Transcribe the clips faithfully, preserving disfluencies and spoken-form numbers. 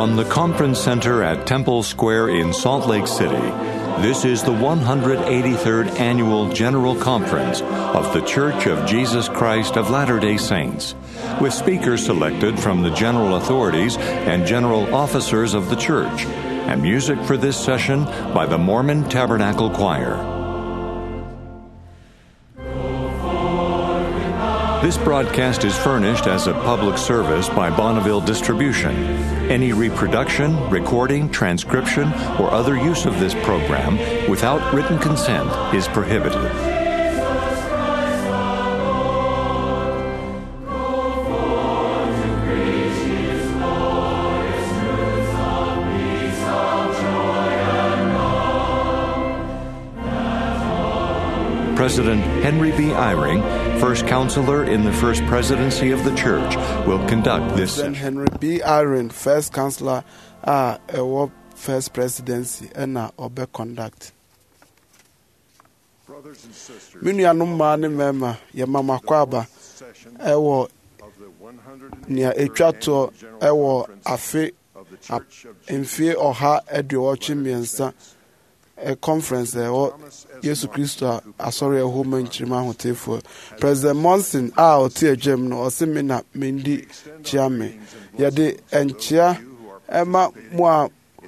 From the Conference Center at Temple Square in Salt Lake City, this is the one hundred eighty-third Annual General Conference of The Church of Jesus Christ of Latter-day Saints, with speakers selected from the general authorities and general officers of the church, and music for this session by the Mormon Tabernacle Choir. This broadcast is furnished as a public service by Bonneville Distribution. Any reproduction, recording, transcription, or other use of this program without written consent is prohibited. President Henry B. Eyring, First Counselor in the First Presidency of the Church, will conduct this session. Henry B. Eyring, First Counselor, uh, uh, First Presidency, and uh, Obe conduct. Brothers and sisters, Minianum mani mema, ya mama kwaba, ewo nia etwato ewo afe emfie oha eduochi miensa a conference there or Yesu Christo asori a woman chima hotefo President Monson a otie gem no osimina mendi chiame yade enchia ema mo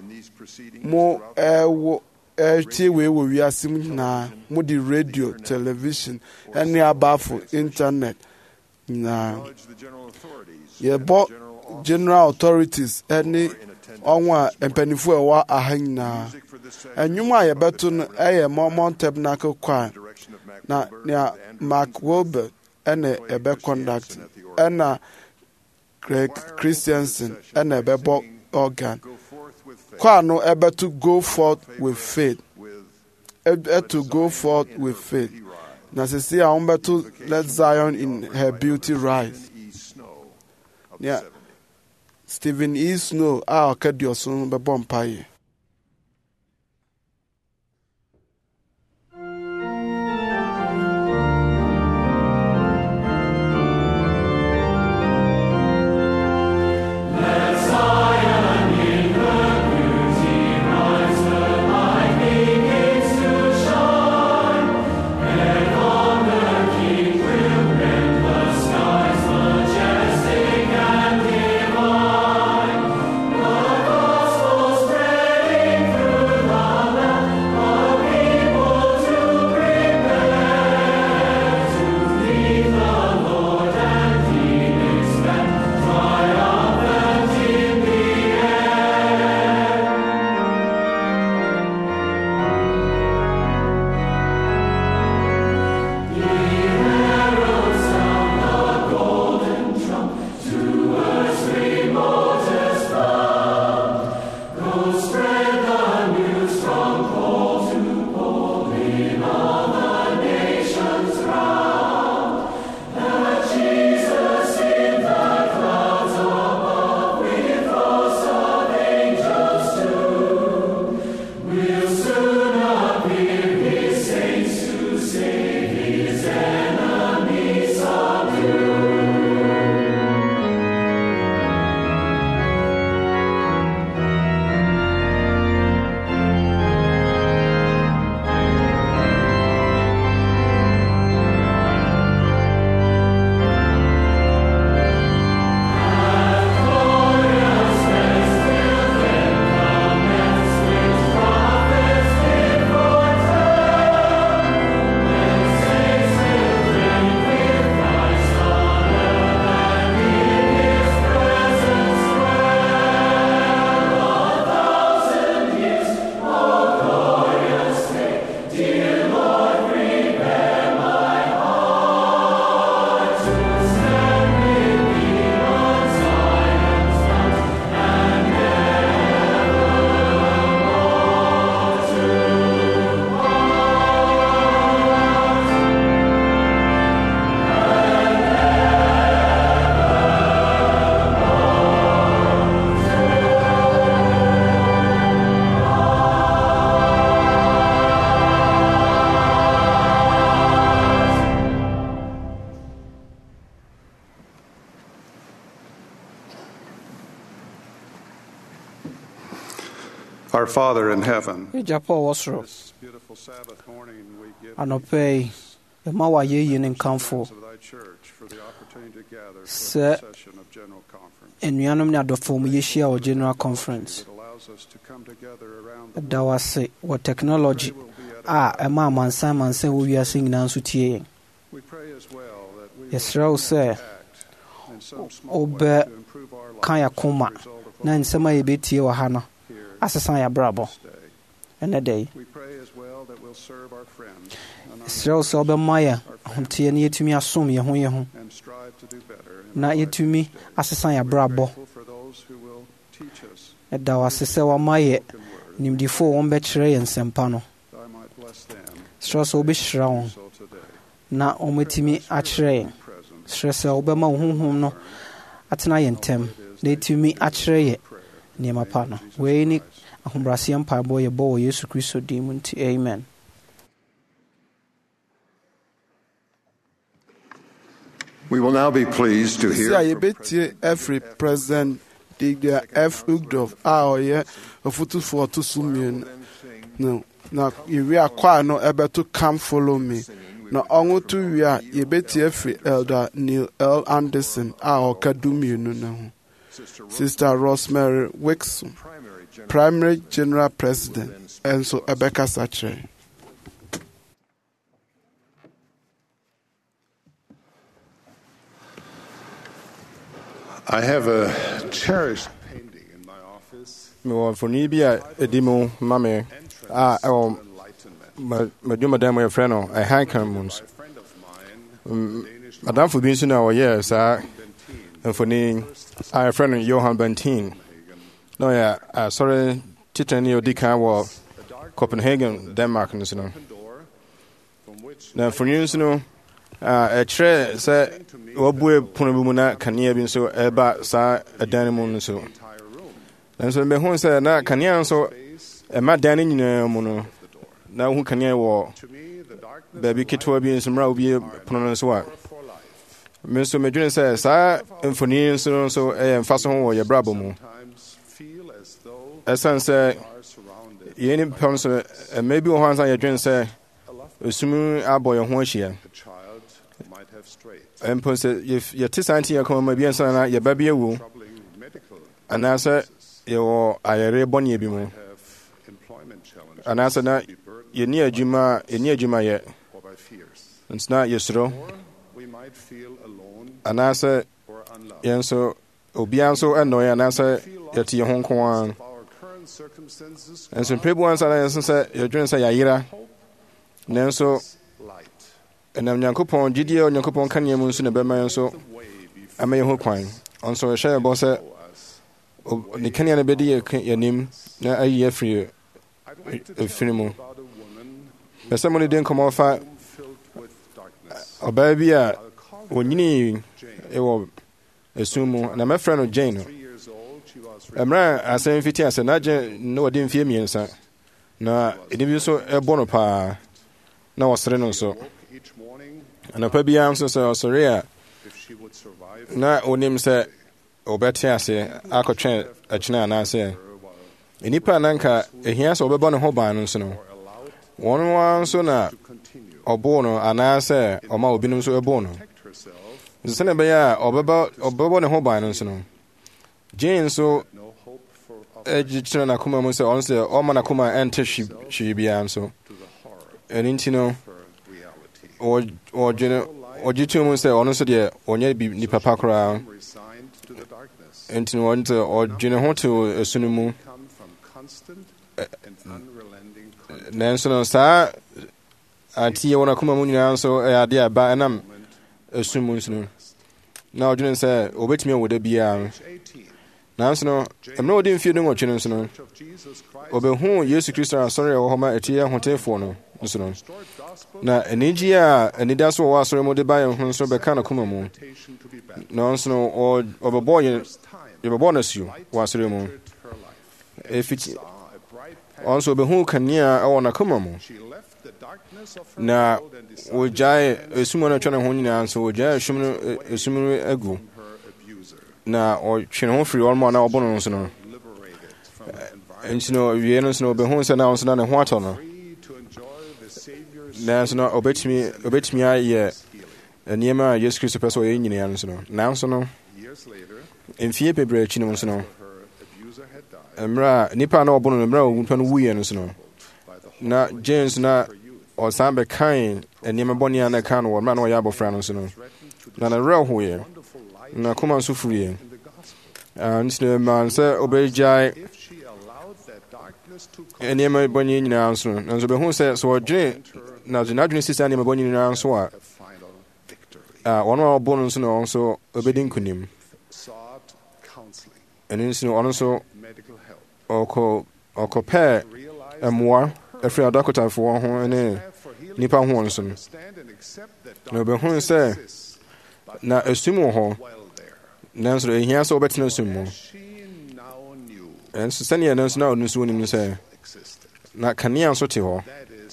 mo ewo etie we wo wiasim na mo di radio television any abafo internet na yebo general authorities any onwa empanifo ewa ahanyina enyuma yebeto no eye Mormon Tabernacle Choir na na Mark Wilber ene ebe conduct ena Greg Christensen ene ebe bo organ choir no ebe to go forth with faith ebe to go forth with faith na se see a to let Zion in her beauty rise. Yeah. Stephen E. Snow a okadio so be bompaye. Spread Our Father in heaven, Japo wasro. this beautiful Sabbath morning we give Anope the mawa ye yin in thanks kamfo. of thy church for the opportunity to gather for Sir, the session of General Conference. Enuanom na adofo mu yeshia o general conference. It allows us to come together around the Dawase wo technology a ema mansan mansan wo wiase nyina nso tie yen. We pray as well that we Yesra wo se act in some small obe way to improve our kan ya lives as koma a result of na what nsema ye betie wa ha no we hear asesan ya brabo. this day. Ene day. We pray as well that we'll serve our friends and our Yesra wo se obe maya homtie na yetumi asom ye ho ye ho and strive to do better in na our lives yetumi each day. asesan ya We're brabo. grateful for those who will teach us Dawase se wa maye spoken word, nimdifo won be kire ye nsempa no. that I might bless them Sra so be hyira won so today. na ometimi akyerɛ yɛn. Presence Srɛ sɛ wobɛma wo honhom no atena yɛn ntam na ɛtumi akyerɛ yɛ nneɛma pa no. Wei ne ahobrɛaseɛ mpaebɔ yɛbɔ wɔ Yesu Kristo din mu nti amen. We will now be pleased to Si a hear from yɛbɛtie ɛfiri President Digdia F. Ugdorf a ɔyɛ ɔfotufoɔ ɔto so mmienu no na yɛwie akɔ a no ɛbɛto Come Follow Me na ɔnwo to wie a yɛbɛtie afiri Elder Neil L. Anderson a ɔka du mmienu no ho. Sister Rosemary Wixom, Primary General President, ɛnso ɛbɛkasa kyerɛ. I have a cherished painting in my office. mewɔ mfoni bi a ɛdi mu ma me a ɛwɔ Enlightenment. madwumadan mu yɛfrɛ no ɛhankan mu nso A friend of mine, Danish madamfo bi nso na wɔyɛɛ saa mfoni a yɛfrɛ no Johan Bentin na ɔyɛ asɔre titani a ɔdi kan wɔ Copenhagen, Denmark no so no. door from which Na mfoni nso no a ɛkyerɛ sɛ wɔabue pono bi mu na kanea bi nso ɛba saa ɛdan no mu no so. entire room Nanso mehu sɛ na kanea nso ɛma dan no nyinaa mu no na wohu kanea wɔ to me the darkness baabi ketewa bi nso mmra wobie pono no nso a for life me nso medwene sɛ saa mfoni nso no nso ɛyɛ mfa so ho wɔ yɛ brabɔ mu sometimes feel as though ɛsiane sɛ are surrounded. yɛn nipa nso ɛma bi wɔ hɔ ansa yɛdwene sɛ esum abɔ yɛn ho ahyia A child might have strayed, mpo sɛ yɛf- yɛte saa nti yɛkɔma ma bi ansa na yɛba bi awu troubling medical anaasɛ yɛwɔ ayɛre bɔneɛ bi mu have employment challenges anaasɛ na be burdened yɛni adwuma yɛni adwuma yɛ or by fears. nti na yɛsuro Or we might feel alone anaasɛ or unloved. yɛn nso obiara nso ɛnnɔ yɛn anaasɛ yɛte yɛn ho nko ara Of our current circumstances, nso mpere bu ansa na yɛnso sɛ yɛdwene sɛ yɛayera nanso light, ɛnam nyankopɔn gyidie a onyankopɔn ka nneɛ mu nso na ɛbɛma yɛn nso way before ama yɛn ho kwan ɔnso ɛhyɛ yɛbɔ sɛ us. o- ne kanea no bɛdi yɛ ka- yɛnim na ayi yɛ afiri I'd like to efiri tell mu you about a woman pɛ sɛ mo ne den nkɔmmɔ fa filled with darkness. ɔbaa bi a I'll call her ɔnyinii Jane. ɛwɔ esum mu na mɛfrɛ no Jane no Three years old, she was mmerɛ a asɛm fiti asɛ na Jane na wɔde mfeɛ mmiɛnsa na ɛni bi nso ɛbɔ no paa na wɔsere no nso woke each morning anɔpa biara nso sɛ ɔsɔre a if she would survive na onim sɛ ɔbɛte ase akɔtwɛn akyena anaasɛ for a while nnipa a na nka ehia sɛ ɔbɛbɔ ne ho ban no nso no or allowed wɔn ara nso na to continue. ɔboo no anaasɛ ɔma obinom nso ɛboo no Protect herself, nso sɛne ɛbɛyɛ a ɔbɛbɔ ɔbɛbɔ ne ho ban no nso no Jane nso no hope for of agye kyerɛ n'akoma mu sɛ ɔno sɛ ɔma n'akoma ɛnte hwe- hwee biara nso to the horror ɛno nti no of her reality. wɔ- wɔdwene ɔgye to mu sɛ ɔno nso deɛ ɔnyɛ bi nipa pa koraa Resigned to the darkness, nti no ɔno sɛ ɔdwene ho te asu no mu come from constant and unrelenting contact. nanso no saa ate yɛ wɔ n'akoma mu nyinaa nso ɛyɛ adeɛ a ɛba ɛnam asu mu nso no na ɔdwene sɛ ɔbɛtumi awɔ da biara eighteen, nanso no mmerɛ a ɔde mfeɛ no nwɔtwe no nso no of Jesus Christ, ɔbɛhuu Yesu Kristo asɔre a ɛwɔ hɔ ma ɛte yɛ ahotefoɔ no nso no restored gospel, na anigye a anida so wɔ asɔre mu de ba yɛn ho nso bɛka n'akoma mu invitation to be baptized. na nso no ɔ- ɔbɛbɔ yɛn First time yɛbɛbɔ no asuo wɔ asɔre mu entered her life, ɛfiti saw a bright path. ɔnso ɔbɛhuu kanea ɛwɔ n'akoma mu She left the darkness of her na world and decided wɔgyae esum no atwa ne ho nyinaa nso wɔgyae esum no esum no agu her abuser, na ɔtwe ne ho firi ɔno a na ɔbɔ no nso no liberated from an environment nti no wie no nso no obɛhu sɛ na ɔnso na ne ho atɔ no nanso no obɛtumi obɛtumi ayɛ nneɛma a Yesu Kristo pɛ sɛ ɔyɛ nyinaa no nso no nanso no mfie bebree akyi no nso no mmerɛ a nnipa a na ɔbɔ no no mmerɛ a onipa no wuyɛ no nso no na James na ɔsan bɛkae nneɛma bɔne a na ɛka no wɔ mmerɛ a na ɔyɛ abɔfra no nso no na ne werɛ hoeɛ na koma nso furiɛ nti no ma sɛ ɔbɛgyae nneɛma bɔne nyinaa nso no nanso bɛhu sɛ sɛ ɔdwene na ɔde n'adwene si saa nneɛma bɔne nyinaa nso a ɔno a ɔbɔ no nso no ɔno nso ɔbɛdi nkonim ɛno nso no ɔno nso ɔkɔ ɔkɔpɛɛ mmoa afiri adɔkotafoɔ ho ne nnipa ho nso no na ɔbɛhu sɛ na asum wɔ hɔ nanso ɛhia sɛ wobɛtena asum mu ɛnso sɛneɛ no nso na ɔno nso wɔnim no sɛ na kanea nso te hɔ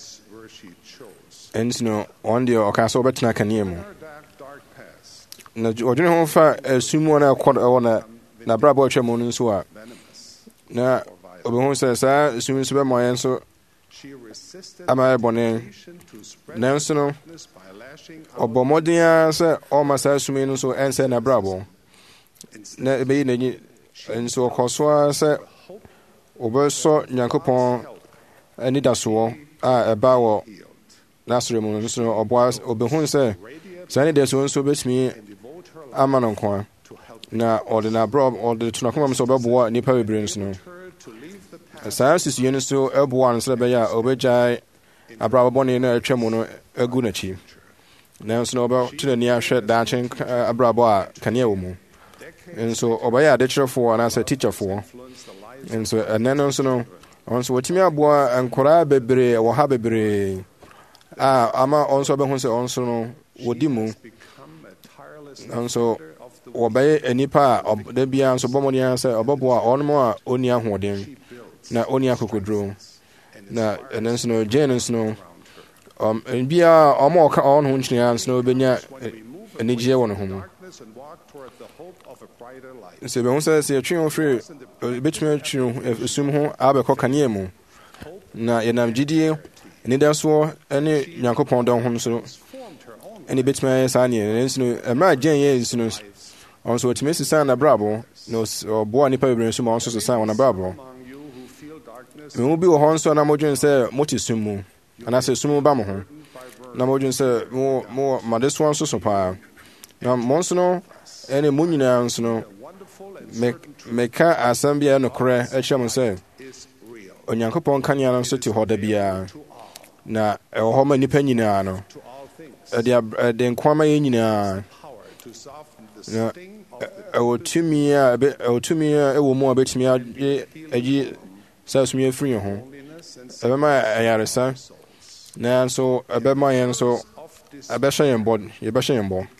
ɛnso no ɔno deɛ ɔkaa sɛ wobɛtena kanea mu na ɔdwene ho fa asum mu no ɛkɔ ɛwɔ na n'abrabɔ atwa mu no nso a na ɔbɛhu sɛ saa asum nso bɛma yɛn nso ama yɛ bɔne nanso no ɔbɔ mmɔden ara sɛ ɔma saa asum yi no nso ɛnsɛ n'abrabɔ na ɛbɛyi n'ani nso ɔkɔ so ara sɛ wɔbɛsɔ Nyankopɔn anidasoɔ a ɛba wɔ n'asɔre mu no nso no ɔboa ɔbɛhu sɛ saa anidasoɔ nso bɛtumi ama no nkwa na ɔde n'abrɔ ɔde to n'akoma mu sɛ ɔbɛboa nnipa bebree nso no saa susue no nso ɛboa no sɛ ɛbɛyɛ a ɔbɛgyae abrabɔ bɔne no a atwa mu no agu n'akyi nanso na ɔbɛto n'ani ahwɛ daakye abrabɔ a kanea wɔ mu nso ɔbɛyɛ adekyerɛfoɔ anaasɛ tikyafoɔ nso ɛnɛ no nso no ɔno nso wɔtumi aboa nkɔraa bebree wɔ ha bebree a ama ɔno nso ɔbɛhu sɛ ɔno nso no wɔdi mu nso wɔbɛyɛ nnipa a da biara nso bɔ mmɔden sɛ ɔbɛboa ɔnom a ɔnni ahoɔden na ɔnni akokoduro na ɛno nso no gye no nso no biara ɔma ɔka ɔno ho nkyinaa nso no wobɛnya anigyeɛ wɔ no ho mu sɛ bɛhu sɛ sɛ yɛtwe ho firi bɛtumi atwi esum ho abɛkɔ kanea mu na yɛnam gyidie anidasoɔ ne Nyankopɔn dɔ ho nso ɛne bɛtumi ayɛ saa neɛ nso no ɛmmerɛ a gyen yɛ nso no ɔno nso wɔtumi sesaa n'abrabɔ na ɔboa nnipa bebree nso ma ɔno nso sesaa wɔn abrabɔ mehu bi wɔ hɔ nso a na modwene sɛ mote sum mu anaasɛ sum ba mo ho na modwene sɛ mo madesoa nso so paa na mo nso no ɛne mo nyinaa nso no meka asɛm bi a nokorɛ akyerɛ mo sɛ Onyankopɔn kanea no nso te hɔ da biara na ɛwɔ hɔ ma nnipa nyinaa no ɛde nkwa ma yɛ nyinaa na ɛwɔ tumi a ɛwɔ tumi a ɛwɔ mu a bɛtumi agye saa asumi afiri yɛn ho ɛbɛma ayaresa nanso ɛbɛma yɛn nso ɛbɛhyɛ yɛn bɔ yɛbɛhyɛ yɛn bɔ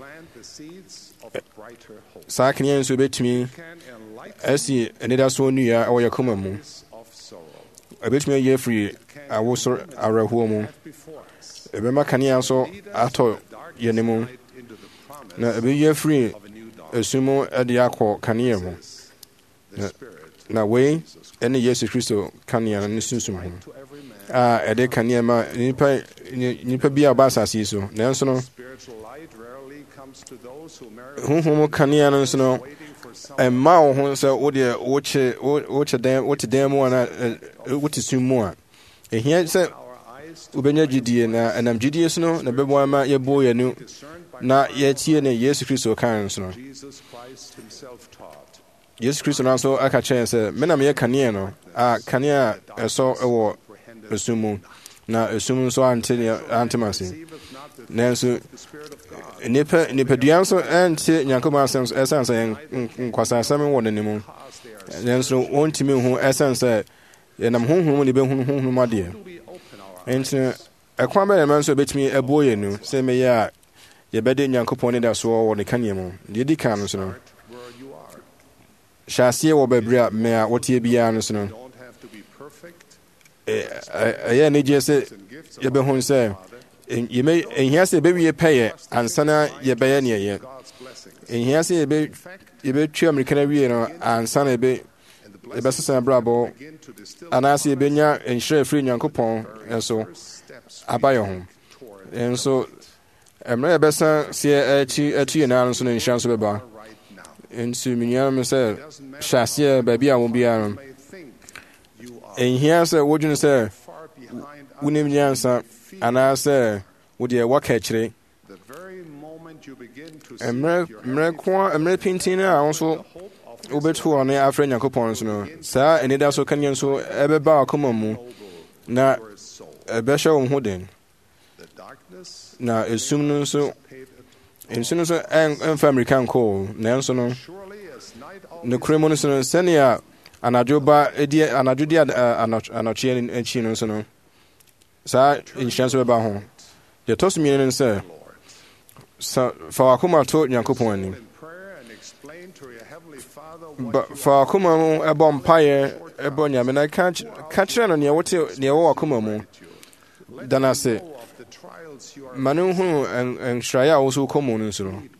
saa kanea nso bɛtumi asi anidasoɔ nnua ɛwɔ yɛn koma mu ɛbɛtumi ayi afiri awosoro awerɛhoɔ mu ɛbɛma kanea nso atɔ yɛn mu na ɛbɛyi afiri esum mu de akɔ kanea mu na wei ɛne Yesu Kristo kanea no sunsum ho a ɛde kanea ma nipa nipa bi a ɔba asase yi so nanso no honhom kanea no nso no ɛmma wo ho sɛ wodeɛ wokye wokye dan wote dan mu ana wote sum mu a ɛhia sɛ wobɛnya gyidie na ɛnam gyidie so no na bɛboa ma yɛbɔ yɛnu na yɛtie ne Yesu Kristo kan nso no Yesu Kristo no nso aka kyerɛ sɛ me na meyɛ kanea no a kanea a ɛsɔ ɛwɔ esum mu na esum nso ante antem ase nanso nipa nipadua nso ɛnte Nyankopɔn asɛm so ɛsiane sɛ nkwasasɛm wɔ n'anim nanso wɔntumi hu ɛsiane sɛ yɛnam honhom mu ne bɛhunu honhom adeɛ nti ɛkwan bɛyɛ ma nso bɛtumi ɛboɔ yɛn nu sɛ mɛyɛ a yɛbɛde Nyankopɔn ne da soɔ wɔ ne kanea mu deɛ di kan no so no hyɛ aseɛ wɔ baabi a mmea wɔteɛ biara no so no ɛyɛ anigye sɛ yɛbɛhu sɛ ɛhia sɛ yɛbɛwie pɛyɛ ansa na yɛbɛyɛ neɛ yɛ ɛhia sɛ yɛbɛtwa mmirika no awie no ansa na yɛbɛsesa abrabɔ anaasɛ yɛbɛnya nhyira firi nyankopɔn nso aba yɛ ho nso mmerɛ yɛbɛsa sɛ akyi atu yɛ naa nso no nhyira nso bɛba nso menuanom sɛ hyɛ aseɛ baabi a wo biara no ɛnhia sɛ wodwene sɛ wonim nyansa anaasɛ wodeɛ woaka akyire mmerɛ pintin a wo nso wobɛtu hɔ ne afrɛ nyankopɔn nso no saa anida so kaneɛ nso ɛbɛba wakoma mu na ɛbɛhyɛ wo ho den na esum no nso esum no nso ɛmfa mmirika nkɔɔ nanso no nokorɛ mu no so no sɛnea anadwo ba edi anadwo di anɔkyeɛ akyi no nso no saa nhyira nso bɛba ho deɛ ɛtɔ so mmienu no sɛ fa wakoma to nyankopɔn anim fa wakoma mu ɛbɔ mpaeɛ ɛbɔ nyame na ka kyerɛ no neɛ wote neɛ ɛwɔ wakoma mu da no ase ma no hunu nhyiraeɛ a wo so wokɔ mu no nso no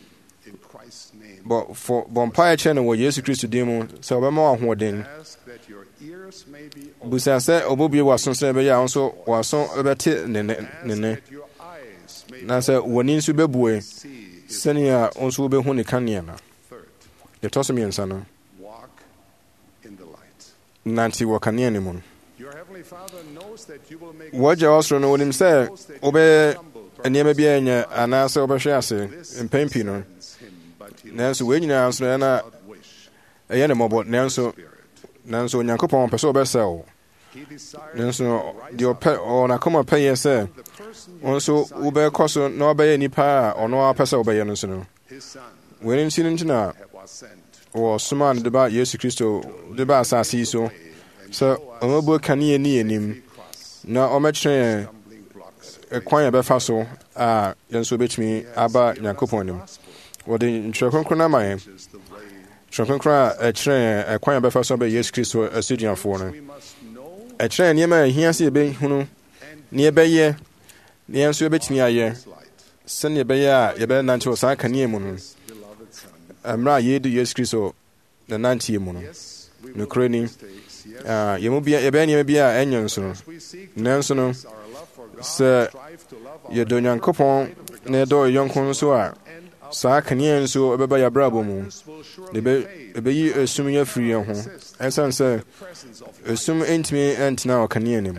bɔ mpaeɛ kyerɛ no wɔ yesu kristo din mu sɛ wɔbɛma wo ahoɔden busa sɛ ɔbɛbue w'aso sɛ ɛbɛyɛ a wo nso w'aso bɛte ne ne na sɛ w'ani nso bɛbue sɛnea wo nso wobɛhu ne kanea no yɛtɔ so mmiɛnsa no nante wɔ kanea ne mu no wɔagya wɔ soro no wonim sɛ wobɛyɛ nneɛma biara nyɛ anaasɛ wobɛhwɛ ase mpɛn pii no nanso wei nyinaa nso ɛna ɛyɛ ne mmɔbɔ nanso nanso onyankopɔn pɛ sɛ wɔbɛsɛ wo nanso deɛ ɔpɛ ɔnakoma pɛyɛ sɛ wo nso wobɛkɔ so na wobɛyɛ nnipa a ɔno apɛ sɛ wobɛyɛ no nso no wei no nti no nti na wɔsomaa no de ba yesu kristo de ba asase yi so sɛ ɔmɛbue kanea ni yɛnim na ɔmɛkyerɛ yɛn kwan yɛbɛfa so a yɛn nso wobɛtumi aba nyankopɔn anim wɔde ntwerɛ kronkron no ama yɛn ntwerɛ kronkron a ɛkyerɛ yɛn kwan yɛbɛfa so bɛ yesu kristo asuduafoɔ no ɛkyerɛ yɛn nneɛma a ɛhia sɛ yɛbɛhunu ne yɛbɛyɛ ne yɛn nso yɛbɛtumi ayɛ sɛnea yɛbɛyɛ a yɛbɛnante wɔ saa kanea mu no mmerɛ a yɛdi yesu kristo na nanteɛ mu no nokorɛ ni yɛbɛyɛ nneɛma bi a ɛnyɛ nso no nanso no sɛ yɛdɔ nyankopɔn na yɛdɔ yɔnko nso a saa kanea nso ɛbɛba yɛ abrabɔ mu ɛbɛyi esum yɛ afiri yɛn ho ɛsiane sɛ esum ntumi ntena wɔ kanea no mu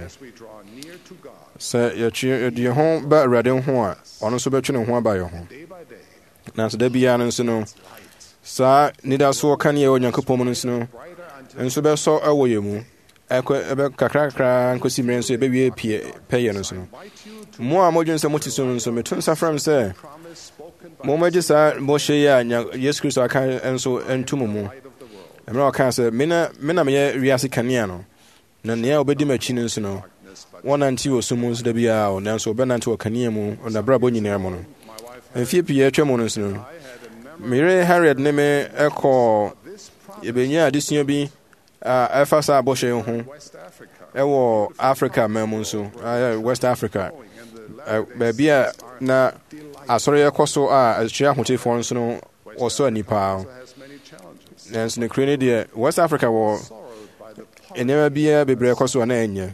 sɛ yɛde yɛn ho ba awurade ho a ɔno nso bɛtwe ne ho aba yɛn ho nanso da biara no nso no saa nidasoɔ kanea wɔ nyankopɔn mu no nso no nso bɛsɔ ɛwɔ yɛn mu kakrakakra nkɔsi mmerɛ nso yɛbɛwie pɛyɛ no nso no mo a modwene sɛ mote so no nso meto nsa frɛ m sɛ mommɛgye saa bɔhyɛ yi a yesu kristo aka nso nto mo mu mmerɛ ɔkaa sɛ me na meyɛ wiase kanea no na nea wobɛdi m'akyi no nso no wɔnante wɔ so mu nso da biara o nanso wɔbɛnante wɔ kanea mu nabrabɔ nyinaa mu no mfie pii atwa mu no nso no meyere harriet ne me ɛkɔɔ yɛbɛnya adesua bi a ɛfa saa bɔhyɛ yi ho ɛwɔ africa man mu nso west africa baabi a na asɔre yɛkɔ so a akyerɛ ahotefoɔ nso no wɔsɔ nnipa nanso ne kuro no deɛ west africa wɔ nneɛma biara bebree kɔ so a na ɛnyɛ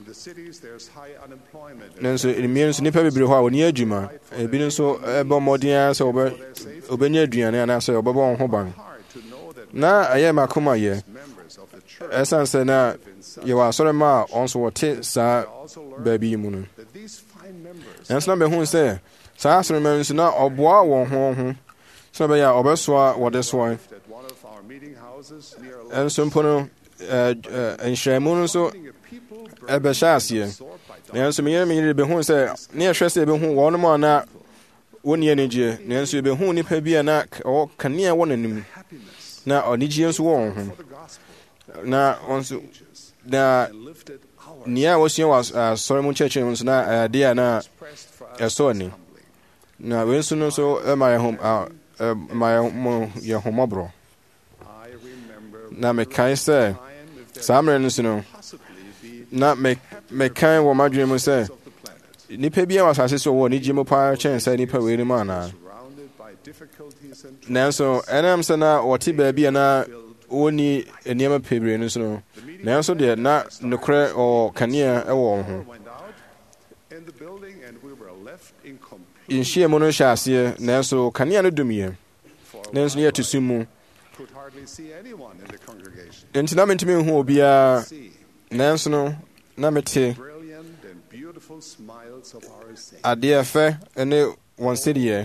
nanso mmea nso nnipa bebree hɔ a wɔni adwuma ebi nso ɛbɔ mmɔden ara sɛ wɔbɛnya aduane anaasɛ wɔbɛbɔ wɔn ho ban na ɛyɛ makoma yɛ ɛsiane sɛ na yɛwɔ asɔre ma a ɔnso wɔte saa baabi yi mu no nanso na bɛhu sɛ saa asɔre ma nso na ɔboa wɔn ho ho sɛ bɛyɛ a ɔbɛsoa wɔde soa ɛnso mpo no nhyiramu no nso ɛbɛhyɛ aseɛ nanso meyere meyere bɛhu sɛ ne yɛhwɛ sɛ yɛbɛhu wɔnom a na wɔnni anigyeɛ nanso yɛbɛhu nnipa bi a na ɔwɔ kanea wɔ n'anim na anigyeɛ nso wɔ wɔn ho na ɔnso na nea a wɔsua wɔ asɔre mu kyerɛkyerɛ mu nso na adeɛ a na ɛsɔ ani na wei nso no nso ma yɛ homɔborɔ na mekae sɛ saa mmerɛ no nso no na mekae wɔ m'adwene mu sɛ nnipa bi a wɔ asase so wɔ anigye mu paa kyɛn sɛ nnipa wei no mu anaa nanso ɛnam sɛ na wɔte baabi a na oni nneɛma pebree no so no nanso deɛ na nokorɛ ɔ kanea ɛwɔ wɔn ho nhyia mu no hyɛ aseɛ nanso kanea no dumiɛ nanso ne yɛte sum mu enti na mentumi nhu obiara nanso no na mete adeɛ fɛ ne wɔn sɛdeɛ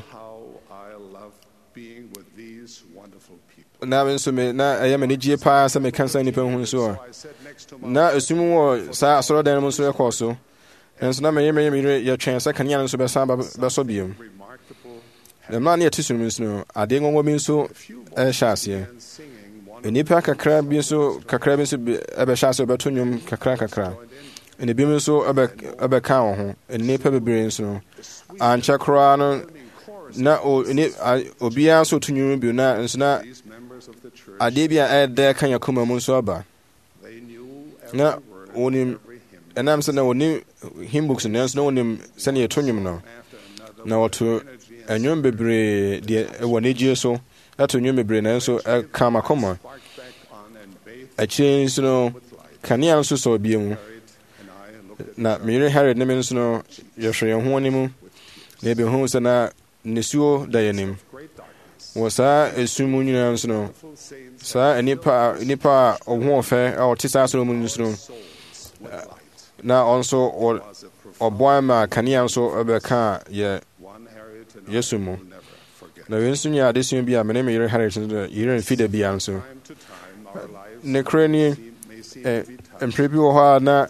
na nso me na ɛyɛ me nigye paa sɛ meka sa nnipa ho nso a na esum wɔ saa asɔredan no mu nso yɛkɔɔ so nanso na meyɛ meyɛ meyere yɛtwɛn sɛ kanea no nso bɛsan bɛsɔ biom na mmaa ne yɛte so no nso no adeɛ nwɔnwɔ bi nso ɛhyɛ aseɛ nnipa kakra bi nso kakra bi nso ɛbɛhyɛ aseɛ ɔbɛto nnwom kakra kakra ɛna bi nso ɛbɛka wɔn ho nnipa bebree nso no ankyɛ koraa no na obiara nso to nnwom bio na nso na adeɛ bi a ɛyɛdɛ ka yakoma mu nso aba na wɔnim ɛnam sɛ na wɔnim hymn books no nanso na wɔnim sɛnea yɛto nnwom no na wɔto nnwom bebree deɛ ɛwɔ n'egyie so ɛto nnwom bebree nanso ɛka makoma akyire nso no kanea nso sɔ bia mu na meyere Harriet ne me nso no yɛhwɛ yɛn ho anim na yɛbɛhu sɛ na nisuo da yɛn anim wɔ saa esum mu nyinaa nso no saa nipa nipa a ɔho ɔfɛ a ɔte saa soro mu nso no na ɔnso ɔboa ma kanea nso ɛbɛka yɛ yesu mu na wei nso nyɛ adesua bi a mene me yere Harriet nso yere mfi da bia nso ne korɛ ni mpere bi wɔ hɔ a na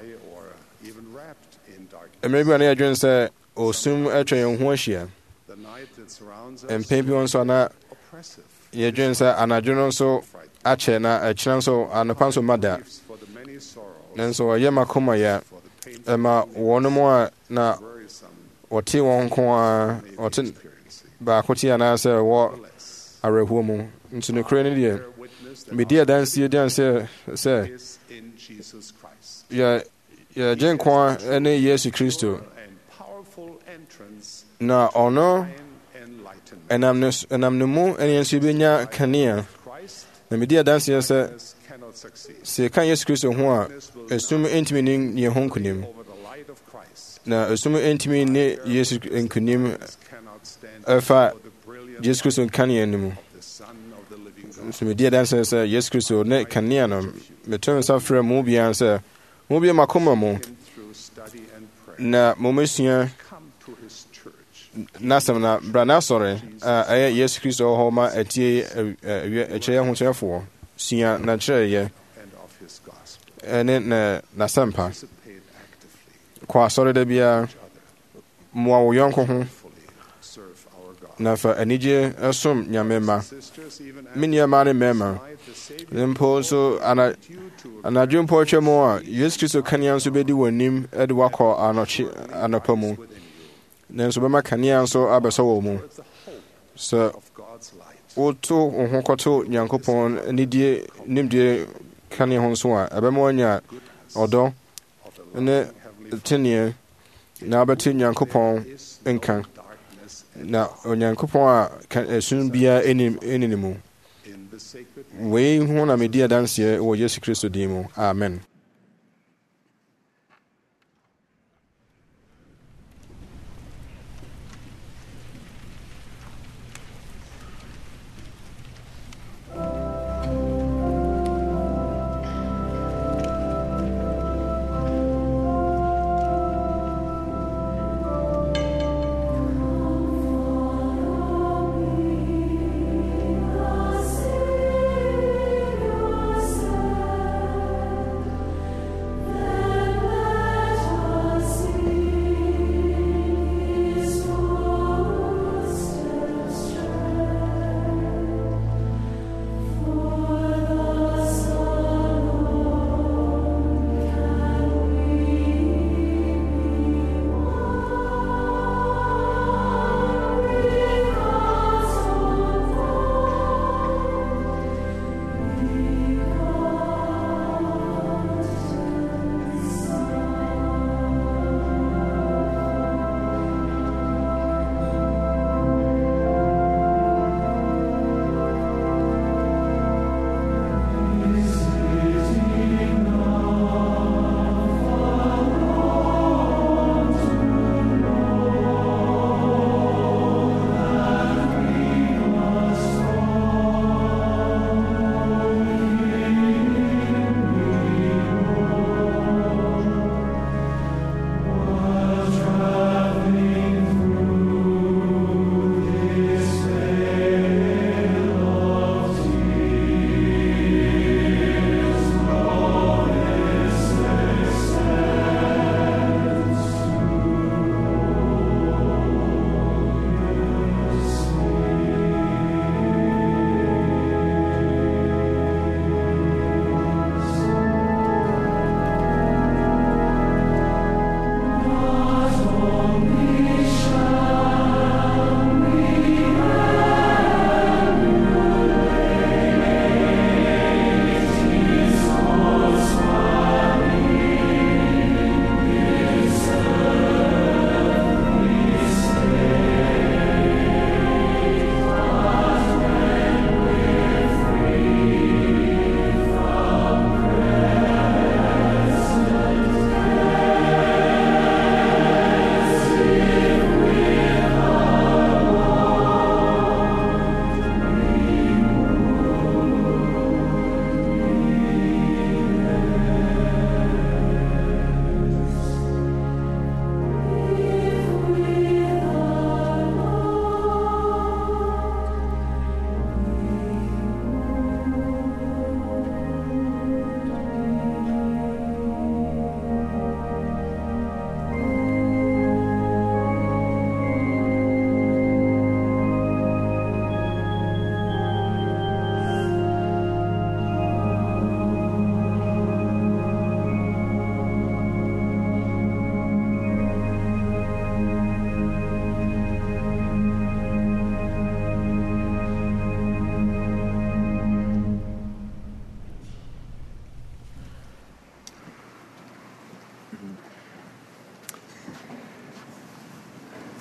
mmerɛ bi a na yɛdwene sɛ osum atwa yɛn ho ahyia mpɛn bi wɔ nso a na yɛdwene sɛ anadwo no nso akyɛ na akyina nso anɔpa nso ma da nanso ɔyɛ makoma yɛ ɛma wɔnom a na wɔte wɔn nko a ɔte baako te anaasɛ wɔ awerɛhoɔ mu nso ne korɛ no deɛ medi adanseɛ di ansɛ sɛ yɛgye nkwa ne Yesu Kristo na ɔno ɛnam ne mu ɛne nso yɛbɛnya kanea na medi adanseɛ sɛ sɛ yɛka Yesu Kristo ho a esum ntumi ne yɛn ho nkonim na esum ntumi ne Yesu nkonim ɛfa Yesu Kristo kanea no mu nso medi adanseɛ sɛ Yesu Kristo ne kanea no meto nsa frɛ mu biara sɛ mo bia makoma mu na mommɛsua n'asɛm na bra n'asɔre a ɛyɛ Yesu Kristo wɔ hɔ ma atie akyerɛ ahokyerɛfoɔ sua na kyerɛyɛ ɛne n'asɛmpa kɔ asɔre da biara mmoa wo yɔnko ho na fa anigye ɛsom Nyame ma me nnuamaa ne mmarima mpo nso anadwo mpo atwa mu a Yesu Kristo kanea nso bɛdi w'anim de wakɔ anɔpa mu nanso bɛma kanea nso abɛsɔ wɔ mu sɛ woto wo ho kɔto Nyankopɔn nidie nimdie kanea ho nso a ɛbɛma wanya ɔdɔ ne teneɛ na wobɛte Nyankopɔn nka na Onyankopɔn a esum biara ɛni ne mu wei ho na medi adanseɛ wɔ Yesu Kristo din mu amen.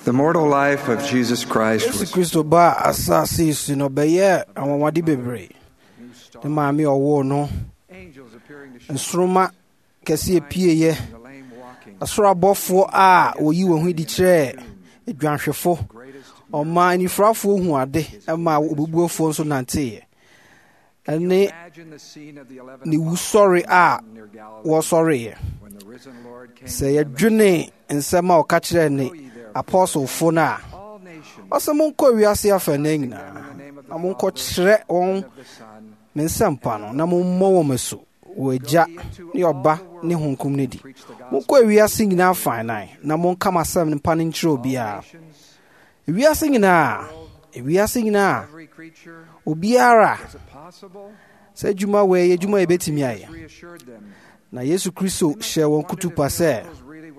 The mortal life of Jesus Christ Yesu was Kristo ba asase su no bɛyɛ anwanwade bebree. Ne maame ɔwɔ no nsoroma kɛse epieyɛ. Asoro abɔfoɔ a woyi wɔn ho di kyerɛ adwanhwɛfo. Ɔma anifrafoɔ hu ade ɛma obubuafoɔ nso nanteeɛ. Ɛne ne wusɔre a wɔsɔreeɛ. Sɛ yɛdwene nsɛm a ɔka kyerɛ ne apɔsolfo no a ɔsɛ monkɔ wiase afa na nyinaa na monkɔkyerɛ wɔn me nsɛmpa no na mommɔ wɔn asu wɔ Agya ne Ɔba ne Honhom no di. Monkɔ wiase nyinaa afa nan na monka m'asɛm no mpa no nkyerɛ obiara. Wiase nyinaa wiase nyinaa obiara sɛ adwuma wɔ yɛ adwuma yɛbɛtumi ayɛ. Na Yesu Kristo hyɛ wɔn kutupa sɛ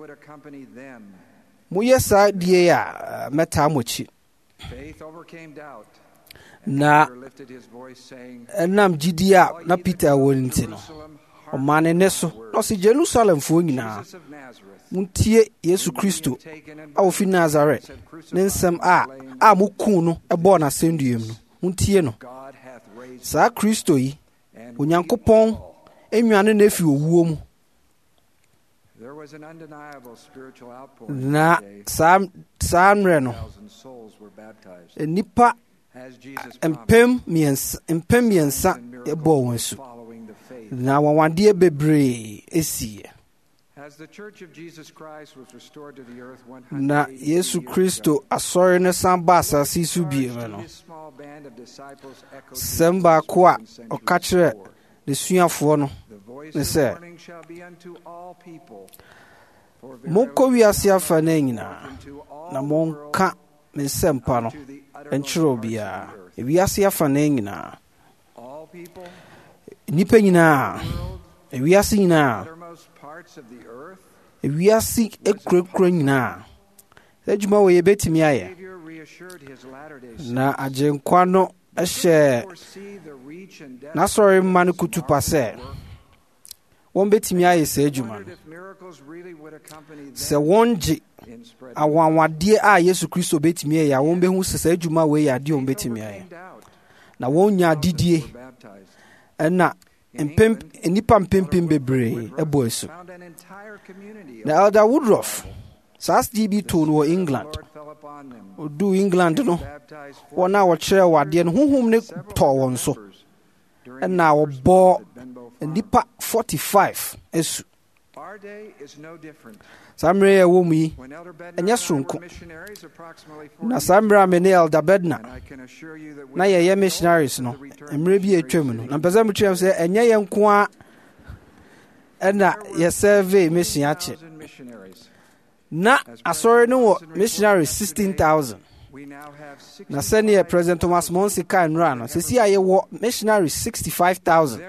moyɛ saa die a mɛtaa mo akyi. Na ɛnam gyidi a na Peter wɔ ne nti no ɔmaa ne nne so na ɔsɛ Jerusalemfoɔ nyinaa montie Yesu Kristo a ofi Nazaret ne nsɛm a a mokuu no ɛbɔɔ n'asɛnnua mu no montie no. Saa Kristo yi Onyankopɔn enwane na efi owuo mu. Na saa saa mmerɛ no nnipa mpem mmiɛnsa mpem mmiɛnsa ɛbɔɔ wɔn asu na wɔnwadeɛ bebree esiiɛ. Na Yesu Kristo asɔre no san ba asase so bio no sɛm baako a ɔka kyerɛ n'asuafoɔ no ne sɛ monkɔ wiase afa na nyinaa na monka me nsɛmpa no nkyerɛ obiara. Wiase afa na nyinaa nnipa nyinaa wiase nyinaa wiase ekurakura nyinaa sɛ adwuma wɔ yɛbɛtumi ayɛ. Na Agyenkwa no ɛhyɛ n'asɔre mma no kutupa sɛ wɔn bɛtumi ayɛ saa adwuma no sɛ wɔn gye awanwadeɛ a Yesu Kristo bɛtumi ayɛ a wɔn bɛhu sɛ saa adwuma wɔ yɛ adeɛ wɔn bɛtumi ayɛ. Na wɔn nya adidie ɛna mpem nnipa mpempem bebree ɛbɔ asu. Na Elder Woodruff saa G B too no wɔ England. Odu England no wɔn a wɔkyerɛ wadeɛ no honhom ne tɔɔ wɔn so ɛna wɔbɔ nnipa forty-five asu. Saa mmerɛ yɛ wɔ mu yi ɛnyɛ soronko. Na saa mmerɛ a me ne Elder Bedna na yɛyɛ missionaries no mmerɛ bi atwa mu no na mpɛ sɛ mekyerɛ sɛ ɛnyɛ yɛn nko a ɛna yɛsɛve mission akye. Na asɔre no wɔ missionaries sixteen thousand. Na sɛneɛ President Thomas Monsi ka nnura no sɛsi a yɛwɔ missionaries sixty-five thousand.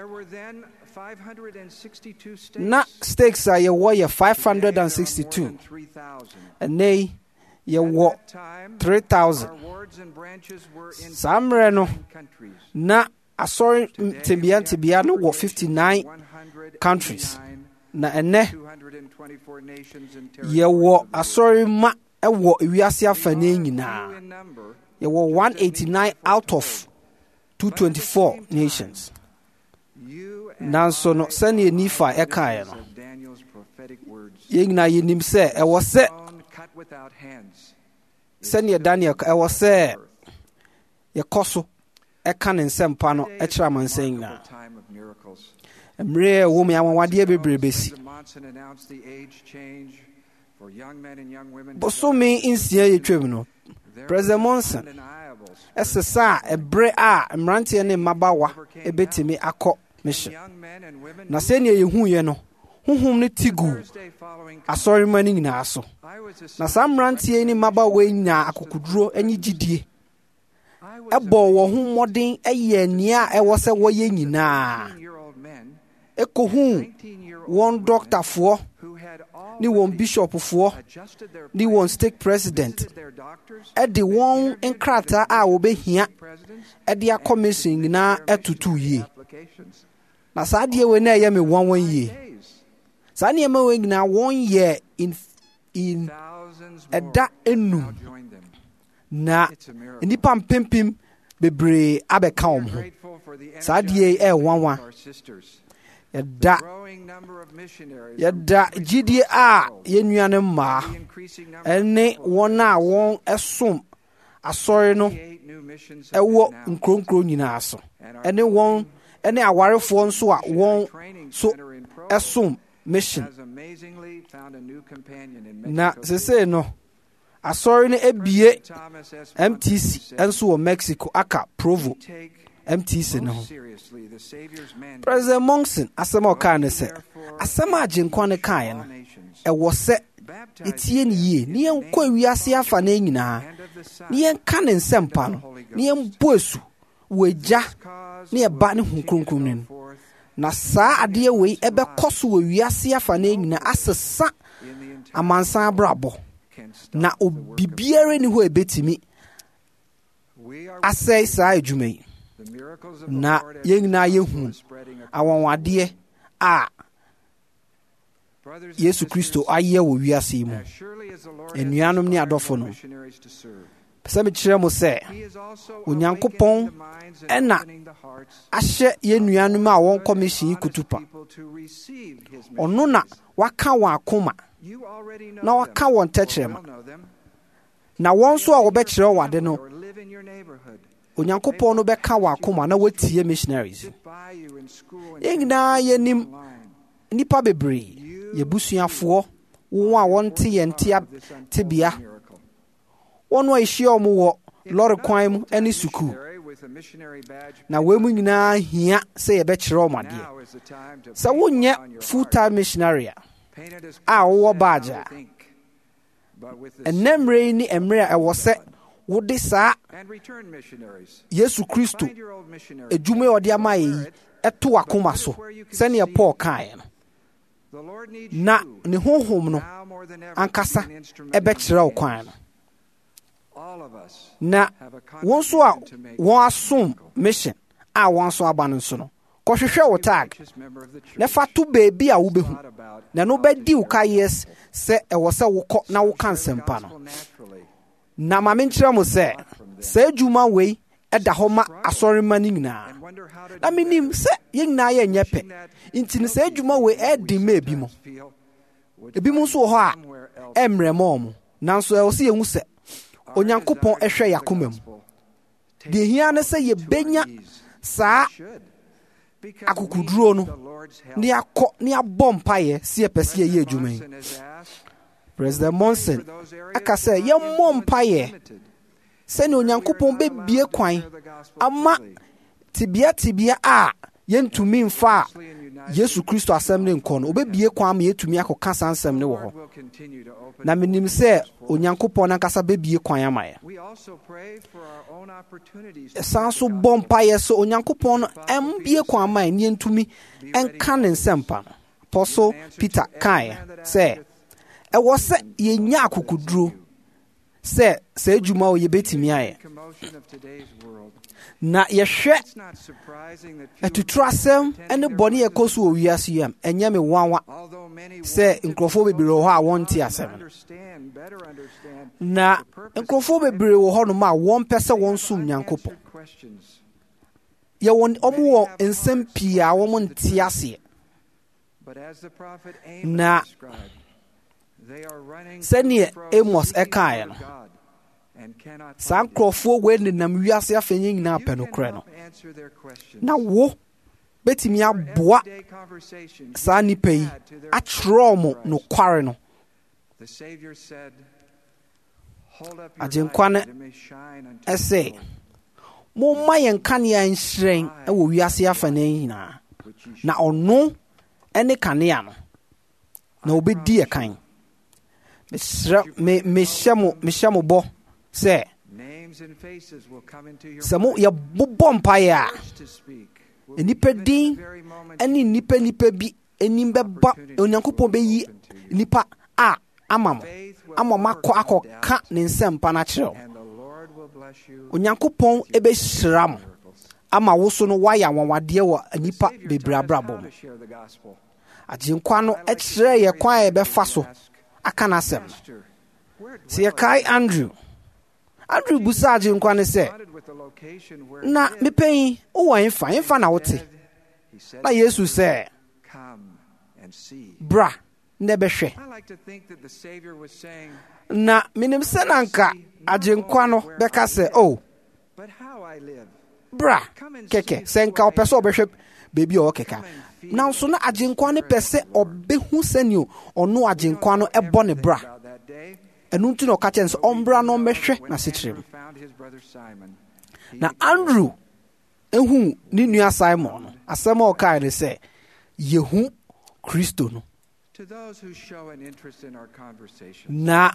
Na stakes a yɛwɔ yɛ five hundred sixty-two. Ɛnɛ yi yɛwɔ three thousand. Saa mmerɛ no na asɔre tebea tebea no wɔ fifty-nine countries. Na ɛnɛ yɛwɔ asɔre ma ɛwɔ ewiase afa ne nyinaa. Yɛwɔ one eighty-nine out of two twenty-four nations. Nanso no sɛnea Nifa ɛkaeɛ no yɛn nyinaa yɛnim sɛ ɛwɔ sɛ sɛnea Daniel ɛwɔ sɛ yɛkɔ so ɛka ne nsɛmpa no ɛkyerɛ amansa nyinaa. Mmerɛ a ɛwɔ mu awanwadeɛ bebree bɛsi. Bosome nsia yɛtwam no President Monson ɛsesa a ɛberɛ a mmeranteɛ ne mmabaawa ɛbɛtumi akɔ mission. Na sɛnea yɛhuiɛ no honhom no ti gu asɔre ma no nyinaa so. Na saa mmeranteɛ ne mmabaawa nyinaa akokoduro ne gyidie ɛbɔ wɔn ho mmɔden ɛyɛ nea a ɛwɔ sɛ wɔyɛ nyinaa. Ɛkɔhu wɔn dɔktafoɔ ne wɔn bishopfoɔ ne wɔn stake president ɛde wɔn nkrataa a wɔbɛhia ɛde akɔ mission nyinaa ɛtutu yie. Na saa deɛ wei na ɛyɛ me wɔn wɔn yie. Saa nneɛma wei nyinaa wɔn yɛ in in ɛda enum na nnipa mpempem bebree abɛka wɔn ho. Saa adeɛ ɛyɛ nwanwa. Yɛda yɛda gyidie a yɛn nuanom mmaa ɛne wɔn a wɔn ɛsom asɔre no ɛwɔ nkuro-nkuro nyinaa so ɛne wɔn ɛne awarefoɔ nso a wɔn so ɛsom mission. Na sesei no asɔre no ebie M T C nso wɔ Mexico aka Provo M T C no ho. President Monson asɛm a ɔkaa ne sɛ asɛm a Agyenkwa no kaeɛ no ɛwɔ sɛ etie ne yie ne yɛnkɔ wiase afa ne nyinaa ne yɛnka ne nsɛmpa no ne yɛmbɔ asu wɔ agya ne yɛba ne Honhom Kronkron no mu. Na saa adeɛ wei ɛbɛkɔ so wɔ wiase afa ne nyinaa asesa amansan abrabɔ na obibiara ni hɔ ebetimi asɛe saa adwuma yi. Na yɛn nyinaa yɛhu awɔnwadeɛ a Yesu Kristo ayɛ wɔ wiase yi mu. Anuanom ne adɔfo no, sɛ mekyerɛ mo sɛ Onyankopɔn ɛna ahyɛ yɛn nuanom a wɔn kɔmission yi kutupa. Ɔno na waka wɔn akoma na waka wɔn tɛkyerɛma. Na wɔn nso a wɔbɛkyerɛ wɔn ade no, Onyankopɔn no bɛka wɔn akoma na wɔatie missionaries. Yɛn nyinaa yɛnim nnipa bebree, yɛbusuafoɔ, wɔn a wɔnte yɛn tebea, wɔn a ɛhyia wɔn wɔ lɔre kwan mu ne sukuu. Na wɔn mu nyinaa hia sɛ yɛbɛkyerɛ wɔn adeɛ. Sɛ wonyɛ full-time missionary a wɔwɔ badge a, ɛnɛ mmerɛ yi ne mmerɛ a ɛwɔ sɛ wode saa Yesu Kristo adwuma a ɔde ama yɛ yi ɛto akoma so sɛnea Paul kaeɛ no. Na ne honhom no ankasa ɛbɛkyerɛ wo kwan no. Na wɔn nso a wɔn asom mission a wɔn nso aba no nso no, kɔhwehwɛ wo tag na fa to baabi a wobɛhu na no bɛdi wo ka yes sɛ ɛwɔ sɛ wokɔ na woka nsɛmpa no. Na ma menkyerɛ mo sɛ saa adwuma wei ɛda hɔ ma asɔrema no nyinaa. Na menim sɛ yɛn nyinaa yɛnyɛ pɛ nti no saa adwuma wei ɛdi ma ebi mo. Ebi mo nso wɔ hɔ a ɛmmerɛ ma ɔmo, nanso ɛwɔ sɛ yɛhu sɛ Onyankopɔn ɛhwɛ yakoma mu. Deɛ hia ne sɛ yɛbɛnya saa akukuduro no ne akɔ ne abɔ mpaeɛ si ɛpɛ sɛ yɛyɛ adwuma yi. President Monson aka sɛ yɛmmɔ mpaeɛ sɛnea Onyankopɔn bɛbie kwan ama tibea tibea a yɛntumi mfa a Yesu Kristo asɛm ne nkɔ no, obɛbie kwan ama yɛtumi akɔka saa nsɛm ne wɔ hɔ. Na menim sɛ Onyankopɔn nankasa bɛbie kwan ama yɛ. Ɛsan so bɔ mpaeɛ sɛ Onyankopɔn no ɛmbie kwan ama yɛ ne yɛntumi ɛnka ne nsɛmpa no. Apostle Peter kaeɛ sɛ ɛwɔ sɛ yɛnya akokuduro sɛ saa adwuma a yɛbɛtumi ayɛ. Na yɛhwɛ atuturo asɛm ne bɔne yɛkɔ so wɔ wiase yi a ɛnyɛ me nwanwa sɛ nkurɔfoɔ bebree wɔ hɔ a wɔnte asɛm no. Na nkurɔfoɔ bebree wɔ hɔ nom a wɔmpɛ sɛ wɔnsom Nyankopɔn. Yɛwɔ ɔmo wɔ nsɛm pii a wɔn nte aseɛ. Na sɛneɛ Amos ɛkaeɛ no, saa nkurɔfoɔ wei nenam wiase afɛnyɛ nyinaa pɛ nokorɛ no. Na wo bɛtumi aboa saa nnipa yi akyerɛ mo nokware no. Agyenkwa no ɛsɛ momma yɛn kanea nhyerɛn wɔ wiase afɛnyɛ nyinaa, na ɔno ne kanea no na obɛdi ɛkan. Mehyɛ mo bɔ sɛ sɛ mo yɛbobɔ mpaeɛ a nnipa din ne nnipa nnipa bi anim bɛba, Onyankopɔn bɛyi nnipa a ama mo ama mo akɔ akɔka ne nsɛmpa no akyerɛ wo. Onyankopɔn ɛbɛhyira mo ama wo so no woayɛ anwanwadeɛ wɔ nnipa bebree abrabɔ mu. Agyenkwa no ɛkyerɛ yɛ kwan a yɛbɛfa so aka n'asɛm. sɛ yɛkae Andrew Andrew busaa Agyenkwa ne sɛ, na mepɛyi wowɔ ɛmfa ɛmfa na wote? Na Yesu sɛ, bra na ɛbɛhwɛ. Na menim sɛ na nka Agyenkwa no bɛka sɛ, o bra kɛkɛ, sɛ nka ɔpɛ sɛ ɔbɛhwɛ baabi a ɔwɔ kɛkɛ. Nanso na Agyenkwa no pɛ sɛ ɔbɛhu sɛnea ɔno Agyenkwa no ɛbɔ ne bra. Ɛno nti na ɔka kyerɛ sɛ ɔmbra na ɔmmɛhwɛ n'asekyerɛ mu. Na Andrew ehu ne nua Simon no, asɛm a ɔkae ne sɛ, yehu Kristo no. Na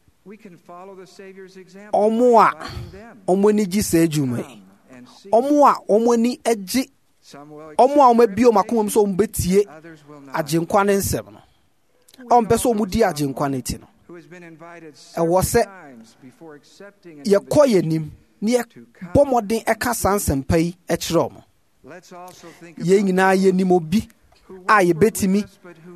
ɔmo a ɔmo ani gye saa adwuma yi, ɔmo a ɔmo ani agye, ɔmo a ɔmo abie ɔmo akoma mu sɛ ɔmo bɛtie Agyenkwa ne nsɛm no, ɔmo pɛ sɛ ɔmo di Agyenkwa ne ti no, ɛwɔ sɛ yɛkɔ yɛnim na yɛbɔ mmɔden ɛka saa nsɛmpa yi ɛkyerɛ ɔmo. Yɛn nyinaa yɛnim obi a yɛbɛtumi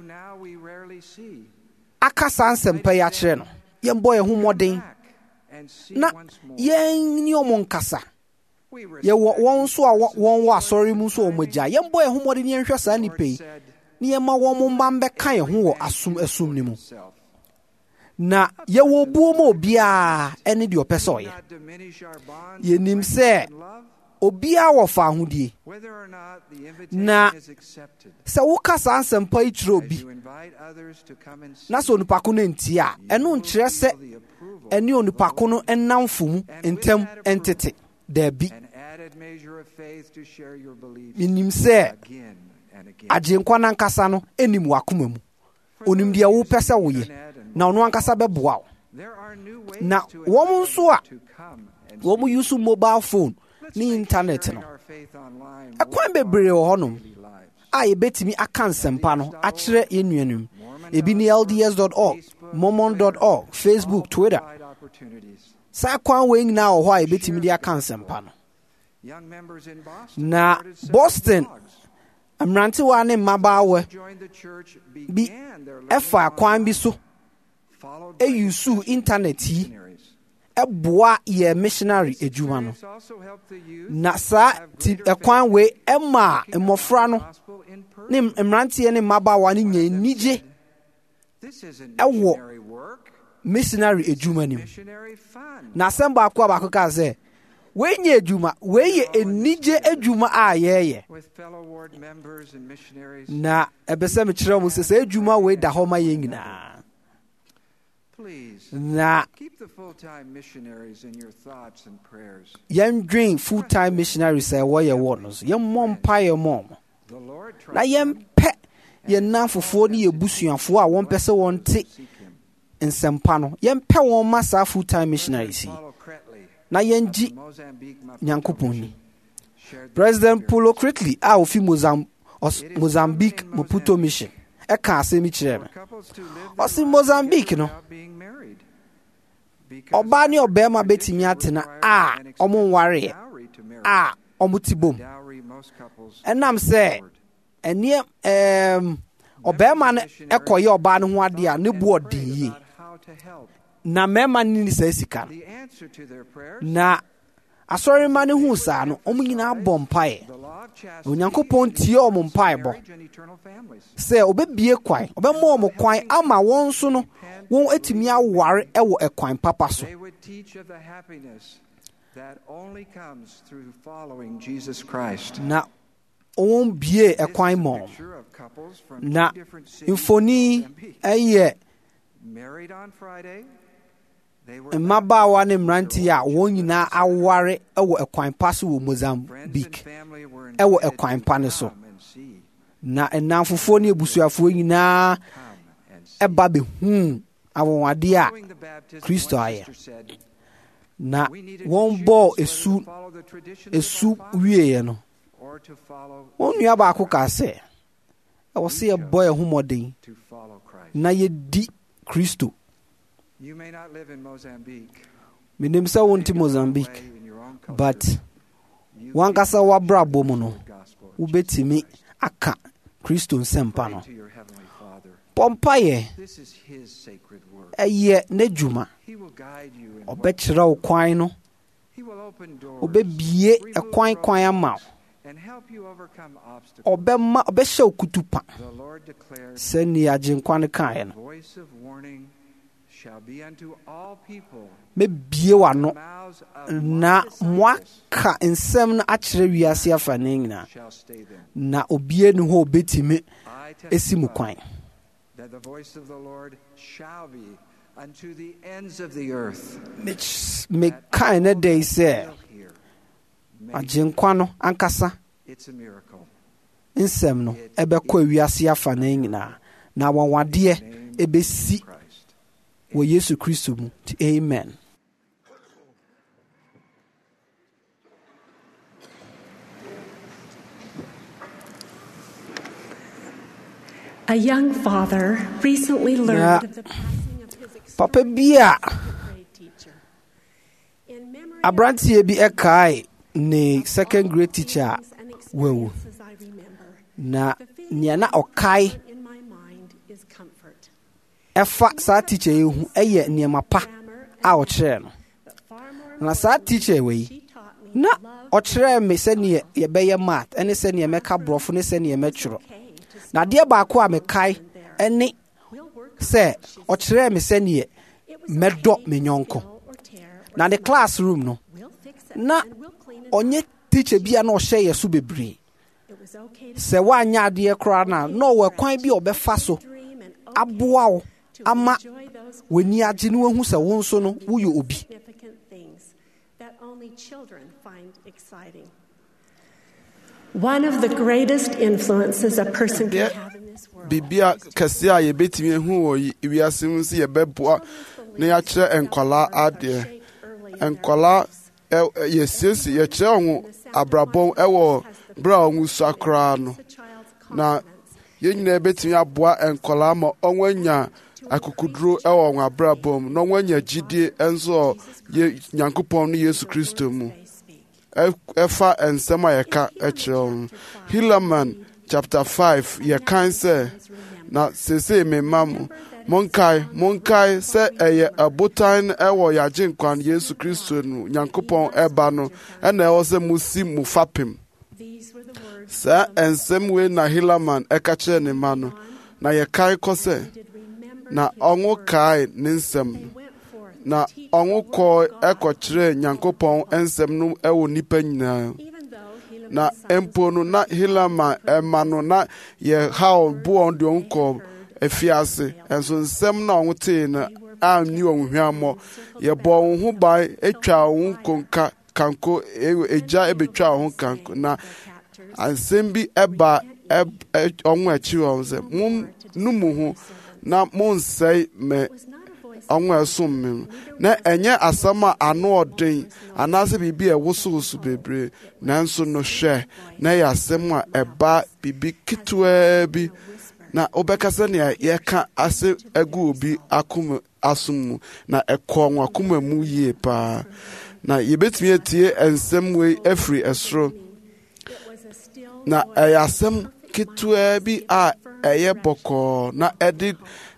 aka saa nsɛmpa yi akyerɛ no. Yɛmbɔ yɛn ho mmɔden na yɛn ne ɔmo nkasa. Yɛwɔ wɔn nso a wɔn wɔ asɔre mu nso ɔmo agya. Yɛmbɔ yɛn ho mmɔden na yɛnhwɛ saa nnipa yi na yɛma wɔn mo mma mbɛka yɛn ho wɔ asom asum ne mu. Na yɛwɔ buo ma obiara ɛne deɛ ɔpɛ sɛ ɔyɛ. Yɛnim sɛ obiara wɔ fa ahodie. Na sɛ woka saa nsɛmpa yi kyerɛ obi na sɛ onipa ko no ntie a, ɛno nkyerɛ sɛ ɛne onipa ko no ɛnam fo mu ntɛm ɛntete. Daabi. Menim sɛ Agyenkwa nankasa no ɛnim w'akoma mu. Onim deɛ wopɛ sɛ woyɛ, na ɔno ankasa bɛboa wo. Na wɔn nso a wɔn use mobile phone ne internet no, ɛkwan bebree wɔ hɔnom a yɛbɛtumi aka nsɛmpa no akyerɛ yɛn nuanom. Ebi ne L D S dot org, Mormon dot org, Facebook, Twitter. Saa kwan wɔ nyinaa wɔ hɔ a yɛbɛtumi de aka nsɛmpa no. Na Boston mmerantewa ne mmabaawa bi ɛfa kwan bi so ɛyusu internet yi ɛboa yɛ missionary adwuma no. Na saa ti ɛkwan wei ɛma mmɔfra no ne mmeranteɛ ne mmabaawa no nya anigye ɛwɔ missionary adwuma no mu. Na asɛm baako a baako kaa sɛ, wei nyɛ adwuma, wei yɛ anigye adwuma a yɛyɛ. Na ɛbɛ sɛ mekyerɛ mo sɛ saa adwuma wei da hɔ ma yɛn nyinaa. Na yɛndwen full-time missionaries a ɛwɔ yɛ wɔ no so. Yɛmmɔ mpaeɛ mmɔ mo. Na yɛmpɛ yɛn nan fofoɔ ne yɛbusuafoɔ a wɔmpɛ sɛ wɔnte nsɛmpa no. Yɛmpɛ wɔn ma saa full-time missionaries yi. Na yɛngye Nyankopɔn ni. President Paulo Critley a ofi Mozam- Mozambique Maputo Mission ɛka asɛm yi kyerɛ me. Ɔsi Mozambique no, ɔbaa ne ɔbɛrima bɛtumi atena a ɔmo nwareɛ a ɔmo ti bom. Ɛnam sɛ ɛneɛ ɛɛm ɔbɛrima no ɛkɔyɛ ɔbaa no ho adeɛ a ne bu ɔden yie. Na mmarima no ni saa sika no. Na asɔrema no hu saa no, ɔmo nyinaa bɔ mpaeɛ. Onyankopɔn tie ɔmo mpaebɔ sɛ ɔbɛbie kwan, ɔbɛma ɔmo kwan ama wɔn nso no wɔn atumi aware ɛwɔ ɛkwan papa so. Na wɔn bie ɛkwan ma wɔn. Na mfoni ɛyɛ mmabaawa ne mmeranteɛ a wɔn nyinaa aware ɛwɔ ɛkwan pa so wɔ Mozambique ɛwɔ ɛkwan pa ne so. Na ɛnam fofoɔ ne abusuafoɔ nyinaa ɛba bɛhuu awɔwadeɛ a Kristo ayɛ. Na wɔn bɔɔ esu esu wieɛ no, wɔn nua baako kaa sɛ ɛwɔ sɛ yɛbɔ yɛn ho mmɔden na yɛdi Kristo. Menim sɛ wonte Mozambique, but wankasa wabrabɔ mu no wobɛtumi aka Kristo nsɛmpa no. Pompaye, This is his sacred work. ɛyɛ n'adwuma. He will guide you in what Ɔbɛkyerɛ wo kwan no, He will open doors, ɔbɛbie remove ɛkwan kwan ama wo. and help you overcome obstacles. Ɔbɛma ɔbɛhyɛ wo kutupa. The Lord declares, Sɛnea Agyenkwa no kaeɛ no. voice of warning shall be unto all people. Mɛbie w'ano Mouths of na disciples moaka nsɛm no akyerɛ wiase afa ne nyinaa. shall stay them. Na obie ne hɔ a ɔbɛtumi I esi mu testify kwan. that the voice of the Lord shall be unto the ends of the earth. Mekae ne dɛ sɛ Will hear. Agyenkwa no ankasa It's a miracle. nsɛm no ɛbɛkɔ wiase afa ne nyinaa. Na wɔnwadeɛ ɛbɛsi Christ. wɔ Yesu Kristo mu. Amen. A young father recently Na learned of the passing of his papa extraordinary bi a grade teacher. In memory aberanteɛ bi ɛkae ne second grade teacher a and wawu. experiences I remember, Na nea na ɔkae in my mind is comfort. ɛfa saa teacher yi ho ɛyɛ nneɛma pa a ɔkyerɛɛ no. But far more Na saa teacher wɔ yi, she taught me na to love ɔkyerɛɛ me sɛneɛ yɛbɛyɛ math ɛne sɛneɛ mɛka borɔfo ne sɛneɛ mɛtwerɛ. okay to Na adeɛ baako a mekae ɛne will work sɛ ɔkyerɛɛ me sɛneɛ it was mɛdɔ okay me to nyɔnko. kill or tear or Na ne smash. classroom no, We'll fix it na and we'll clean it ɔnyɛ teacher bi a na ɔhyɛ yɛ so bebree. It was okay to Sɛ woanyɛ adeɛ koraa no a na ɔwɔ kwan bi a ɔbɛfa so dream and okay aboa wo to ama enjoy those w'ani agye ne woahu sɛ wo nso no woyɛ obi. significant things that only children find exciting. One of the greatest influences a person can Deɛ have in this world biribi a kɛse a yɛbɛtumi ehu wɔ yi- wiase mu sɛ yɛbɛboa na yɛakyerɛ nkɔlaa adeɛ. Nkɔlaa ɛ- ɛ- yɛsiesie yɛkyerɛ wɔn abrabɔ ɛwɔ bere a wɔn sua koraa no. Na yɛn nyinaa bɛtumi aboa nkɔlaa ma wɔanya akokoduro ɛwɔ wɔn abrabɔ mu na wɔanya gyidie nso wɔ yɛ Nyankopɔn ne Yesu Kristo mu. Ɛ- ɛfa nsɛm a yɛka ɛkyerɛ wɔn. Helaman chapter five yɛkan sɛ na seesei me mma mo monkae monkae sɛ ɛyɛ abotan no ɛwɔ yɛagye nkwa no Yesu Kristo no Nyankopɔn ɛba no ɛna ɛwɔ sɛ musi mu fapem. These were the words Saa nsɛm wei na Helaman ɛka kyerɛ ne mma no na yɛkae kɔ sɛ did remember na his ɔnwo words. kae ne nsɛm no. They went forth Na to teach ɔnwo the kɔɔ word of God, ɛkɔkyerɛɛ Nyankopɔn nsɛm no ɛwɔ nnipa nyinaa. even though Helaman's Na sons mpo no na Helaman ɛma no na yɛhaw bo wɔn de wɔn kɔ afiase ɛnso nsɛm na wɔn tee no anni wɔn hwɛmmɔ yɛbɔ wɔn ho ban atwa wɔn ho konka kanko e- egya ebetwa wɔn ho kanko na captors ansɛm bi ɛba ɛb- ɛ- wɔn akyi wɔn sɛ mo numu ho na mo nsɛe mɛ was not a voice ɔmo ɛsom me no na ɛnyɛ asɛm a ano ɔden anaasɛ biribi a ɛwosowoso bebree nanso no hwɛ na ɛyɛ asɛm a ɛba biribi ketewaa bi na wobɛka sɛnea yɛka ase agu obi akoma asom mu na ɛkɔɔ wɔn akoma mu yie paa na yɛbɛtumi atie nsɛm wei afiri ɛsoro it was a still na ɛyɛ asɛm ketewaa bi a ɛyɛ bɔkɔɔ na ɛde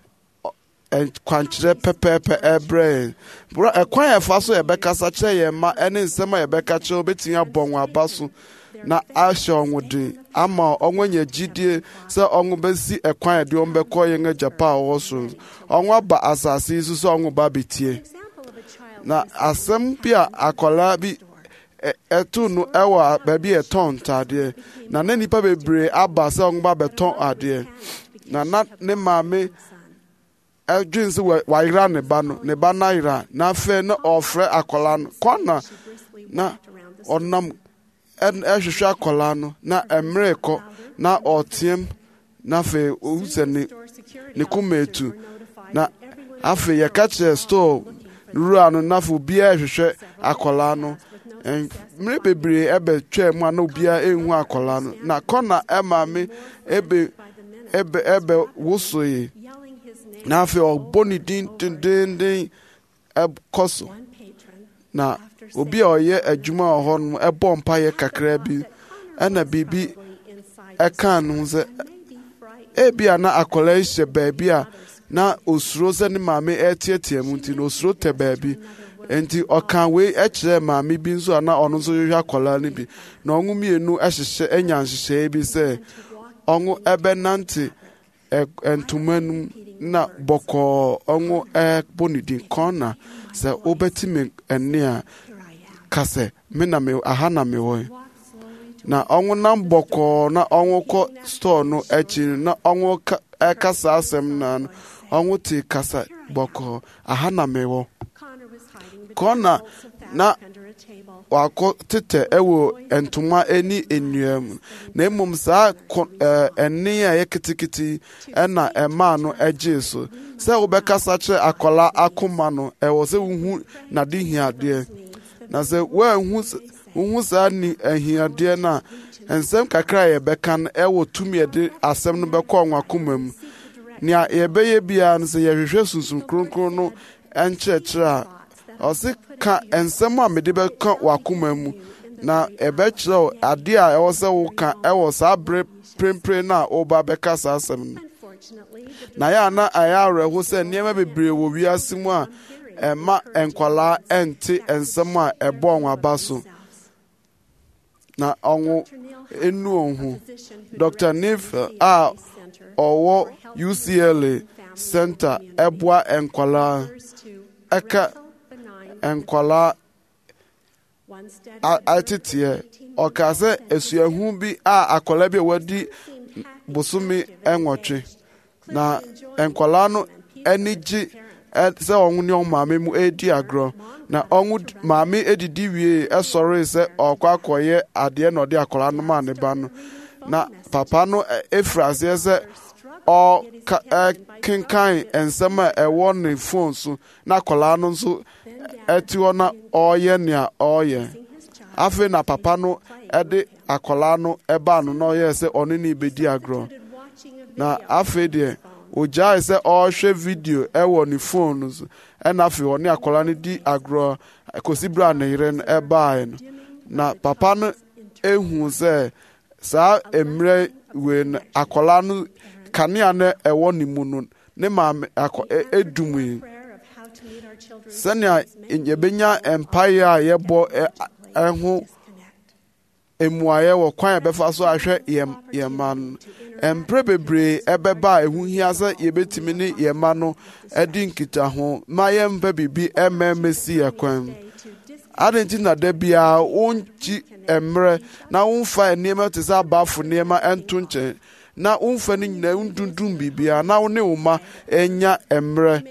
kwankyerɛ pɛpɛɛpɛ ɛbrɛ yɛn bro ɛkwan a ɛfa so yɛbɛkasa kyerɛ yɛn ma ɛne nsɛm a yɛbɛka kyerɛ wobɛtumi abɔ wɔn aba so na ahyɛ wɔn den ama wɔn anya gyidie sɛ wɔn bɛsi ɛkwan a ɛde wɔn bɛkɔ yɛn agyapa a wɔwɔ soro wɔn aba asase yi so sɛ wɔn ba bɛtie example of a child na asɛm bi a akwadaa bi ɛ- ɛto no ɛwɔ a- baabi a yɛtɔn ntaadeɛ na ne nipa bebree aba sɛ wɔn ba bɛtɔn adeɛ na na ne maame ɛdwen sɛ wɔ- wayera ne ba no ne ba no ayera na afei na ɔfrɛ akwadaa no kɔna na ɔnam ɛn- ɛhwehwɛ akwadaa no na mmerɛ kɔ na ɔteam na afei ohu sɛ ne ne koma etu na afei yɛka kyerɛ store wura no na afei obiara hwehwɛ akwadaa no ɛn- mmerɛ bebree ɛbɛtwaa mu a na obiara ehu akwadaa no na kɔna ɛmaame ebe ebe ɛbɛ wosoe yelling his name. na afei ɔbɔ ne din dendenden ɛkɔ so One patron na obi a ɔyɛ adwuma wɔ hɔ no ɛbɔ mpaeɛ kakra bi ɛna biribi inside ɛkaa no ho sɛ may be frightened ebia na akwadaa yi hyɛ baabi a na osuro sɛ ne maame ɛteɛteɛ mu nti na osuro tɛ baabi nti ɔka wei ɛkyerɛ maame bi nso a na ɔno nso hwehwɛ akwadaa no bi na ɔmo mmienu ɛhyehyɛ ɛnya nhyehyɛe bi sɛ ɔmo ɛbɛnante ntoma no na bɔkɔɔ ɔmo ɛbɔ ne din kɔn sɛ wobɛtumi ɛne a ka sɛ me na me aha na me wɔ na ɔmo nam bɔkɔɔ na ɔmo kɔ store no akyi na ɔmo ɛka saa asɛm na no ɔmo te kasa bɔkɔɔ aha na me wɔ kɔn na wakɔ tetɛ ɛwɔ ntoma ɛne nnua mu na mmom saa ɛne a ɛyɛ kitikiti ɛna ɛmaa no ɛgye so sɛ wobɛkasa kyerɛ akwadaa akoma no ɛwɔ sɛ wohu n'ade hiadeɛ na sɛ woahu saa ni ahiadeɛ no a nsɛm kakra a yɛbɛka no ɛwɔ tumi yɛde asɛm no bɛkɔ ɔmo akoma mu nea yɛbɛyɛ biara no sɛ yɛhwehwɛ sunsum kronkron no ɛnkyerɛkyerɛ a ɔse ka nsɛm a mede bɛka w'akoma mu na ɛbɛkyerɛ adeɛ a ɛwɔ sɛ woka ɛwɔ saa bere prempren no a woba bɛka saa asɛm no na yɛ ana ayɛ awerɛho sɛ nneɛma bebree wɔ wiase mu a ɛma nkwalaa ɛnte nsɛm a ɛbɔ ɔnwo aba so na ɔnwo ɛnu ɔho Doctor Nif a ɔwɔ U C L A Center ɛboa nkwalaa ɛka nkwalaa ateteɛ ɔka sɛ asuahu bi a akwadaa bi a wadi bosome nwɔtwe na nkwalaa no ani gye sɛ ɔno ne ɔmo maame mu edi agorɔ na ɔmo maame edidi wie ɛsɔre sɛ ɔkɔ akɔyɛ adeɛ na ɔde akwadaa no ma ne ba no na papa no efiri aseɛ sɛ ɔkenkan nsɛm a ɛwɔ ne phone so na akwadaa no nso ɛte hɔ na ɔreyɛ nea ɔreyɛ afei na papa no ɛde akwadaa no ɛbaa no na ɔyɛ sɛ ɔne ne bɛdi agorɔ na afei deɛ ogyae sɛ ɔrehwɛ video ɛwɔ ne phone no so ɛna afei ɔne akwadaa no di agorɔ kɔsi bere a ne yere no ɛbaeɛ no na papa no ehu sɛ saa mmerɛ wei no akwadaa no kanea no ɛwɔ ne mu no ne maame akɔ edum yi sɛnea yɛbɛnya mpaeɛ a yɛbɔ ɛho mmuayɛ wɔ kwan a yɛbɛfa so ahwɛ yɛn mma no mprɛ bebree ɛbɛba a ɛho hia sɛ yɛbɛtumi ne yɛn mma no ɛdi nkitaho ma yɛmpɛ biribi ɛmɛ mmɛsi yɛ kwan ade nti na da biara wonkyi mmerɛ na womfa nneɛma te sɛ abaafo nneɛma ɛnto nkyɛn na womfa no nyinaa wondundum biribiara na wo ne wo ma ɛnya mmerɛ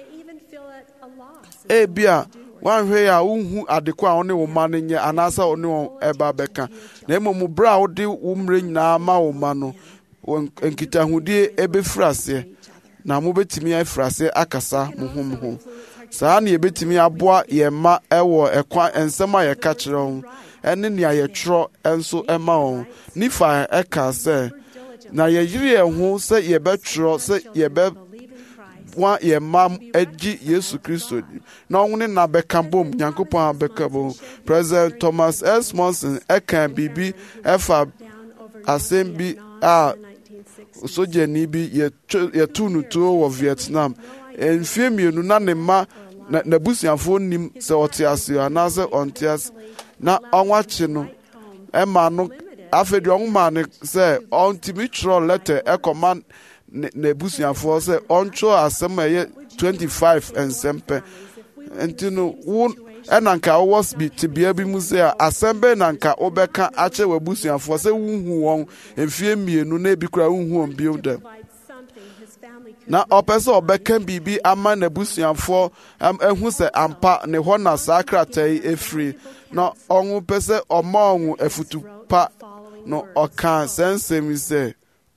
ebia wanhwɛ a wohu adeko a wo ne wo ma no nyɛ anaasɛ wo ne wo ɛba bɛka na mmom berɛ a wode wo mmerɛ nyinaa ma wo ma no nkitahodie ɛbɛfiri aseɛ na mobɛtumi afiri aseɛ akasa mo ho mo ho saa ne yɛbɛtumi aboa yɛn mma ɛwɔ ɛkwa nsɛm a yɛka kyerɛ ho ɛne nea yɛtwerɛ nso ɛma wɔn nifa ɛka sɛ na yɛyere yɛn ho sɛ yɛbɛtwerɛ sɛ yɛbɛ wa yɛ ma agyi Yesu Kristo na ɔno ne na bɛka bom Nyankopɔn abɛka bom President Thomas S. Monson ɛka biribi ɛfa asɛm bi a sogyani bi yɛtu no tuo wɔ Vietnam mfie mmienu na ne ma n'abusuafoɔ nim sɛ ɔte ase anaasɛ ɔnte ase na ɔnwakye no ɛma no afei deɛ ɔmo maa no sɛ ɔntumi twerɛ letter ɛkɔma n'abusuafoɔ sɛ ɔntwerɛ asɛm a ɛyɛ twenty-five nsɛm pɛ nti no wo ɛna nka wowɔ bi tebea bi mu sɛ a asɛm bɛɛ na nka wobɛka akyerɛ w'abusuafoɔ sɛ wohu wɔn mfie mmienu na ebi koraa wohu wɔn bio dɛm na ɔpɛ sɛ ɔbɛka biribi ama n'abusuafoɔ ɛhu sɛ ampa ne hɔ na saa krataa yi efiri na ɔho pɛ sɛ ɔma ɔho afutu pa no ɔka saa nsɛm yi sɛ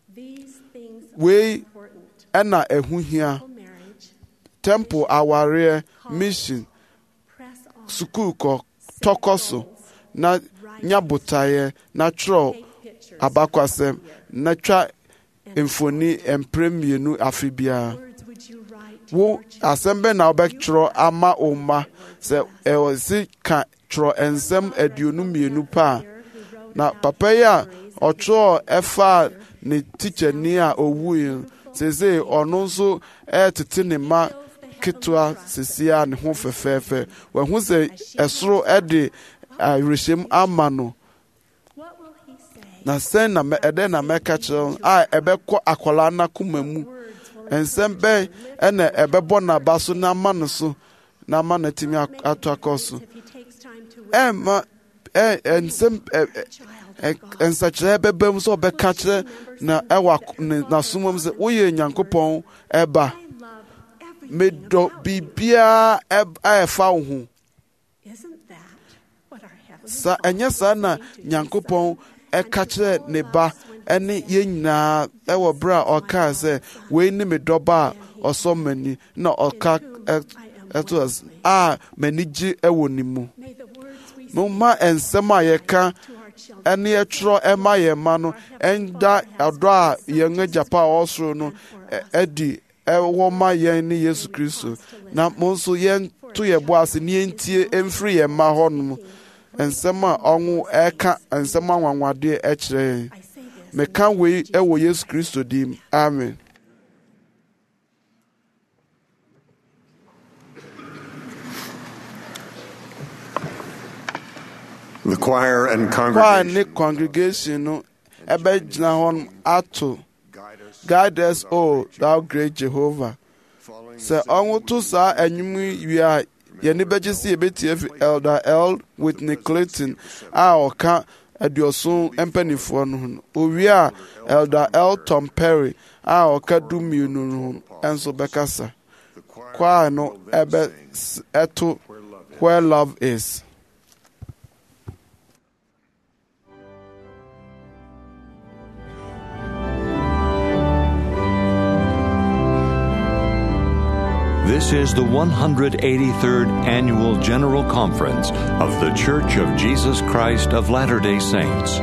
wei ɛna ɛho hia temple awareɛ mission sukuu kɔ tɔkɔ so na nya botaeɛ na twerɛ abakwasɛm na twa mfoni mpere mmienu afe biara wo asɛm bɛ na wobɛtwerɛ ama wo mma sɛ ɛwɔ si ka twerɛ nsɛm aduonu mmienu pa na papa yi a ɔtwerɛ ɛfa ne teacher ni a owui sese ɔno nso ɛtete ne ma ketewa sisi a ne ho fɛfɛɛfɛ wɔho sɛ ɛsoro ɛde awerɛhyɛm ama no na sɛn na ɛdɛn na mɛka kyerɛ a ɛbɛkɔ akwaraa n'akoma mu nsɛm bɛn ɛna ɛbɛbɔ n'aba so n'ama no so n'ama no atumi ato akɔ so ɛma ɛ nsɛm ɛ nsakyerɛ bɛbɛ mu sɛ ɔbɛka kyerɛ na ɛwɔ n'asoma mu sɛ woyɛ Nyankopɔn ɛba medɔ biribiara ɛfa wo ho sa ɛnyɛ saa na Nyankopɔn ɛka kyerɛ ne ba ɛne yɛn nyinaa ɛwɔ berɛ a ɔkaa sɛ wei ne me dɔba a ɔsɔ m'ani na ɔka ɛto as a m'ani gye ɛwɔ ne mu momma nsɛm a yɛka ɛne yɛtwerɛ ɛma yɛn ma no ɛnda ɔdɔ a yɛn agyapa a ɔsoro no ɛdi ɛwɔ ma yɛn ne Yesu Kristo na mo nso yɛnto yɛ bo ase ne yɛntie ɛmfiri yɛn ma hɔ nom nsɛm a ɔnwo ɛka nsɛm anwanwadeɛ ɛkyerɛ yɛn meka wei ɛwɔ Yesu Kristo dim amen. The choir and choir congregation ne congregation no ɛbɛgyina hɔ no ato guide us, O thou great Jehovah. Sɛ ɔnwo to saa anwum yi wie a yɛne bɛgye sɛ yɛbɛtie fi Elder L. Whitney Clayton a ɔka aduɔson mpanimfoɔ no ho no owie a Elder L. Tom Perry a ɔka dumienu no ho ɛnso bɛkasa choir no ɛbɛ ɛto Where Love Is. This is the one hundred eighty-third Annual General Conference of The Church of Jesus Christ of Latter-day Saints.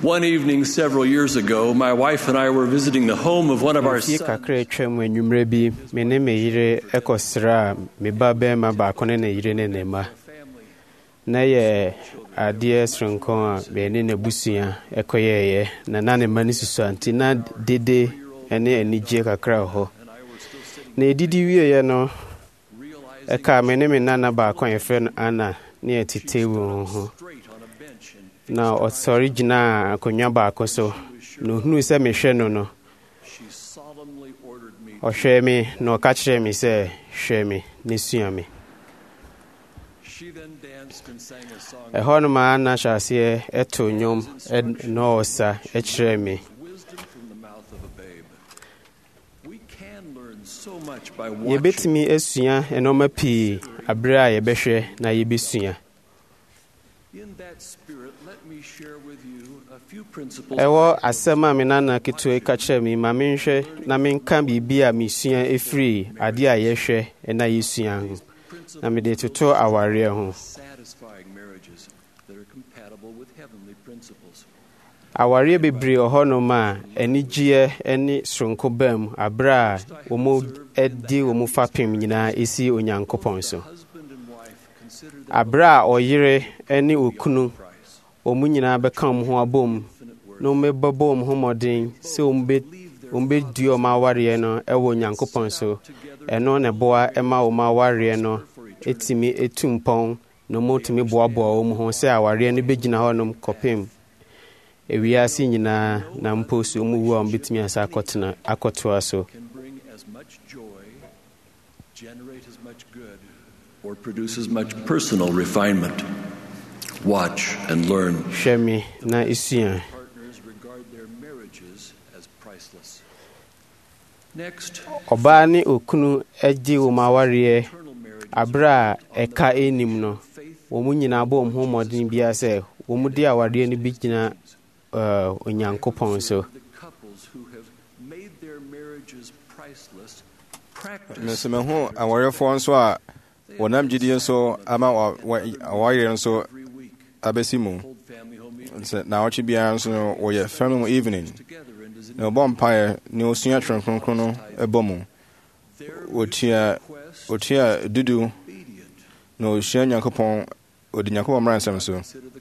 One evening several years ago, my wife and I were visiting the home of one of our Fie sons. kakra atwa mu anwummerɛ bi me ne me yere ɛkɔsra a me ba bɛrima baako ne ne yere ne ne mma na yɛ adeɛ soronko a bɛne n'abusua ɛkɔyɛeɛ na na ne mma no susu anti na dede ne anigye kakra wɔ hɔ na ɛdidi wieeɛ no ɛka me ne me nana baako a yɛfrɛ no Ana ne yɛtete wɔ ho na ɔsɔre gyinaa akonnwa baako so na ohunu sɛ mehwɛ no no ɔhwɛ me na ɔka kyerɛ me sɛ hwɛ me ne sua me ɛhɔ no ma Ana hyɛ aseɛ ɛto nnwom na ɔsa ɛkyerɛ me yɛbɛtumi asua ɛnɔma pii aberɛ a yɛbɛhwɛ na yɛbɛsua ɛwɔ asɛm a me nana ketewa ka kyerɛ me ma menhwɛ na menka biribi a mesua ɛfiri adeɛ a yɛhwɛ ɛna yɛsua ho na mede toto awareɛ ho awareɛ bebree wɔ hɔnom a anigyeɛ ne soronko baa mu aberɛ a wɔn de wɔn fapem nyinaa ɛsi Onyankopɔn so aberɛ a ɔyere ne okunu wɔn nyinaa bɛka wɔn ho abom na wɔbɛbɔ wɔn ho mmɔden sɛ wɔn bɛdua wɔn awareɛ no wɔ Onyankopɔn so ɛno na ɛboa ma wɔn awareɛ no ɛtumi ɛtu mpɔn na wɔtumi boaboa wɔn ho sɛ awareɛ no bɛgyina hɔnom kɔpem ewiase nyinaa na mpo so wɔn wu a wɔn bɛtumi asa akɔtena akɔtoa so or produce as much personal refinement. Watch and learn. Hwɛ me na esua. Partners regard their marriages as priceless. Next, ɔbaa ne okunu agye wɔn awareɛ aberɛ a ɛka anim no wɔn nyinaa bɔ wɔn ho mmɔden biara sɛ wɔn de awareɛ no bi gyina Onyankopɔn so. Mese me ho awarefoɔ nso a wɔnam gyidie nso ama awayere nso abɛsi mu sɛ na ɔkye biara nso no wɔyɛ family evening na ɔbɔ mpaeɛ ne ɔsua twerɛ kronkron no ɛbɔ mu ɔtua ɔtua dudu na ɔsua Nyankopɔn ɔde Nyankopɔn mmara nsɛm so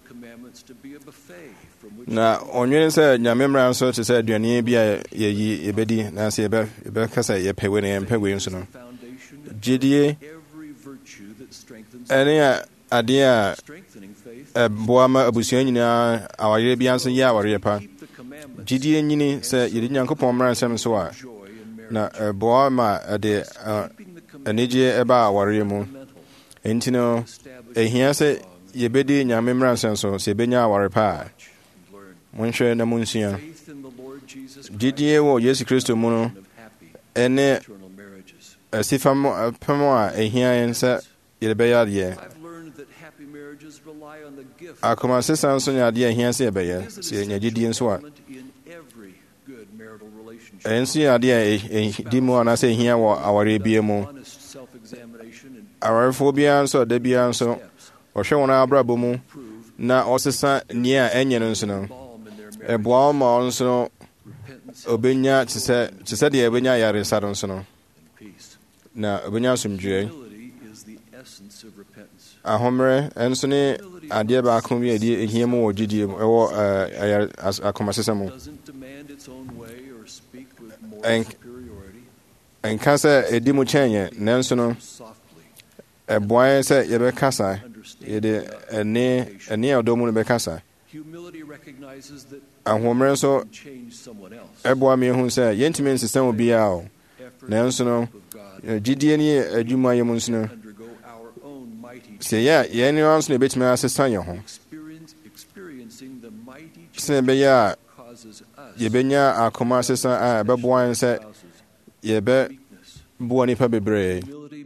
na ɔnwene sɛ Nyame mmara nso te sɛ aduane bi a yɛyi yɛbɛdi na sɛ yɛbɛka sɛ yɛpɛ wei na yɛmpɛ wei nso no gyidie ɛne adeɛ a ɛboa ma abusua nyinaa awareɛ bi nso yɛ awareɛ pa gyidie nyini sɛ yɛde Nyankopɔn mmara nsɛm so a na ɛboa ma ɛde anigye ɛba awareɛ mu enti no ɛhia sɛ yɛbɛdi Nyame mmara nsɛm so sɛ yɛbɛnya aware pa a monhwɛ na monsua gyidie wɔ Yesu Kristo mu no ɛne asifam pam a ɛhia yɛn sɛ yɛde bɛyɛ adeɛ akomasesa nso ne adeɛ ahia sɛ yɛbɛyɛ sɛ yɛnya gyidie nso a ɛyɛ nso yɛ adeɛ a ɛdi mu anaasɛ ɛhia wɔ awareɛ bia mu awarefoɔ biara nso ɔda biara nso ɔhwɛ wɔn abrabɔ mu na ɔsesa nea a ɛnyɛ no nso no ɛboa ma ɔno nso no ɔbɛnya te sɛ deɛ ɛbɛnya ayaresa no nso no na ɔbɛnya asomdwoeɛ ahommerɛ ɛnso ne adeɛ baako bi a ɛde ɛhia mu wɔ gyidie mu ɛwɔ akomasesa mu ɛnka sɛ ɛdi mu kyɛn yɛ nanso no ɛboa sɛ yɛbɛkasa yɛde ɛne ɛne a ɔdɔ mu no bɛkasa ahommerɛ nso ɛboa me hu sɛ yɛntumi nsesa wɔ biara o nanso no gyidie ne adwuma yɛ mu nso no sɛ yɛ yɛn nneɛma nso na ɛbɛtumi asesa yɛn ho sɛ ɛbɛyɛ a yɛbɛnya akoma asesa a ɛbɛboa yɛn sɛ yɛbɛboa nnipa bebree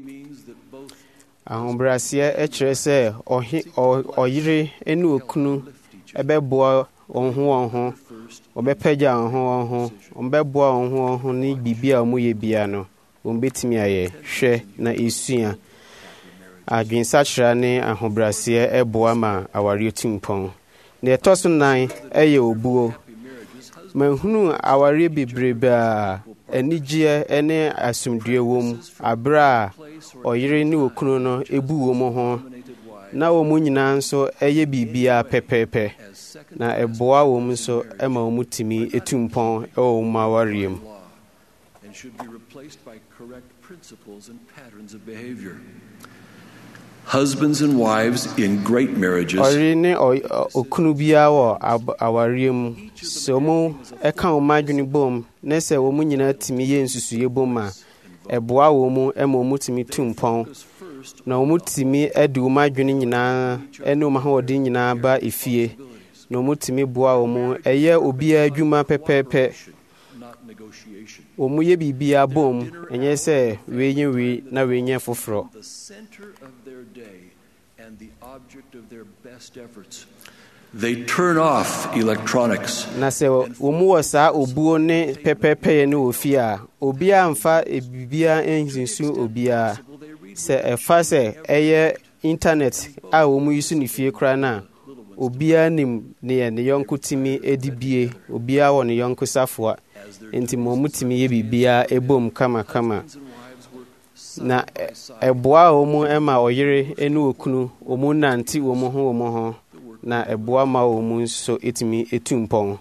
ahobrɛaseɛ ɛkyerɛ sɛ ɔyere ne okunu ɛbɛboa wɔn ho wɔn ho wɔbɛpagya wɔn ho wɔn ho wɔbɛboa wɔn ho wɔn ho ne biribi a wɔyɛ bia no wɔn bɛtumi ayɛ hwɛ na ɛsua adwensakyera ne ahobrɛaseɛ ɛboa ma awareɛ tu mpɔn na ɛtɔ so nan ɛyɛ obuo. Mahunu awareɛ bebrebe a anigyeɛ ne asomdue wɔ mu abere a ɔyere ne okunu no ebu wɔ mu ho, na wɔn mu nyinaa nso ɛyɛ biribiara pɛpɛɛpɛ, na ɛboa wɔn mu nso ma wɔn tumi etu mpɔn ɛwɔ wɔn awareɛ mu. Husbands and wives in great marriages. Ɔyere ne okunu biara wɔ awareɛ mu, sɛ wɔn ɛka wɔn adwene bom na sɛ wɔn nyinaa tumi yɛ nsusuiɛ bom a ɛboa wɔn mu ma wɔn tumi tu mpɔn, na wɔn tumi de wɔn adwene nyinaa ne wɔn ahoɔden nyinaa ba efie, na wɔn tumi boa wɔn mu ɛyɛ obiara adwuma pɛpɛɛpɛ. Wɔn yɛ biribiara bom, ɛnyɛ sɛ wei nyɛ wei na wei nyɛ foforɔ. They turn off electronics. Na sɛ wɔn wɔ saa obuo ne pɛpɛɛpɛ ne wɔ fie a obiara mfa biribiara nsunsu obiara. Sɛ ɛfa sɛ ɛyɛ internet a wɔn yi so ne fie koraa na obiara nim ne ne yɔnko tumi edi bie, obiara wɔ ne yɔnko safoa, nti wɔn tumi yɛ biribiara ebom kama kama. Na ɛboa wɔn ma ɔyere ne okunu wɔn nante wɔn ho wɔn ho, na ɛboa ma wɔn nso etumi etu mpɔn.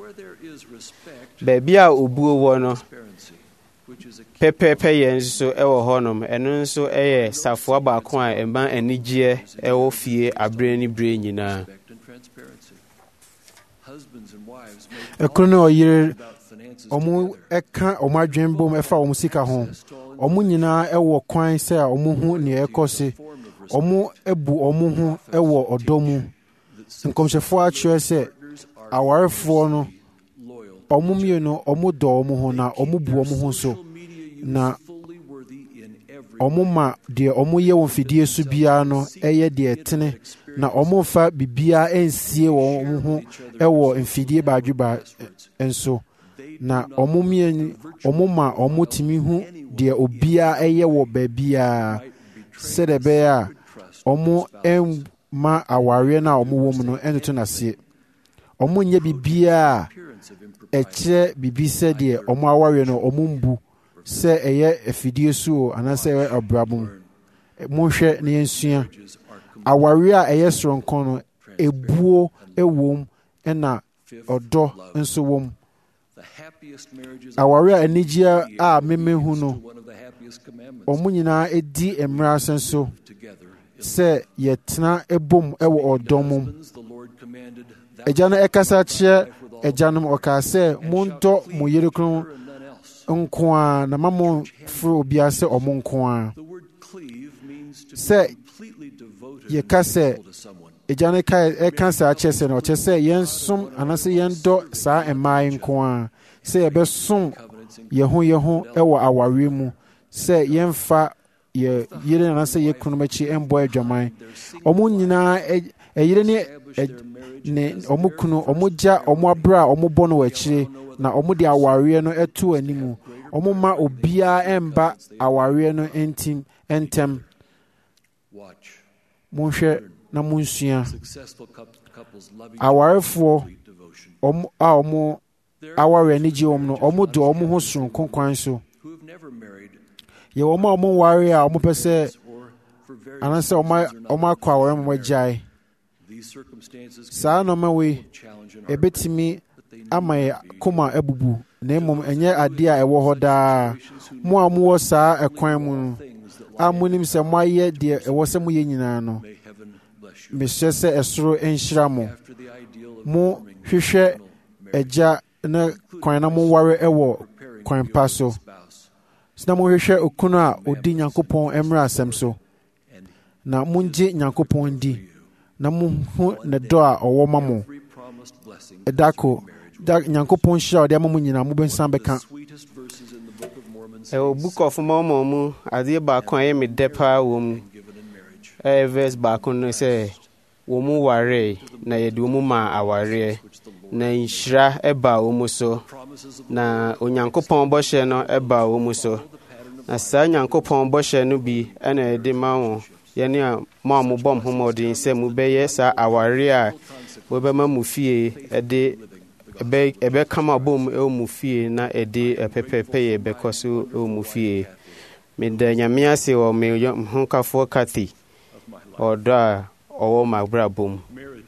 Baabi a obuo wɔ no pɛpɛɛpɛ yɛn nso ɛwɔ hɔnom, ɛno nso ɛyɛ safoa baako a ɛma anigyeɛ ɛwɔ fie abere ne bere nyinaa. Ekunu ne ɔyere ɔmo ɛka ɔmo adwene bom ɛfa ɔmo sika ho. Ɔmo nyinaa ɛwɔ kwan sɛ a ɔmo ho nea ɛkɔ se. Ɔmo ebu ɔmo ho ɛwɔ ɔdɔ mu. Nkɔmhyɛfoɔ akyerɛ sɛ awarefoɔ no ɔmo mmienu ɔmo dɔ ɔmo ho na ɔmo bu ɔmo ho so, na ɔmo ma deɛ ɔmo yɛ wɔ mfidie so biara no ɛyɛ deɛ ɛtene, na ɔmo fa bibiara ɛnsie wɔn ɔmo ho ɛwɔ mfidie baadwe ba nso, na ɔmo mmienu ɔmo ma ɔmo tumi hu deɛ obiara ɛyɛ wɔ baabiara, sɛdeɛ ɛbɛyɛ a ɔmo ɛmma awareɛ no a ɔmo wɔ mu no ɛntoto n'aseɛ. Ɔmo nyɛ bibiara ɛkyerɛ bibi sɛdeɛ ɔmo awareɛ no ɔmo mbu sɛ ɛyɛ afidie so anaasɛ ɛyɛ abrabɔ mu. Monhwɛ na yɛnsua awareɛ a ɛyɛ soronko no ebuo ɛwɔ mu ɛna ɔdɔ nso wɔ mu. Awareɛ a anigyeɛ a memehu no ɔmo nyinaa edi mmara ase nso sɛ yɛtena ebom ɛwɔ ɔdɔ mu. Agya no ɛkasa kyerɛ agyanom ɔkaa sɛ mondɔ mo yerenom nko a na ma mo foro obiara sɛ ɔmo nko a. Sɛ yɛka sɛ agya no ɛka saa kyerɛ sɛ no ɔkyerɛ sɛ yɛnsom anaasɛ yɛndɔ saa mmaa yi nko a, sɛ yɛbɛsom yɛn ho yɛn ho ɛwɔ awareɛ mu, sɛ yɛmfa yɛ yere anaasɛ yɛ kunom akyi ɛmbɔ adwaman. Ɔmo nyinaa ɛyere ne ne ɔmo kunu ɔmo gya ɔmo abere a ɔmo bɔ no wɔ akyire, na ɔmo de awareɛ no ɛto anim. Ɔmo ma obiara ɛmba awareɛ no ntim ntɛm. Monhwɛ na monsua awarefoɔ ɔmo a ɔmo aware anigye wɔm no ɔmo de ɔmo ho soronko kwan so. Yɛwɔ ɔmo a ɔmo ware a ɔmo pɛ sɛ anaasɛ ɔmo akɔ aware mu agyae. Saa nɔɔma wei ebetumi ama yɛ koma abubu, na mmom ɛnyɛ adeɛ a ɛwɔ hɔ daa. Mo a mowɔ saa ɛkwan mu no a monim sɛ moayɛ deɛ ɛwɔ sɛ moyɛ nyinaa no, mehyɛ sɛ ɛsoro nhyira mo. Mo hwehwɛ agya na kwan na moware ɛwɔ kwan pa so, na mohwehwɛ okunu a odi Nyankopɔn mmara asɛm so, na mongye Nyankopɔn di, na mohu ne dɔ a ɔwɔ ma mo. Ɛdako Nyankopɔn hyira ɔde ama mo nyinaa mobɛnsan bɛka. Ɛwɔ Book of Mormon mu adeɛ baako a ɛyɛ me dɛ paa wɔ mu ɛyɛ verse baako no sɛ wɔn mu waree na yɛde wɔn mu ma awareɛ, na nhyira ɛba wɔn mu so, na Onyankopɔn bɔhyɛ no ɛba wɔn mu so. Na saa Nyankopɔn bɔhyɛ no bi ɛna yɛde ma wɔn yɛne a mo a mobɔ mo ho mmɔden sɛ mobɛyɛ saa awareɛ a wɔbɛma mu fie ɛde ɛbɛ ɛbɛkama bom ɛwɔ mu fie na ɛde ɛpɛpɛpɛyɛ bɛkɔ so ɛwɔ mu fie. Meda Nyame ase wɔ me honkafoɔ Kathy ɔdɔ a ɔwɔ m'abrabɔ mu.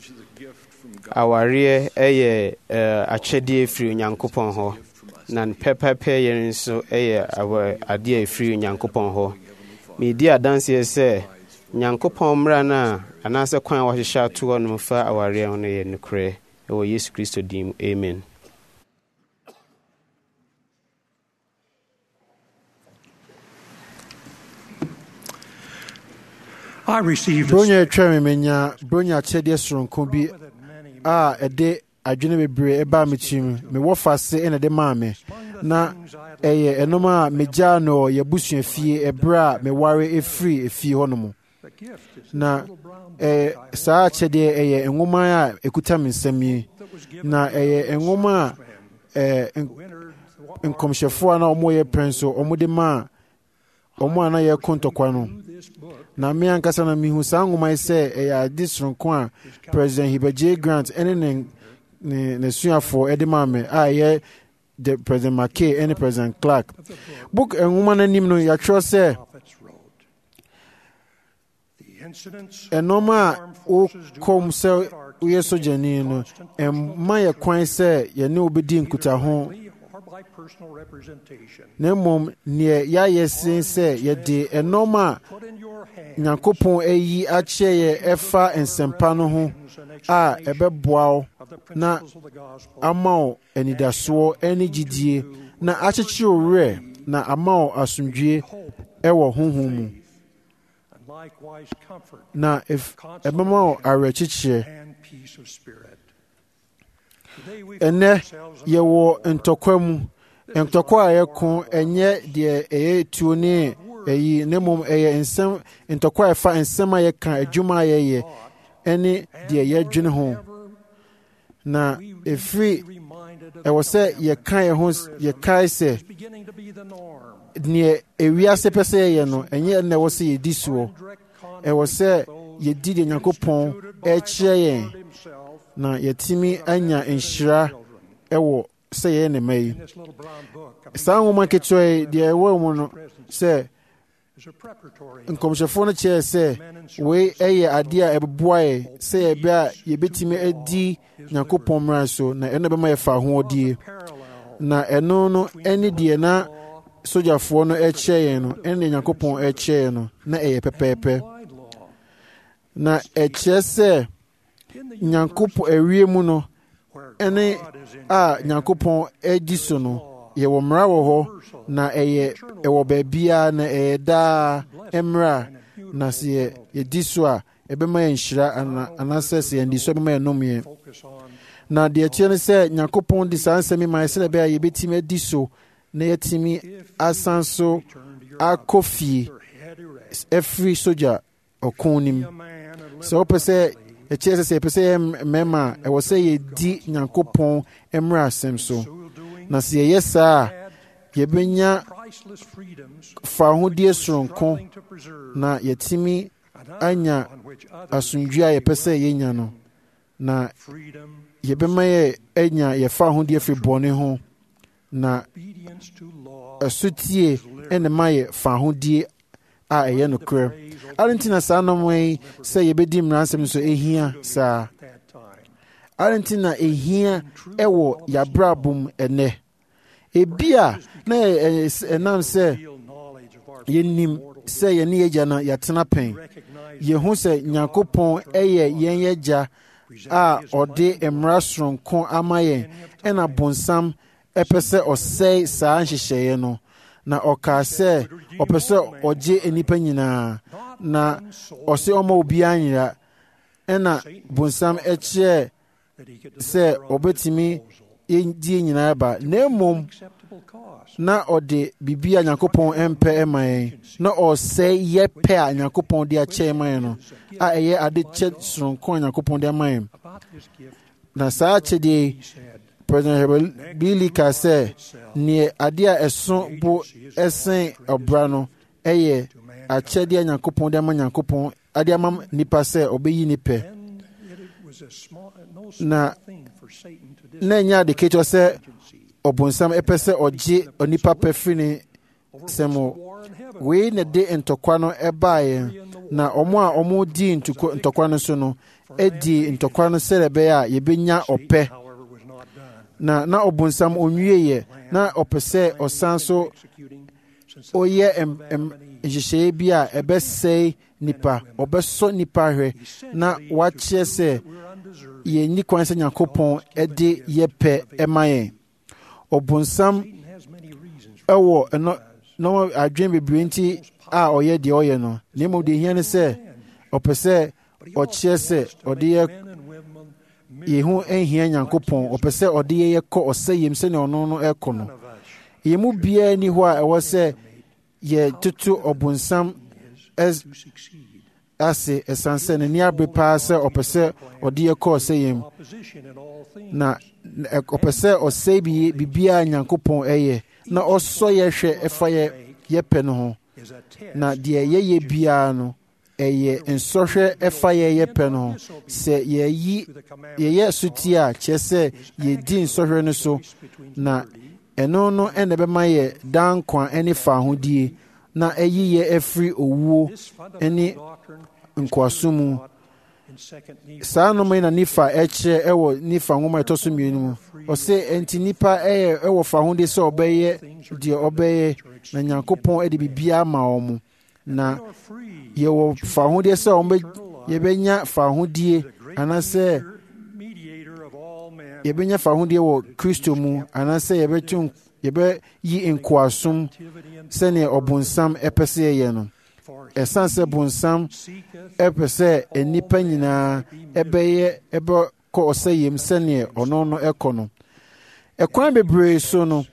Awareɛ ɛyɛ akyɛdeɛ firi Onyankopɔn hɔ, na pɛpɛpɛyɛ nso ɛyɛ adeɛ firi Onyankopɔn hɔ. Medi adanseɛ sɛ Nyankopɔn mmara no a anaasɛ kwan a wɔhyehyɛ atoɔ no fa awareɛ ho no yɛ nokorɛ ɛwɔ Yesu Kristo din mu. Amen. I received Bronya twɛn me nya bronya kyɛdeɛ soronko bi a ɛde adwene bebree ɛbaa me tirim. Me wɔ fa se ɛna de maa me. Na ɛyɛ ɛnom a megyaa no yɛbusua fie ɛberɛ a meware ɛfiri efie hɔ no mu. Na ɛɛ saa kyɛdeɛ ɛyɛ nwoma a ɛkuta me nsam yi. Na ɛyɛ nwoma a ɛɛ nkɔmhyɛfoɔ a na wɔyɛ pɛn so wɔde maa wɔn a na yɛko ntɔkwa no. Na me ankasa na mihu saa nwoma yi sɛ ɛyɛ ade soronko a President Heber J. Grant ɛne ne ne n'asuafoɔ ɛde maa me a ɛyɛ the President McKay ɛne President Clark. Book nwoma n'anim no yɛatwerɛ sɛ ɛnɔɔma a wokɔm sɛ woyɛ sogyani no ɛmma yɛ kwan sɛ yɛne wobɛdi nkutaho, na mmom neɛ yɛayɛ sen sɛ yɛde ɛnɔɔma a Nyankopɔn ayi akyɛ yɛ ɛfa nsɛmpa no ho a ɛbɛboa wo na ama wo anidasoɔ ɛne gyidie na akyekyere wo werɛ na ama wo asomdwie ɛwɔ honhom mu, na ɛbɛma wo awerɛkyekyerɛ. Ɛnɛ yɛwɔ ntɔkwa mu. Ntɔkwa a yɛko ɛnyɛ deɛ ɛyɛ tuo ne ɛyi, ne mmom ɛyɛ nsɛm ntɔkwa a ɛfa nsɛm a yɛka, adwuma a yɛyɛ ɛne deɛ yɛdwene ho. Na ɛfiri ɛwɔ sɛ yɛka yɛn ho yɛkae sɛ neɛ ewiase pɛ sɛ yɛyɛ no ɛnyɛ ɛna ɛwɔ sɛ yɛdi soɔ. Ɛwɔ sɛ yɛdi deɛ Nyankopɔn ɛkyerɛ yɛn na yɛtumi anya nhyira ɛwɔ sɛ yɛyɛ ne mma yi. Saa nwoma ketewa yi deɛ ɛwɔ mu no sɛ nkɔmhyɛfoɔ no kyerɛ sɛ wei ɛyɛ adeɛ a ɛbɛboa yɛ sɛ yɛbɛ a yɛbɛtumi adi Nyankopɔn mmara so, na ɛno bɛma yɛfa ahoɔdie. Na ɛno no ɛne deɛ na sogyafoɔ no ɛkyerɛ yɛn no ɛne deɛ Nyankopɔn ɛkyerɛ yɛn no na ɛyɛ pɛpɛɛpɛ. Na ɛkyerɛ sɛ Nyankopɔn awie mu no ɛne a Nyankopɔn adi so no yɛwɔ mmara wɔ hɔ, na ɛyɛ ɛwɔ baabiara, na ɛyɛ daa mmara, na sɛ yɛdi so a ɛbɛma yɛn nhyira anaasɛ sɛ yɛndi so ɛbɛma yɛn nnomeɛ. Na deɛ ɛkyerɛ no sɛ Nyankopɔn de saa nsɛm yi ma yɛ sɛ ɛbɛyɛ a yɛbɛtumi adi so na yɛtumi asan so akɔ fie ɛfiri sogya ɔko nim. Sɛ wopɛ sɛ ɛkyerɛ sɛ sɛ yɛpɛ sɛ yɛ mmarima a ɛwɔ sɛ yɛdi Nyankopɔn mmara asɛm so, na sɛ yɛyɛ saa a yɛbɛnya fahodie soronko na yɛtumi anya asomdwie a yɛpɛ sɛ yɛnya no, na yɛbɛma yɛ anya yɛfa ahodie firi bɔne ho, na ɛsotie ɛne ma yɛ fahodie a ɛyɛ nokorɛ. Ade nti na saa nnɔma yi sɛ yɛbɛdi mmara nsɛm so ɛhia saa. Ade nti na ɛhia ɛwɔ yɛabrabɔ mu ɛnɛ. Ebi a na ɛnam sɛ yɛnim sɛ yɛne yɛgya no yɛatena pɛn. Yɛhu sɛ Nyankopɔn ɛyɛ yɛn yɛgya a ɔde mmara soronko ama yɛn, ɛna bonsam ɛpɛ sɛ ɔsɛe saa nhyehyɛeɛ no. Na ɔkaa sɛ ɔpɛ sɛ ɔgye nnipa nyinaa, na ɔsɛ ɔma obiara nyera, ɛna bonsam ɛkyerɛ sɛ ɔbɛtumi die nyinaa ba, na mmom na ɔde biribi a Nyankopɔn ɛmpɛ ɛma yɛn, na ɔsɛe yɛ pɛ a Nyankopɔn de akyɛ ɛma yɛn no, a ɛyɛ ade kyɛ soronko a Nyankopɔn de ama yɛn. Na saa akyɛdeɛ President Heber Billy ka sɛ neɛ adeɛ a ɛso bo ɛsen ɔbra no ɛyɛ akyɛdeɛ a Nyankopɔn de ama Nyankopɔn ade ama nipa sɛ ɔbɛyi ne pɛ. na na nya de keto sɛ ɔbonsam ɛpɛ sɛ ɔgye onipa pɛ firi ne sɛm wei na de ntɔkwa no ɛbaeɛ na ɔmo a ɔmo di ntɔkwa no so no ɛdi ntɔkwa no sɛ ɛbɛyɛ a yɛbɛnya ɔpɛ na na ɔbonsam onwieɛ na ɔpɛ sɛ ɔsan so ɔyɛ nhyehyɛeɛ bi a ɛbɛsɛe nipa ɔbɛsɔ nipa ahwɛ na wakyerɛ sɛ yɛnni kwan sɛ Nyankopɔn ɛde yɛpɛ ɛma yɛn ɔbonsam ɛwɔ ɛno na adwene bebree nti a ɔyɛ deɛ ɔyɛ no na mmom deɛ hia ne sɛ ɔpɛ sɛ ɔkyerɛ sɛ ɔde yɛ yɛn ho nhia Nyankopɔn ɔpɛ sɛ ɔde yɛ kɔ ɔsɛyɛm sɛnea ɔno no ɛkɔ no yɛn mu biara ni hɔ a ɛwɔ sɛ yɛtoto ɔbonsam ase ɛsiane sɛ n'ani abere paa sɛ ɔpɛ sɛ ɔde yɛ kɔ ɔsɛyɛm na ɔpɛ sɛ ɔsɛe biribiara Nyankopɔn ɛyɛ na ɔsɔ yɛ hwɛ ɛfa yɛ yɛpɛ no ho na deɛ yɛyɛ biara no ɛyɛ nsɔhwɛ ɛfa yɛ yɛpɛ no ho sɛ yɛyi yɛyɛ suti a kyerɛ sɛ yɛdi nsɔhwɛ no so na ɛno no ɛna ɛbɛma yɛ dankwa ɛne faahodie na ɛyi yɛ ɛfiri owuo ɛne nkoaso mu saa nnɔma yi na nifa ɛkyerɛ ɛwɔ nifa nwoma ɛtɔ so mmienu mu ɔsɛ ɛnti nipa ɛyɛ ɛwɔ faahodie sɛ ɔbɛyɛ deɛ ɔbɛyɛ na Nyankopɔn ɛde biribiara ama wɔn na yɛwɔ faahodie sɛ wɔn yɛbɛnya faahodie anaasɛ yɛbɛnya faahodie wɔ Kristo mu anaasɛ yɛbɛtu yɛbɛyi nkoasom sɛnea ɔbonsam ɛpɛ sɛ yɛyɛ no ɛsiane sɛ bonsam ɛpɛ sɛ nnipa nyinaa ɛbɛyɛ ɛbɛkɔ ɔsɛyɛm sɛnea ɔno no ɛkɔ no ɛkwan bebree so no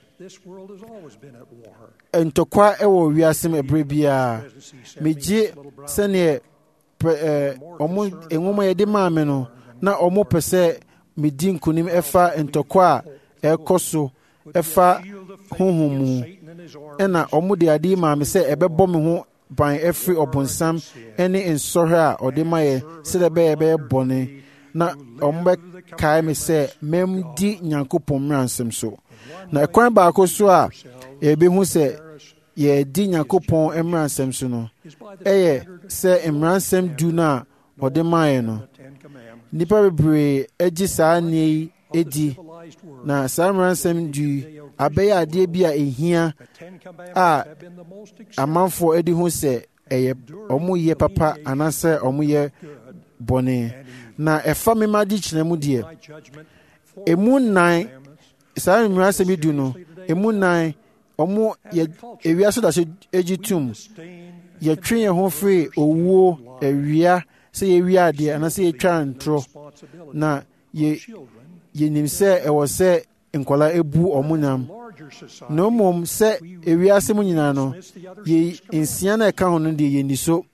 ntɔkwa ɛwɔ wiase mu ɛberɛ biara megye sɛnea ɔmo nwoma yɛde maa me no na ɔmo pɛ sɛ medi nkonim ɛfa ntɔkwa a ɛkɔ so ɛfa honhom mu ɛna ɔmo de ade maa me sɛ ɛbɛbɔ me ho ban ɛfiri ɔbonsam ɛne nsɔhwɛ a ɔde ma yɛ sɛdeɛ ɛbɛyɛ ɛbɛyɛ bɔne na ɔmo bɛkae me sɛ memdi Nyankopɔn mmaransɛm so na ɛkwan baako so a yɛbɛhu sɛ yɛdi Nyankopɔn mmaransɛm so no ɛyɛ sɛ mmaransɛm du no a ɔde ma yɛ no nnipa bebree agye saa nneɛ yi edi na saa mmaransɛm du yi abɛyɛ adeɛ bi a ɛhia a amanfoɔ adi ho sɛ ɛyɛ ɔmo yɛ papa anaasɛ ɔmo yɛ bɔne na ɛfa mema de kyerɛ mu deɛ emu nnan saa mmaransɛm yi du no emu nnan ɔmo yɛ ewia so da so agyi tum yɛtwe yɛn ho firi owuo awia sɛ yɛwia adeɛ anaasɛ yɛtwa ntorɔ na yɛ yɛnim sɛ ɛwɔ sɛ nkɔla ebu ɔmo nam na mmom sɛ ewiase mu nyinaa no yɛ nsia na ɛka ho no deɛ yɛni so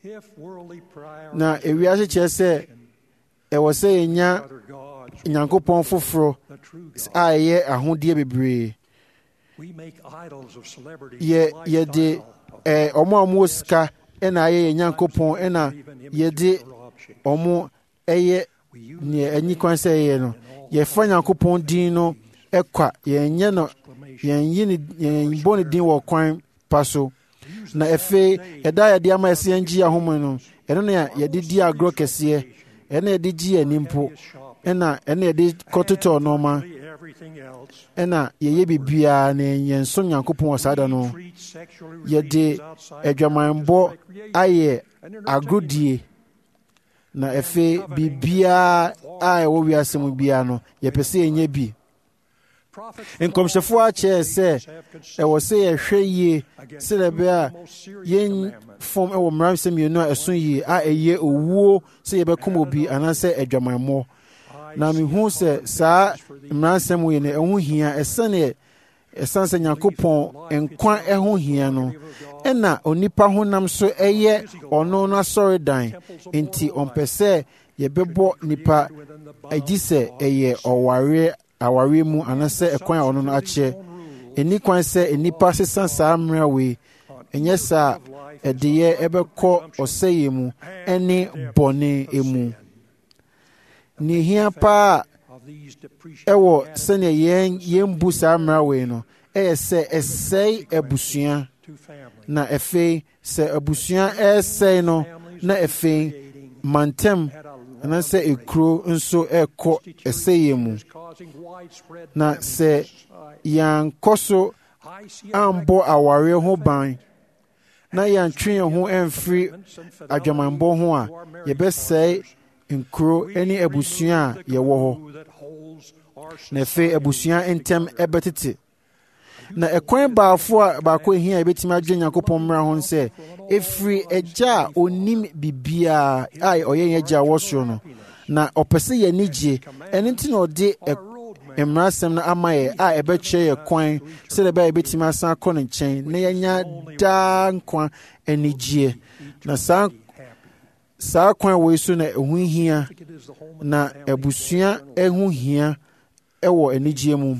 na ewiase kyerɛ sɛ ɛwɔ sɛ yɛnya Nyankopɔn foforɔ a ɛyɛ ahodeɛ bebree yɛ yɛde ɛɛ ɔmo a ɔmo sika ɛna ayɛ yɛn Nyankopɔn ɛna yɛde ɔmo ɛyɛ nea ɛnyi kwan sɛ ɛyɛ no yɛfa Nyankopɔn din no ɛkwa yɛnyɛ no yɛnyi ne yɛn bɔ ne din wɔ kwan pa so na afei ɛda yɛde ama ɛsɛ yɛn gye ahoma no ɛno na yɛde di agorɔ kɛseɛ ɛna yɛde gye yɛn nimpo ɛna ɛna yɛde kɔtotɔ nɔɔma ɛna yɛyɛ biribiara na yɛn so Nyankopɔn wɔ saa da no yɛde adwamanbɔ ayɛ agodie na afei biribiara a ɛwɔ wiase mu biara no yɛpɛ sɛ yɛnyɛ bi nkɔmhyɛfoɔ akyerɛ sɛ ɛwɔ sɛ yɛhwɛ yie sɛdeɛ ɛbɛyɛ a yɛn fam ɛwɔ mmaransɛm mmienu a ɛso yie a ɛyɛ owuo sɛ yɛbɛkom obi anaasɛ adwamanmmɔ na mehu sɛ saa mmaransɛm yi no ɛho hia ɛsɛne ɛsiane sɛ Nyankopɔn nkwa ɛho hia no ɛna onipa honam so ɛyɛ ɔno no asɔredan nti ɔmpɛ sɛ yɛbɛbɔ nipa agyi sɛ ɛyɛ ɔwareɛ awareɛ mu anaasɛ ɛkwan a ɔno no akyɛ ɛni kwan sɛ nnipa sesa saa mmerɛ wei ɛnyɛ saa ɛde yɛ ɛbɛkɔ ɔsɛeɛ mu ɛne bɔne mu ne hia paa ɛwɔ sɛnea yɛn yɛn bu saa mmara wei no ɛyɛ sɛ ɛsɛe abusua na afei sɛ abusua ɛsɛe no na afei mantam anaasɛ ekuro nso ɛkɔ ɛsɛeɛ mu na sɛ yɛankɔ so ambɔ awareɛ ho ban na yɛantwe yɛn ho amfiri adwamanbɔ ho a yɛbɛsɛe nkuro ne abusua a yɛwɔ hɔ na afei abusua ntɛm ɛbɛtete na ɛkwan baafo a baako ehia a yɛbɛtumi adwe Nyankopɔn mmara ho sɛ ɛfiri agya a onim biribiara a ɔyɛ yɛn agya a wɔ soro no na ɔpɛ sɛ yɛni gye ɛno nti na ɔde mmaransɛm no ama yɛ a ɛbɛkyerɛ yɛ kwan sɛdeɛ ɛbɛyɛ yɛbɛtumi asan akɔ ne nkyɛn na yɛanya daa nkwa anigyeɛ na saa saa kwan wei so na ɛho hia na abusua ɛho hia ɛwɔ anigyeɛ mu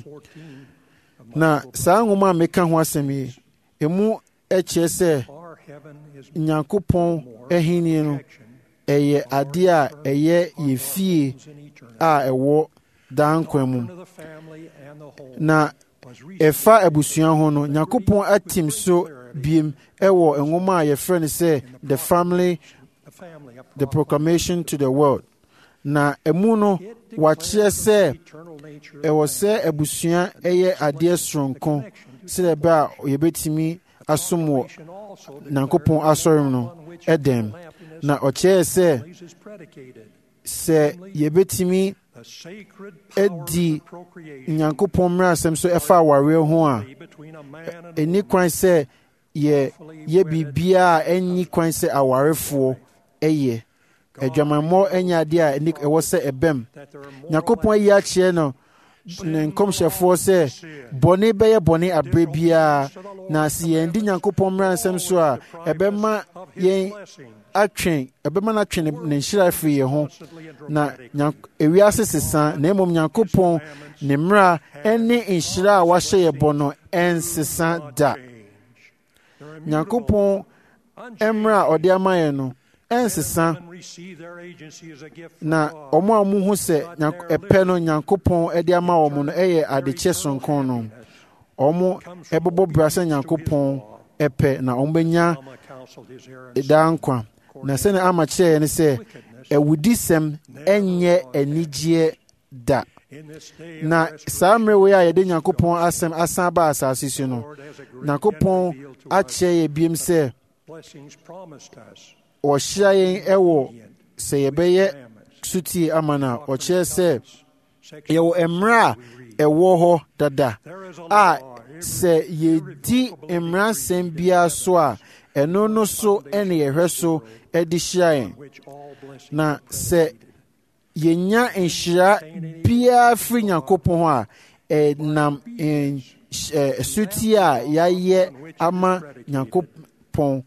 na saa nwoma a meka ho asɛm yi emu ɛkyerɛ sɛ Nyankopɔn ahenni no ɛyɛ adeɛ a ɛyɛ yɛ fie a ɛwɔ daa nkwa mu na ɛfa abusua ho no Nyankopɔn atim so biem ɛwɔ nwoma a yɛfrɛ no sɛ the family the proclamation to the world na emu no wakyerɛ sɛ ɛwɔ sɛ abusua ɛyɛ adeɛ soronko sɛdeɛ ɛbɛ a yɛbɛtumi asom wɔ Nyankopɔn asɔre mu no ɛdɛm na ɔkyerɛ sɛ sɛ yɛbɛtumi adi Nyankopɔn mmaransɛm so ɛfa awareɛ ho a ɛni kwan sɛ yɛ yɛ biribiara a ɛnni kwan sɛ awarefoɔ ɛyɛ adwamammɔ ɛnyɛ adeɛ a ɛwɔ sɛ ɛbɛm Nyankopɔn ayi akyerɛ no ne nkɔmhyɛfoɔ sɛ bɔne bɛyɛ bɔne aberɛ biara na sɛ yɛndi Nyankopɔn mmaransɛm so a ɛbɛma yɛn atwɛn ɛbɛma no atwe ne nhyira afiri yɛn ho na ewiase sesa na mmom Nyankopɔn ne mmara ɛne nhyira a wahyɛ yɛ bɔ no ɛnsesa da Nyankopɔn mmara a ɔde ama yɛn no ɛnsesa na ɔmo a mo ho sɛ ɛpɛ no Nyankopɔn ɛde ama wɔn no ɛyɛ adekyɛ sonkron no ɔmo ɛbɛbɔ bra sɛ Nyankopɔn ɛpɛ na ɔmo bɛnya daa nkwa na sɛnea ama kyerɛ yɛn sɛ awudisɛm ɛnyɛ anigyeɛ da na saa mmerɛ wei a yɛde Nyankopɔn asɛm asan ba asase so no Nyankopɔn akyerɛ yɛ biem sɛ ɔhyira yɛn ɛwɔ sɛ yɛbɛyɛ sutie ama no a ɔkyerɛ sɛ yɛwɔ mmara a ɛwɔ hɔ dada a sɛ yɛdi mmaransɛm biara so a ɛno no so ɛne yɛhwɛ so ɛde hyira yɛn na sɛ yɛnya nhyira biara firi Nyankopɔn hɔ a ɛnam sutie a yɛayɛ ama Nyankopɔn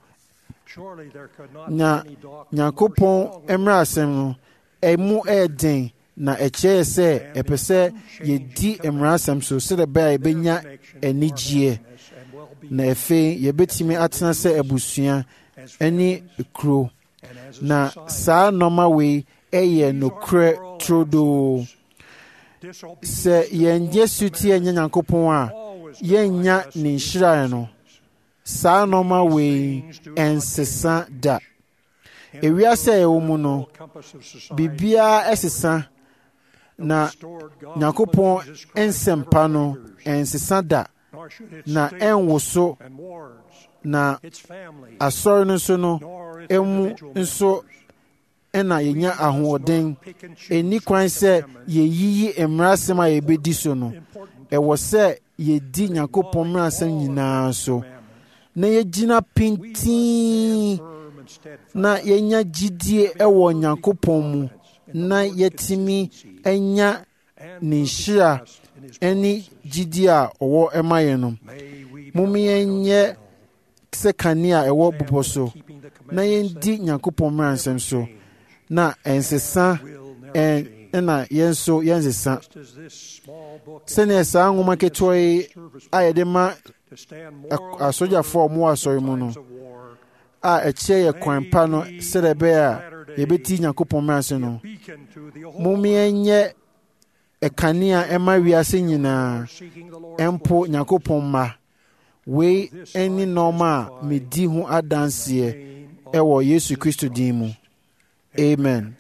na Nyankopɔn mmaransɛm no ɛmu ɛɛden na ɛkyerɛ sɛ ɛpɛ sɛ yɛdi mmaransɛm so sɛdeɛ ɛbɛyɛ a yɛbɛnya anigyeɛ na afei yɛbɛtumi atena sɛ abusua ne kuro na saa nnɔma wei ɛyɛ nokorɛ turodoo sɛ yɛnyɛ sutie ɛnyɛ Nyankopɔn a yɛnnya ne nhyira no saa nnɔma wei ɛnsesa da ewiase a yɛwɔ mu no biribiara ɛsesa na Nyankopɔn nsɛmpa no ɛnsesa da na ɛnwoso na asɔre no nso no ɛmu nso ɛna yɛnya ahoɔden ɛni kwan sɛ yɛyiyi mmaransɛm a yɛbɛdi so no ɛwɔ sɛ yɛdi Nyankopɔn mmaransɛm nyinaa so na yɛgyina pintii na yɛnya gyidie ɛwɔ Nyankopɔn mu na yɛtumi ɛnya ne nhyira ɛne gyidie a ɔwɔ ɛma yɛn no mom yɛnyɛ sɛ kanea ɛwɔ bobɔ so na yɛndi Nyankopɔn mmaransɛm so na ɛnsesa ɛna yɛn nso yɛnsesa sɛnea saa nwoma ketewa yi a yɛde ma asogyafoɔ a ɔmo asɔre mu no a ɛkyerɛ yɛ kwan pa no sɛdeɛ ɛbɛyɛ a yɛbɛti nyankopɔn mmara ase no momeɛnyɛ ɛkanea ɛma wiase nyinaa ɛmpo nyankopɔn mma wei ɛne nɔɔma a medi ho adanseɛ ɛwɔ yesu kristo din mu amen.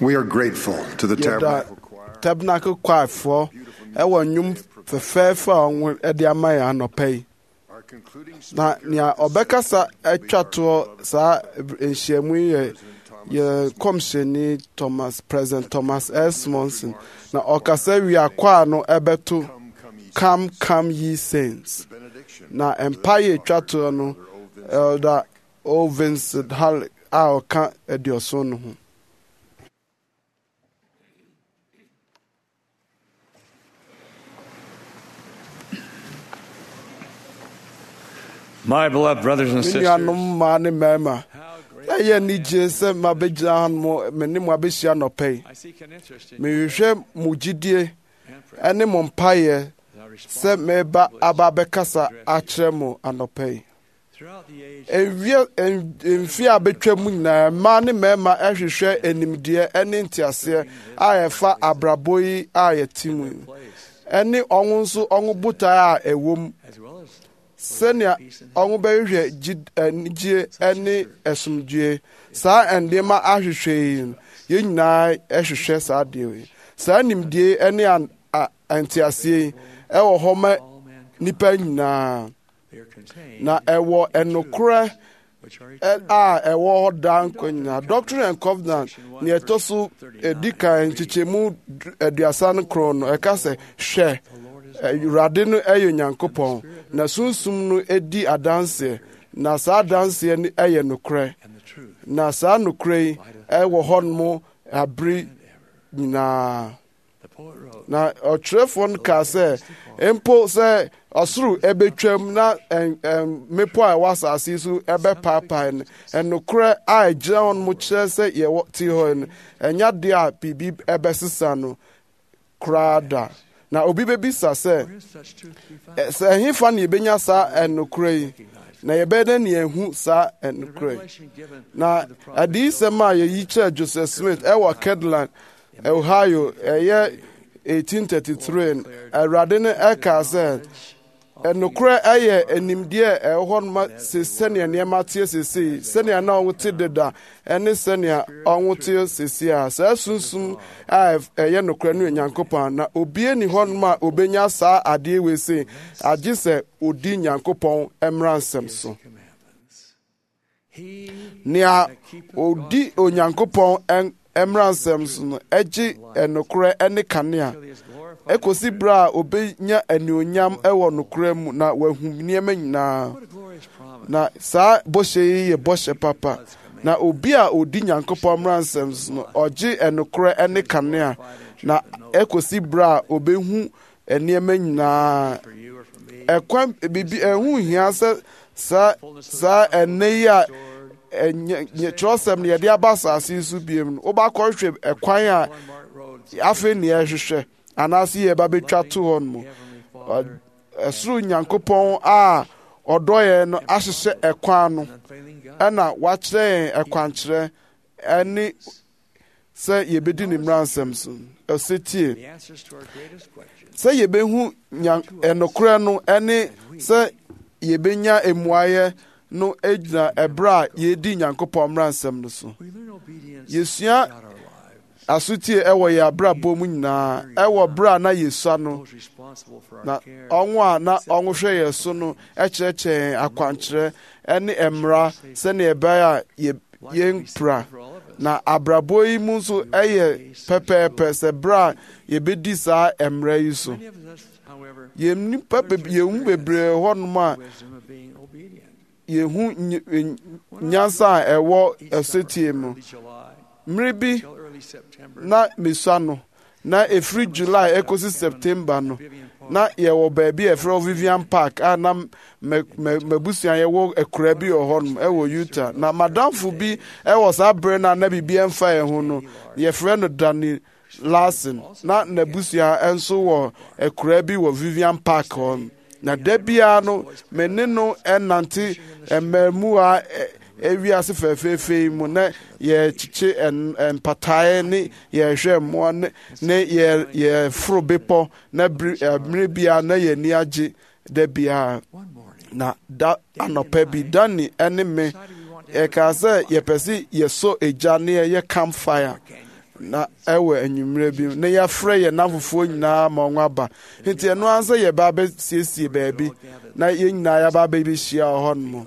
We are grateful to the yɛda Tabernacle Choir. tabernacle choirfoɔ ɛwɔ nnwom fɛfɛɛfɛ a wɔn ɛde ama yɛn anɔpa yi. Our concluding Na nea ɔbɛkasa atwa toɔ saa nhyiamu yi yɛ yɛ kɔmhyɛni Thomas President Thomas S. Monson. Na ɔkasa wie akɔ a no ɛbɛto Come Come Ye Saints. Na mpaeɛ atwa toɔ no Elder O. Vincent Halleck a ɔka aduɔson no ho. My beloved brothers and sisters, Nuanom mmaa ne mmarima, ɛyɛ anigye sɛ mabɛgyina ha no me ne mo abɛhyia nɔpɛ yi. I seek an interest in Mehwehwɛ mo gyidie ne mo mpaeɛ sɛ meba aba abɛkasa akyerɛ mo anɔpɛ yi. throughout the age. Ewia mfe a bɛtwa mu nyinaa mmaa ne mmarima ɛhwehwɛ animdeɛ ne nteaseɛ a yɛfa abrabɔ yi a yɛte mu yi. Ɛne ɔmo nso ɔmo botae a ɛwɔ mu. As well as Sɛnea ɔmo bɛhwehwɛ anigye ne asomdwoe saa nneɛma ahwehwɛ yi yɛn nyinaa ɛhwehwɛ saa adeɛ yi. Saa nimdeɛ ne nteaseɛ yi ɛwɔ hɔ ma nipa nyinaa. they are contained, Na ɛwɔ ɛnokorɛ which are a ɛwɔ hɔ daa nkwa nyinaa. Doctrine and Covenant nea ɛtɔ so edi kan nkyekyɛmu aduasa no korɔ no ɛka sɛ hwɛ Awurade no ɛyɛ Onyankopɔn na sunsum no edi adanseɛ na saa adanseɛ no ɛyɛ nokorɛ and the truth. na saa nokorɛ yi ɛwɔ hɔ nom abere nyinaa. The poet wrote, Na ɔtwerɛfoɔ no kaa sɛ mpo sɛ ɔsoro ɛbɛtwam na ɛn- ɛn- mmepɔ a ɛwɔ asase yi so ɛbɛpaapae no ɛnokorɛ a ɛgyina hɔ no mo kyerɛ sɛ yɛwɔ te hɔ no ɛnya deɛ a biribi ɛbɛsesa no koraa da. Na obi bɛbisa sɛ where is such truth to be found? ɛ- sɛ ɛhefa na yɛbɛnya saa ɛnokorɛ yi na yɛbɛyɛ dɛ ne yɛhu saa The ɛnokorɛ yi. revelation given Na to the prophet adiyisɛm a yɛyi kyerɛ Joseph Smith ɛwɔ Kirtland, Ohio ɛyɛ eighteen thirty-three no, Awurade no ɛkaa sɛ ɛnokorɛ ɛyɛ animdeɛ a ɛwɔ hɔ noma se sɛnea nneɛma teɛ seesei sɛnea na ɔwo te deda ɛne sɛnea ɔwo te seesei a saa sunsum a ɛyɛ nokorɛ no yɛ Nyankopɔn na obie ni hɔ noma a obenya saa adeɛ wei sei agye sɛ odi Nyankopɔn mmara nsɛm so. commandments. He Nea odi Onyankopɔn ɛn- mmara nsɛm so no ɛgye ɛnokorɛ ne kanea is glorified. ɛkɔsi berɛ a obenya anuonyam ɛwɔ nokorɛ mu na wahu nneɛma nyinaa. What a glorious promise. Na saa bɔhyɛ yi yɛ bɔhyɛ papa na obi a odi Nyankopɔn mmara nsɛm so no ɔgye ɛnokorɛ ne kanea na ɛkɔsi berɛ a obɛhu nneɛma nyinaa. For you or for me, Ɛkwan bibi ɛho hia sɛ saa saa ɛnɛ yi a ɛnyɛ nyɛ- kyerɛwsɛm no yɛde aba asase yi so biem no wobakɔhwɛ ɛkwan a marked roads, afei ne yɛhwehwɛ anaasɛ yɛba bɛtwa to hɔ no mu. Heavenly Father, Ɛsoro Nyankopɔn a ɔdɔ yɛn no ahyehyɛ ɛkwan no unfailing God. ɛna wakyerɛ yɛn ɛkwankyerɛ ɛne sɛ yɛbɛdi ne mmara nsɛm so. Ɛsɛ tie The answers to our greatest questions. sɛ yɛbɛhu nya- ɛnokorɛ no ɛne sɛ yɛbɛnya mmuayɛ no gyina ɛberɛ a yɛdi Nyankopɔn mmara nsɛm no so. We learn obedience Yɛsua throughout our lives. asotie ɛwɔ yɛn abrabɔ mu nyinaa ɛwɔ berɛ a na yɛsua no Those responsible for our na care. ɔnwo a na ɔnwohwɛ yɛn so no ɛkyerɛkyerɛ yɛn akwankyerɛ ɛne mmara sɛnea ɛbɛyɛ a yɛ- yɛmpira. For all of us. Na abrabɔ yi mu nso ɛyɛ pɛpɛɛpɛ sɛ berɛ a yɛbɛdi saa mmara yi so. Many of us, however, Yɛn nipa beb- yɛn bebree hɔnom a wisdom of being obedient. yɛhu ny- ny- nyansa a ɛwɔ ɛsotie mu. Early July Mmere bi till early September. na mesua no na ɛfiri July ɛkɔsi September no na yɛwɔ baabi a ɛfrɛ hɔ Vivian Park a na m- mɛ- mɛ- mabusua yɛwɔ akura bi wɔ hɔnom ɛwɔ Utah na madamfo bi ɛwɔ saa berɛ no a na biribi ɛmfa yɛn ho no yɛfrɛ no Danny Larson na n'abusua nso wɔ akura bi wɔ Vivian Park hɔ na da biara no me ne no ɛnante mmaamuwa ɛ- ewiase fɛfɛɛfɛ yi mu na yɛkyekye ɛn- mpataeɛ ne yɛhwɛ mmoa ne ne yɛ yɛforo bepɔ na bere mmere biara na yɛni agye da biara. One morning, Na da anɔpa bi Danny ɛne me yɛkaa sɛ yɛpɛ sɛ yɛsɔ egya ne yɛyɛ campfire na ɛwɔ anwummerɛ bi na yɛafrɛ yɛ n'afofoɔ nyinaa ma ɔmo aba nti ɛno ansa yɛba abɛsiesie baabi na yɛn nyinaa yɛaba abɛbɛhyia hɔ nom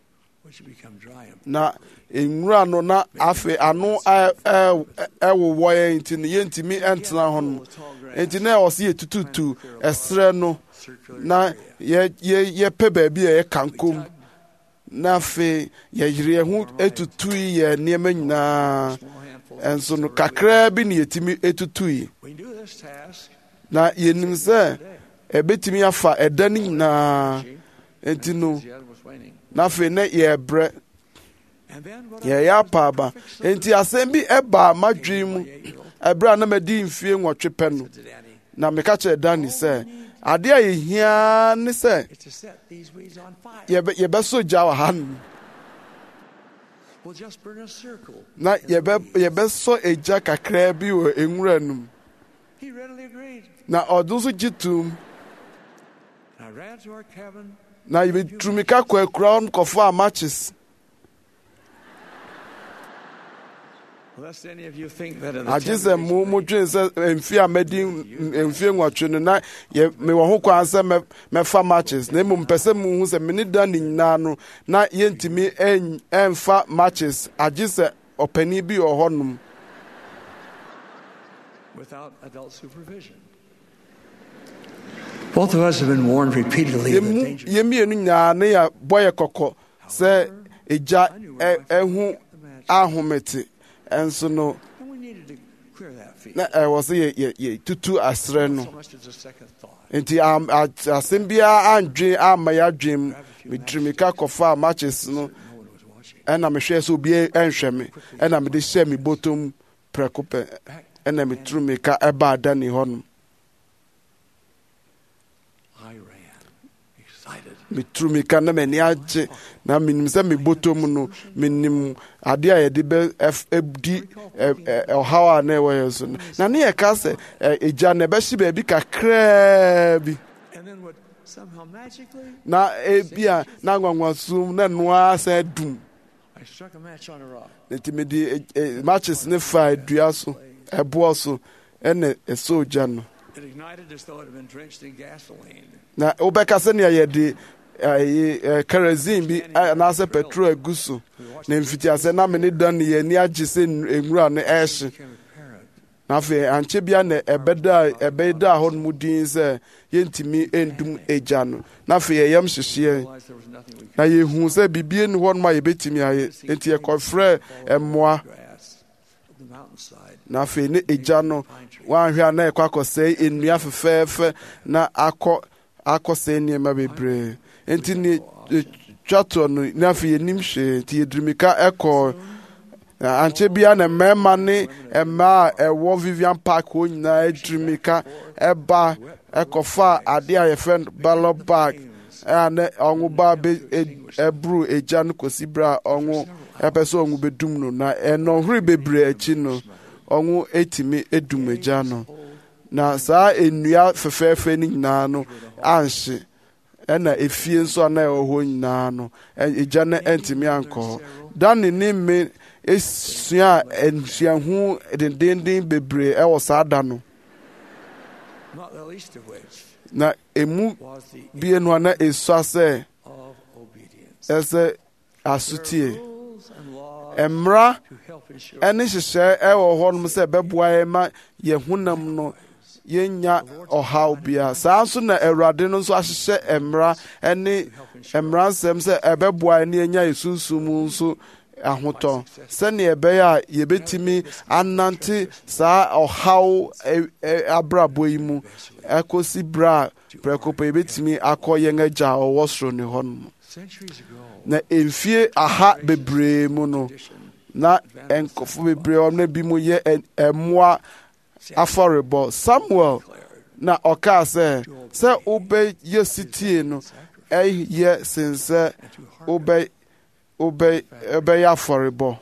na nwura no na afei ano ɛwowɔ yɛn nti no yɛntumi ɛntena hɔ nom nti na ɛwɔ sɛ yɛtututu ɛserɛ no na yɛpɛ baabi a yɛka nkom na afei yɛyere yɛn ho atutui yɛ nneɛma nyinaa ɛnso no kakraa bi ne yɛtumi atutui na yɛnim sɛ ɛbɛtumi afa ɛda no nyinaa nti no na afei na yɛbrɛ yɛyɛ apaaba nti asɛm bi ɛbaa m'adwene mu ɛberɛ a na madi mfie nwɔtwe pɛ no na meka kyerɛ Dani sɛ adeɛ a yɛhia ne sɛ yɛbɛsɔ gya wɔ ha no na yɛbɛsɔ agya kakraa bi wɔ nwura no mu na ɔdo nso gye tom na yɛbɛturumika kɔ akura hɔ kɔfa a matches agye sɛ mo modwene sɛ mfie a madi mfie nwɔtwe no na mewɔ ho kwan sɛ mɛfa matches na mmom mpɛ sɛ mohu sɛ mene da ne nyinaa no na yɛntumi ɛmfa matches agye sɛ ɔpani bi wɔ hɔ nom Both of us have been warned repeatedly of the danger. Yɛmmienu nyinaa ne yɛbɔ yɛ kɔkɔ sɛ agya ɛho ahomete ɛnso no na ɛwɔ sɛ yɛtutu aserɛ no nti asɛm biara andwe amma yɛadwene mu metirimika kɔfa a matches no ɛna mehwɛ sɛ obiara ɛnhwɛ me ɛna mede hyɛ me bɔtɔm prɛko pɛ ɛna metirimika ɛbaa Dani hɔ nom meturumika na m'ani agye na menim sɛ mebɔtɔ mu no menim adeɛ a yɛde bɛdi ɔhaw a na ɛwɔ yɛ so na ne yɛka sɛ agya na ɛbɛhye baabi kakraa bi na ebia na nwanwasum na noa sɛ dum nti mede matches ne fa adua so ɛboɔ so ɛna ɛsɔ ogya no na wobɛka sɛnea yɛde kerosene bi anaasɛ petrol agu so na mfitiasɛ na mene da no yɛni agye sɛ nwura no ɛhye na afei ankyɛ bia na ɛbɛda hɔ no mu din sɛ yɛntumi ɛndum agya no na afei yɛyam hyehyeɛ na yɛhu sɛ biribie no hɔ nom a yɛbɛtumi ayɛ enti yɛkɔfrɛ mmoa na afei ne agya no wanhwɛ a na yɛkɔ akɔsɛe nnua fɛfɛɛfɛ na akɔ akɔsɛe nneɛma bebree enti ne twa toɔ no na afei yɛnim hwee nti yɛdirimika ɛkɔɔ ankyɛ bia na mmarima ne mmaa a ɛwɔ Vivian Park hɔ nyinaa adirimika ɛba ɛkɔfa adeɛ a yɛfrɛ no ballot bag ɛa na ɔmo ba ɛburu agya no kɔsi berɛ a ɔmo ɛpɛ sɛ ɔmo bɛdum no na ɛnɔhore bebree akyi no ɔmo ɛtumi ɛdum agya no na saa nnua fɛfɛɛfɛ no nyinaa no anhye ɛna efie nso a na ɛwɔ hɔ nyinaa no agya no ɛntumi ankɔ hɔ Dani ne me esua nsuahu dendenden bebree ɛwɔ saa da no na emu bie no a na esua sɛ ɛsɛ asotie mmara ɛne hyehyɛ ɛwɔ hɔ nom sɛ ɛbɛboa yɛn ma yɛn honam no yɛnya ɔhaw bia saa nso na Awurade no nso ahyehyɛ mmara ɛne mmara nsɛm sɛ ɛbɛboa yɛn ne yɛnya yɛ sunsum nso ahotɔ sɛnea ɛbɛyɛ a yɛbɛtumi anante saa ɔhaw abrabɔ yi mu ɛkɔsi berɛ a prɛko pɛ yɛbɛtumi akɔ yɛn agya a ɔwɔ soro ne hɔ nom na mfie aha bebree mu no na nkɔfo bebree ɔm na bi mu yɛ mmoa afɔrebɔ Samuel na ɔkaa sɛ sɛ wobɛyɛ sitie no ɛyɛ sen sɛ wobɛ wobɛyɛ afɔrebɔ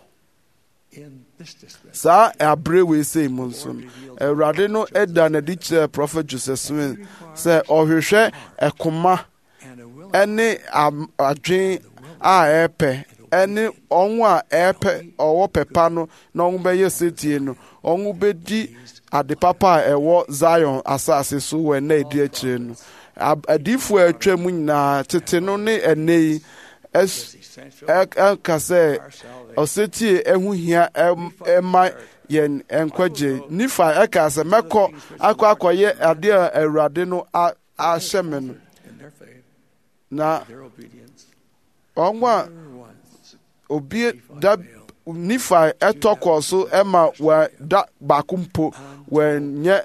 saa aberɛ wei sei mu nso no Awurade no ɛda n'adi kyerɛ Prophet Joseph Smith sɛ ɔhwehwɛ ɛkoma ɛne adwen a ɛpɛ ɛne ɔnwo a ɛpɛ ɔwɔ pɛpa no na ɔnwo bɛyɛ setie no ɔnwo bɛdi ade papa a ɛwɔ Zion asase so wɔ ɛna edi akyire no adiifo a atwa mu nyinaa tete no ne ɛnɛ yi ɛka sɛ ɔsetie ɛho hia ɛma yɛn nkwagye nifa ɛka sɛ mɛkɔ akɔ akɔyɛ adeɛ a Awurade no ahyɛ me no na ɔnwo a obi da nifa ɛtɔ kɔ so ɛma wɔ da baako mpo wɔnyɛ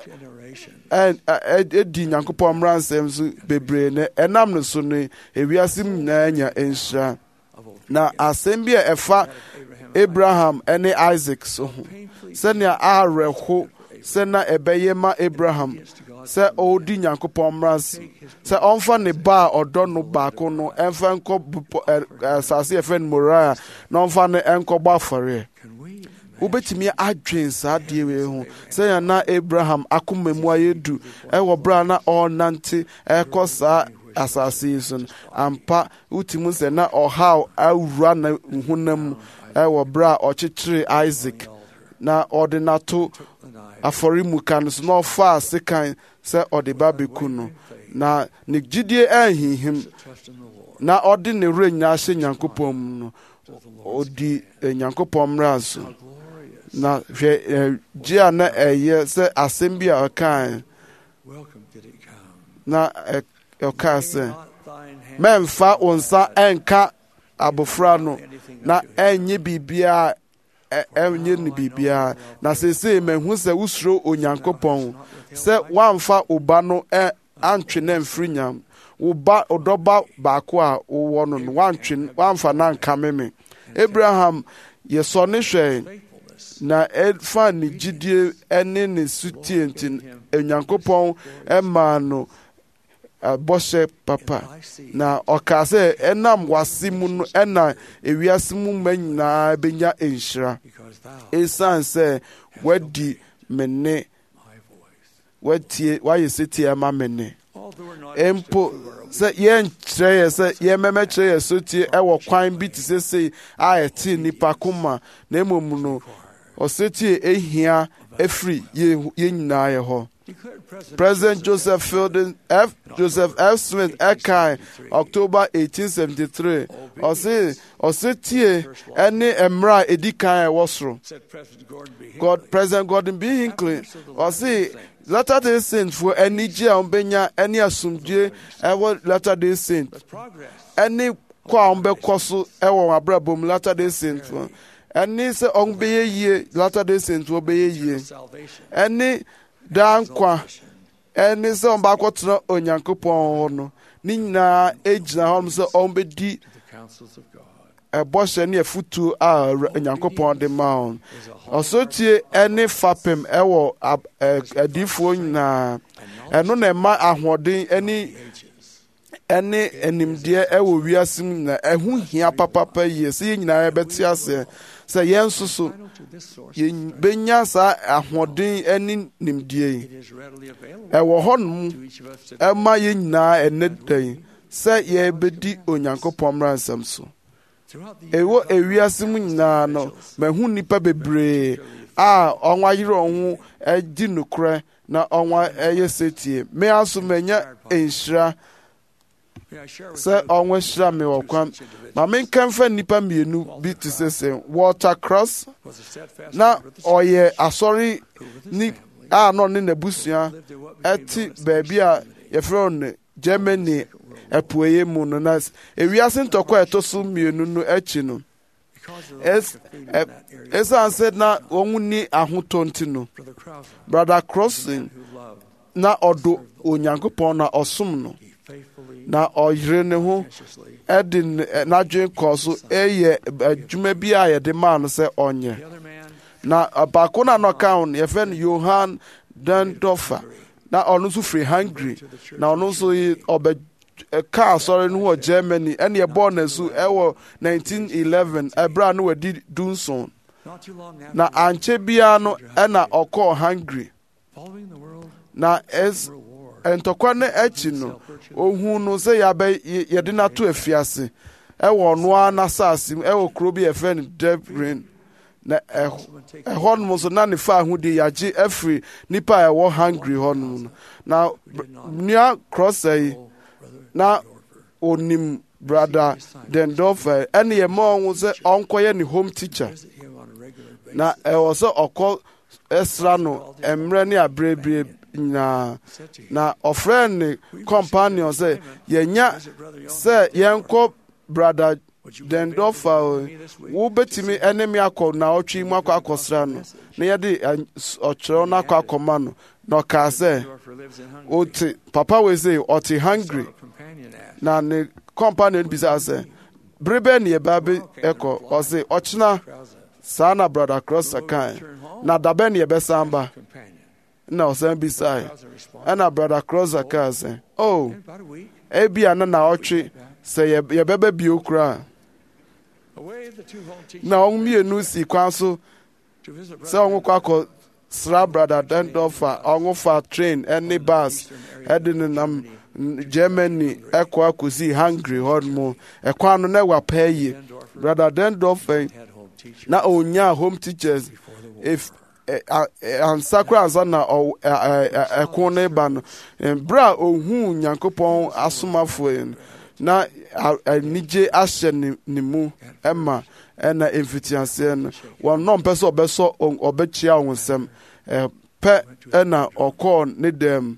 ɛdi Nyankopɔn mmara nsɛm so bebree na ɛnam no so no ewiase mu nyinaa nya nhyira na asɛm bi a ɛfa Abraham ɛne Isaac so ho sɛnea awerɛho sɛ na ɛbɛyɛ ma Abraham sɛ ɔredi Nyankopɔn mmara so sɛ ɔmfa ne ba a ɔdɔ no baako no ɛmfa nkɔ asase yɛfɛ no Moria na ɔmfa no ɛnkɔbɔ afɔreɛ wobɛtumi adwen saa adeɛ wei ho sɛ yɛn na Abraham akoma mu ayɛ du ɛwɔ berɛ na ɔrenante ɛkɔ saa asase yi so no ampa wotumi sɛ na ɔhaw awura na honam mu ɛwɔ berɛ a ɔkyekyere Isaac na ɔde nato afɔremuka no so na ɔfaa sekan sɛ ɔde ba bɛku no na ne gyidie anhinhim na ɔde ne werɛ nyinaa hyɛ Nyankopɔn mu no ɔdi Nyankopɔn mmara so na hwɛ gye a na ɛyɛ sɛ asɛm bi a ɔkae na ɔkaa sɛ mɛmfa wo nsa ɛnka abofra no na ɛnyɛ biribiara ɛnyɛ ne biribiara na seesei mahu sɛ wosuro Onyankopɔn sɛ woamfa wo ba no antwe na mfiri nyam wo ba ɔdɔba baako a wowɔ no no woamfa na nkame me Abraham yɛsɔne hwɛ na ɛfa ne gyidie ɛne ne sutie nti Onyankopɔn ɛmaa no bɔhyɛ papa na ɔkaa sɛ ɛnam wase mu no ɛna ewiase mu ma nyinaa bɛnya nhyira ɛsiane sɛ wadi me ne watie wayɛ setie ɛma me ne mpo sɛ yɛnkyerɛ yɛ sɛ yɛmɛmɛkyerɛ yɛ sotie ɛwɔ kwan bi te sɛ sei a ɛte nnipa koma na mmom no ɔsetie ehia efiri yɛn nyinaa yɛ hɔ President Joseph Fielding F. Joseph F. Smith ɛkae October eighteen seventy-three ɔse ɔsetie ɛne mmerɛ a ɛdi kan a ɛwɔ soro God President Gordon B. Hinckley ɔse Latter-day Saints for anigye a ɔmbɛnya ɛne asomdwe ɛwɔ Latter-day Saints ɛne kɔ a ɔmbɛkɔ so ɛwɔ abrabɔ mu Latter-day Saints for ɛne sɛ ɔmbɛyɛ yie Latter-day Saints for ɔbɛyɛ yie ɛne daa nkwa ɛne sɛ ɔmba akɔtena Onyankopɔn hɔ no ne nyinaa ɛgyina hɔ sɛ ɔmbɛdi ɛbɔhyɛ ne afutuo a Onyankopɔn de ma wɔn ɔsotie ɛne fapem ɛwɔ adiifoɔ nyinaa ɛno na ɛma ahoɔden ɛne ɛne animdeɛ ɛwɔ wiase mu nyinaa ɛho hia papapa yie sɛ yɛn nyinaa yɛbɛte aseɛ sɛ yɛn nso so yɛbɛnya saa ahoɔden ɛne nimdeɛ yi ɛwɔ hɔ nom ɛma yɛn nyinaa ɛnɛ da yi sɛ yɛbɛdi Onyankopɔn mmara nsɛm so ɛwɔ ewiase mu nyinaa no mahu nnipa bebree a ɔnwa yere ɔho ɛdi nokorɛ na ɔnwa ɛyɛ setie me aso manya nhyira sɛ ɔnwa hyira me wɔ kwan ma menka mfa nnipa mmienu bi te sɛ sɛ Walter Cross na ɔyɛ asɔre ni a na ɔne n'abusua ɛte baabi a yɛfrɛ no Germany ɛpueye mu no na ewiase ntɔkwa ɛtɔ so mmienu no akyi no ɛsiane sɛ na wɔn ni ahotɔ nti no Brother Crossing na ɔdo Onyankopɔn na ɔsom no na ɔyere ne ho ɛde n'adwene kɔɔ so ɛyɛ adwuma bi a yɛde maa no sɛ ɔnyɛ na baako na n'ɔka no yɛfrɛ no Johann Dendorfer na ɔno nso firi Hungary na ɔno nso ɔbɛ kaa asɔre no wɔ Germany ɛne ɛbɔɔ n'asu ɛwɔ nineteen eleven ɛberɛ a no wadi dunson na ankyɛ biara no ɛna ɔkɔɔ Hungary na ɛs ntɔkwa no akyi no ohun no sɛ yɛabɛ yɛde n'ato afiase ɛwɔ ɔnoa n'asase mu ɛwɔ kuro bi yɛfrɛ no Debrin na ɛhɔ nom nso na ne fa ahodi yɛagye afiri nipa a ɛwɔ Hungary hɔ nom no na nua Crosser yi na onim brother Dendorfer ɛne yɛ ma ɔho sɛ ɔnkɔyɛ ne home teacher na ɛwɔ sɛ ɔkɔ ɛsra no mmerɛ ne aberɛberɛ nyinaa na ɔfrɛ ne companion sɛ yɛnya sɛ yɛnkɔ brother Dendorfer wobɛtumi ɛne me akɔ na ɔtwe mu akɔ akɔsra no na yɛde ɔkyerɛw no akɔ akɔma no na ɔkaa sɛ ɔte papa wei sɛ ɔte Hungary na ne companion bisa sɛ bere bɛ ne yɛbaa bɛ ɛkɔ ɔse ɔkyena saa na brother Crosser kae na da bɛ ne yɛbɛsan ba na ɔsan bisae ɛna brother Crosser kaa sɛ oh ebia na na ɔtwe sɛ yɛbɛbɛ bio koraa na ɔmo mmienu si kwan so sɛ ɔmo kɔ akɔ sra brother Dendorfer ɔmo fa train ɛne bus ɛde ne nam Germany ɛkɔ akɔsi Hungary hɔ mo ɛkwan no na ɛwɔ apɛ yie brother Dendorfer na ɔnya home teachers if ansa kora ansa na ɛko ne ba no bra ohun Nyankopɔn asomafoɔ na anigye ahyɛ ne mu ɛma ɛna mfitiaseɛ no wɔn nɔ mpɛ sɛ ɔbɛsɔ ɔbɛkyia wɔn nsɛm pɛ ɛna ɔkɔɔ ne dɛm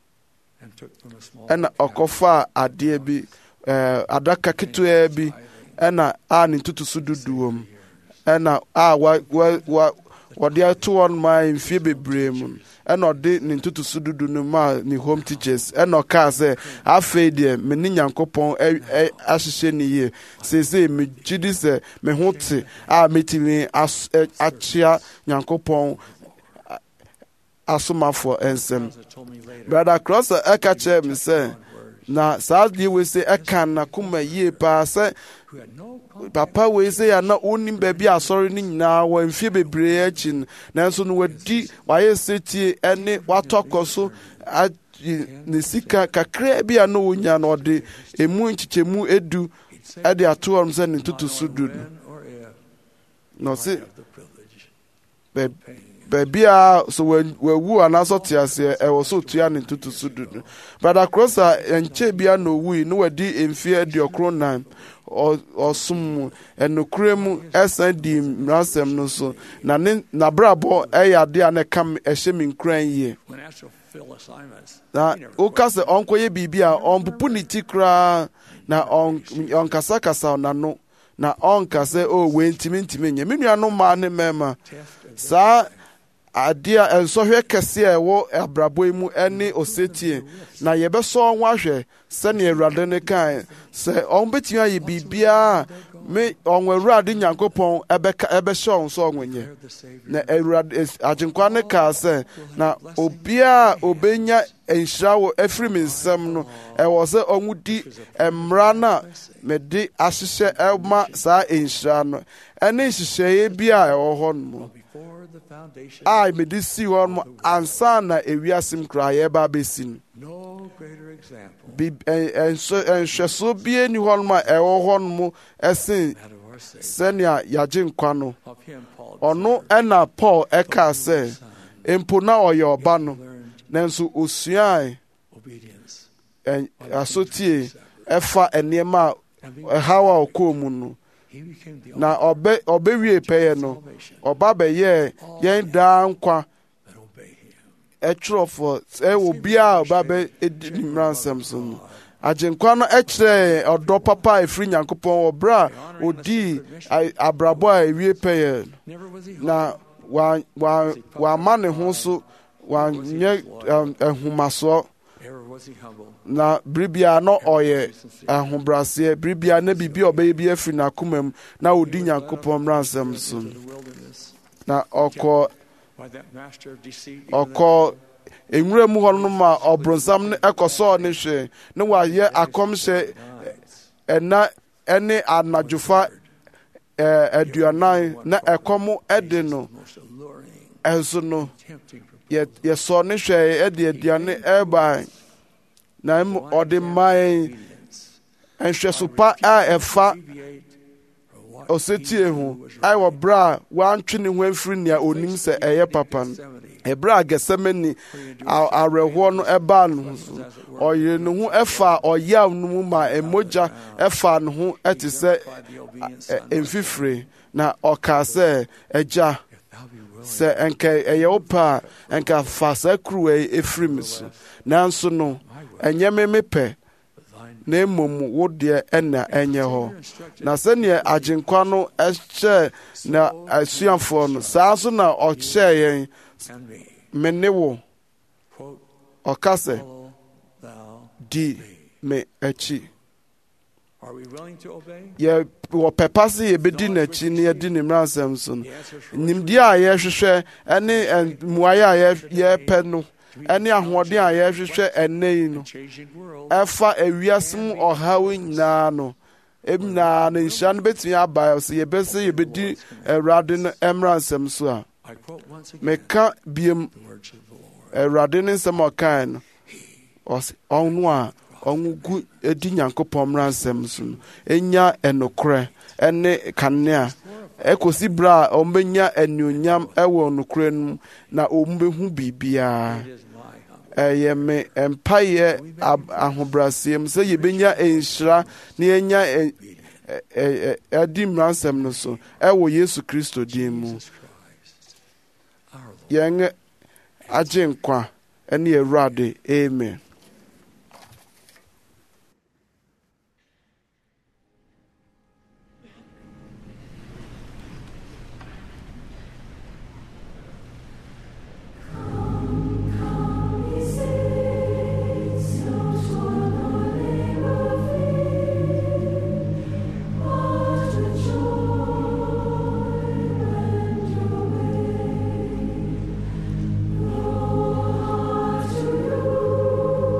ɛna ɔkɔfa adeɛ bi adaka ketewa bi ɛna a ne ntutuso dudu wɔ mu ɛna a wa wa wɔde ato wɔn ma mfie bebree mu ɛna ɔde ne ntutuso dudu no ma ne home teachers ɛna ɔkaa sɛ afei deɛ me ne Nyankopɔn ahyehyɛ ne yie seesei megye di sɛ me ho te a metumi akyea Nyankopɔn asomafoɔ nsɛm brother Crosser ɛka kyerɛ me sɛ na saa deɛ wei sɛ ɛka n'akoma yie paa sɛ papa wei sɛ yɛ na ɔnim baabi asɔre no nyinaa wɔ mfie bebree akyi no nanso no wadi wayɛ setie ɛne watɔkɔ so ne sika kakra bi a na ɔnya no ɔde ɛmu nkyekyɛmu edu ɛde ato hɔ sɛ ne ntotoso du no na ɔse baabi a so wawu anaasɛ te aseɛ ɛwɔ so tua ne ntotoso du no brother Crosser ɛnkyɛ bia na ɔwui na wadi mfeɛ aduɔkron nan ɔsom mu ɛnokura mu ɛsan di mmaransɛm no so na ne n'abrabɔ ɛyɛ ade a na ɛka ɛhyɛ me nkuran yie na woka sɛ ɔnkɔyɛ biribi a ɔmpopo ne ti koraa na ɔnkasakasa n'ano na ɔnka sɛ o wei ntimi ntimi nyɛ me nuanom maa ne mmarima saa adeɛ a nsɔhwɛ kɛseɛ a ɛwɔ abrabɔ yi mu ɛne osetie na yɛbɛsɔ wɔn ahwɛ sɛnea Awurade ne kae sɛ wɔn bɛtumi ayɛ biribiara me wɔn Awurade Nyankopɔn ɛbɛka ɛbɛhyɛ wɔn so wɔn nyɛ na Awurade agyenkwa ne kaa sɛ na obiara obɛnya nhyira wɔ afiri me nsɛm no ɛwɔ sɛ wɔn di mmara na mede ahyehyɛ ɛma saa nhyira no ɛne nhyehyɛeɛ bi a ɛwɔ hɔ no a mede si hɔ no ansa na ewiase m koraa yɛba abɛsi no nhwɛsoɔ bie ni hɔ nom a ɛwɔ hɔ nom ɛsen sɛnea yɛagye nkwa no ɔno ɛna Paul ɛkaa sɛ mpo na ɔyɛ ɔba no nanso osuae asotie ɛfa nneɛma a ɛhaw a ɔkɔɔ mu no na ɔbɛ ɔbɛwie pɛyɛ no ɔba bɛyɛ yɛn daa nkwa ɛtwerɛfoɔ ɛwɔ biara ɔba bɛ edi ne mmaransɛm so no agyenkwa no ɛkyerɛ ɔdɔ papa a ɛfiri Nyankopɔn wɔ berɛ a ɔdii abrabɔ a ɛwie pɛyɛ na wama ne ho so wanyɛ ahomasoɔ na biribia na ɔyɛ ahobraseɛ biribia na biribi a ɔbɛyɛ bi afiri n'akoma mu na ɔdi Nyankopɔn mmaransɛm so na ɔkɔ ɔkɔ nwura mu hɔ no ma ɔbronsam no ɛkɔsɔɔ ne hwɛ na wayɛ akɔmhyɛ ɛna ɛne anadwofa aduanan na ɛkɔm ɛde no ɛnso no yɛsɔ ne hwɛ ɛde aduane ɛbae na ɔde man nhwɛso pa a ɛfa osetie ho ɛwɔ berɛ a wantwe ne ho afiri nea onim sɛ ɛyɛ papa no. ɛberɛ a Gɛsemani awerɛhoɔ no ɛbaa ne ho so, ɔyere ne ho ɛfaa ɔyaw no mu ma mmogya ɛfaa ne ho ɛte sɛ mfifire, na ɔkaa sɛ, Agya, sɛ ɛnka ɛyɛ wo pɛ a ɛnka fa saa kuruwa yi ɛfiri me so, nanso no ɛnyɛ me mepɛ, na mmom wo deɛ ɛna ɛnyɛ hɔ. Na sɛnea agyenkwa no ɛhyɛɛ na asuafoɔ no, saa nso na ɔhyɛɛ yɛn, me ne wo. Ɔka sɛ, di me akyi. Wɔpɛ pa sɛ yɛbɛdi n'akyi na yɛdi ne mmaransɛm so no. Nimdeɛ a yɛhwehwɛ ɛne mmuaeɛ a yɛpɛ no ɛne ahoɔden a yɛhwehwɛ ɛnnɛ yi no ɛfa awiase mu ɔhaw nyinaa no, nyinaa no nhyira no bɛtumi aba sɛ yɛbɛsɛ yɛbɛdi Awurade no mmaransɛm so a. Meka biem Awurade ne nsɛm a ɔkae no, ɔno a ɔno gu edi Nyankopɔn mmaransɛm so no ɛnya ɛnokorɛ ɛne kanea ɛkɔsi berɛ a ɔmbɛnya anuonyam ɛwɔ nokorɛ no mu na ɔmbɛhu biribiara. Ɛyɛ me mpaeɛ ahobrɛaseɛ mu sɛ yɛbɛnya nhyira na yɛnya ɛdi mmaransɛm no so ɛwɔ Yesu Kristo din mu. Yɛn agye nkwa ɛne Awurade. Amen. Oh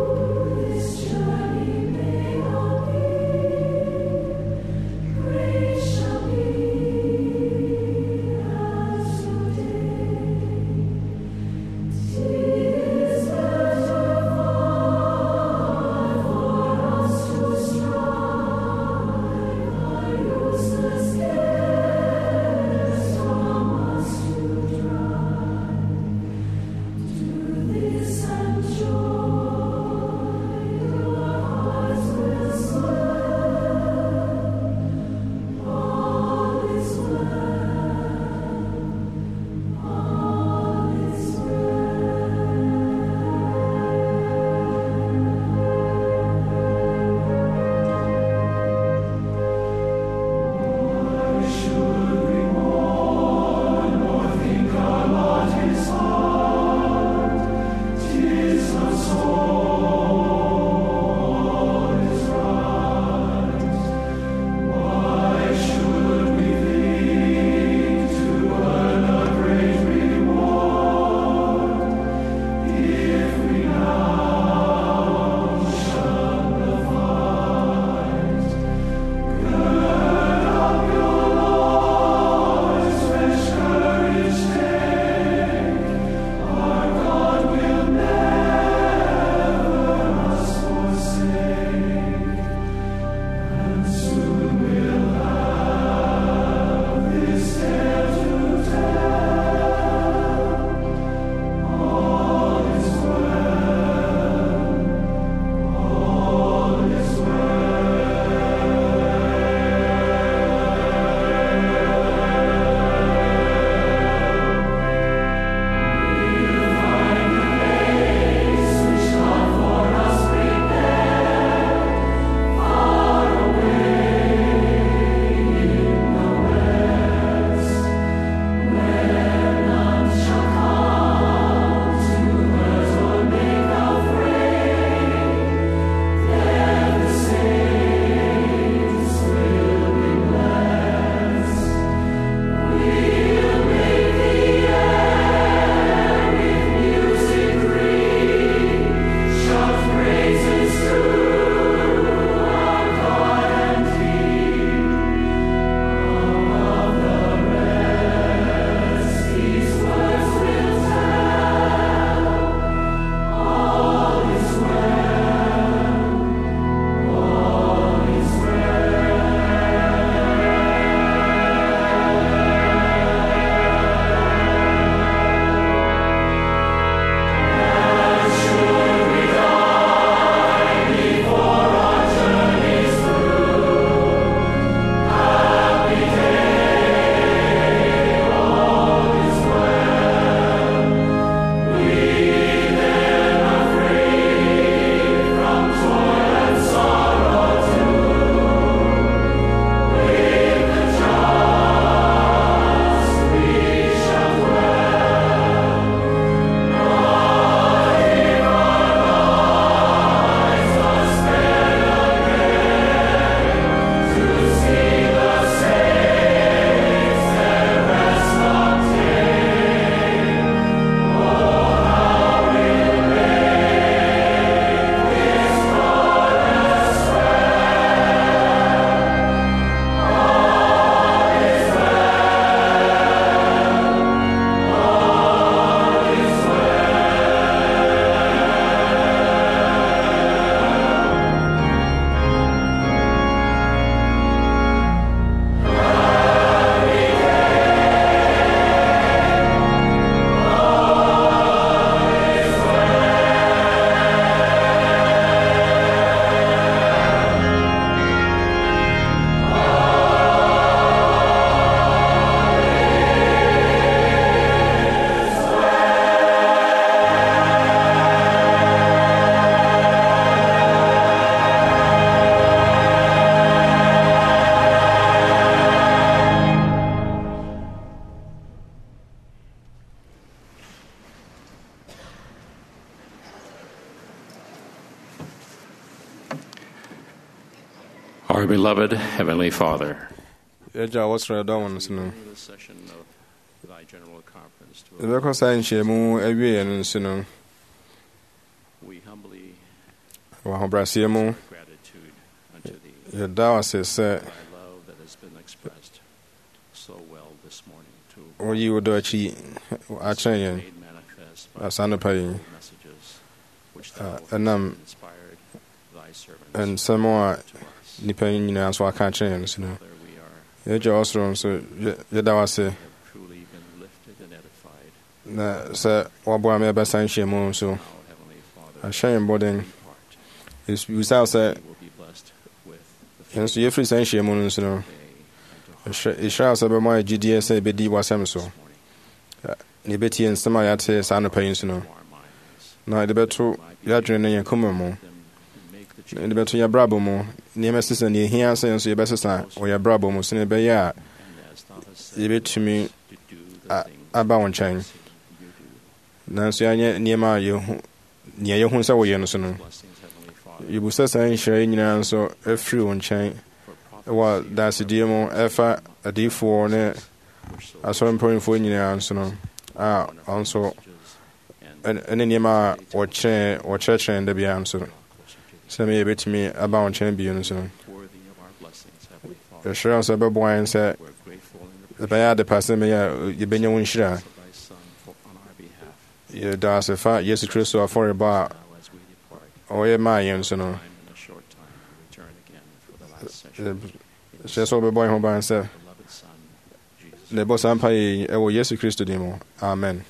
Our beloved Heavenly Father, Yɛgya wɔsoro ɛdɔ wɔn so no. the session of thy general conference to Yɛbɛkɔ saa nhyiamu awieeɛ no nso no, we humbly wɔ ahobrɛaseɛ mu, gratitude unto thee yɛda wo ase sɛ for thy love that has been expressed so well this morning to woyi wo dɔ akyi akyerɛ yɛn made manifest by saa nɔpa yi. messages which thou hast ɛnam inspired thy servants nsɛm a to us. nnipa nyinaa so aka akyerɛ yɛn so no. Father, we are Yɛgya wɔsoro nso yɛ- yɛda wo ase have truly been lifted and edified. na sɛ woaboa me ɛbɛsa nhyiamu nso Now, Heavenly Father, ahyɛ yɛn bɔden. part Yɛbisa wo sɛ we will be blessed with the yɛn nso yɛfiri saa nhyiamu no nso no, day and to yɛhyɛ yɛhyɛ wo sɛ bɛma yɛ gyidie sɛ yɛbɛdi w'asɛm so morning na yɛbɛtie nsɛm a yɛate saa nɔpa yi nso no, to our minds. na yɛde bɛto yɛadwene no yɛn koma mu, Them make the na yɛde bɛto yɛn brabɔ mu, nneɛma sesa neɛ ɛhia sɛ nso yɛbɛsesa wɔ yɛn brabɔ mu sɛne ɛbɛyɛ a and as thou hast said, yɛbɛtumi to do the a- things aba wo nkyɛn, you do. nanso yɛanyɛ nneɛma a yɛhu nea yɛhu sɛ wɔyɛ no so no. Blessings, Heavenly Father, Yɛbusa saa nhyira yi nyinaa nso afiri wo nkyɛn for wɔ prophecy daasedie mu ɛfa adiyifoɔ ne which so asɔre mpanimfoɔ nyinaa nso no a ɔnso messages and ɛne ɛne nneɛma a wɔkyerɛ wɔkyerɛkyerɛ yɛn da biara nso no, sɛ me yɛbɛtumi aba wo nkyɛn bio no so no. worthy of our blessings, Heavenly Father. Yɛhyerɛ wo sɛ bɛboa yɛn sɛ We're grateful in the ɛbɛyɛ ade pa sɛ mɛyɛ a yɛbɛnya wo nhyira. presence of thy Son for, on our behalf. Yɛda ase fa Yesu Kristo afɔrebɔ Now, as we depart, a ɔyɛ maa yɛn so no, time in a short time to return again for the last session. hyɛ sɛ wobɛbɔ yɛn ho ban sɛ Beloved Son, Jesus. na ɛbɔ saa mpa yi ɛwɔ Yesu Kristo din mu. Amen.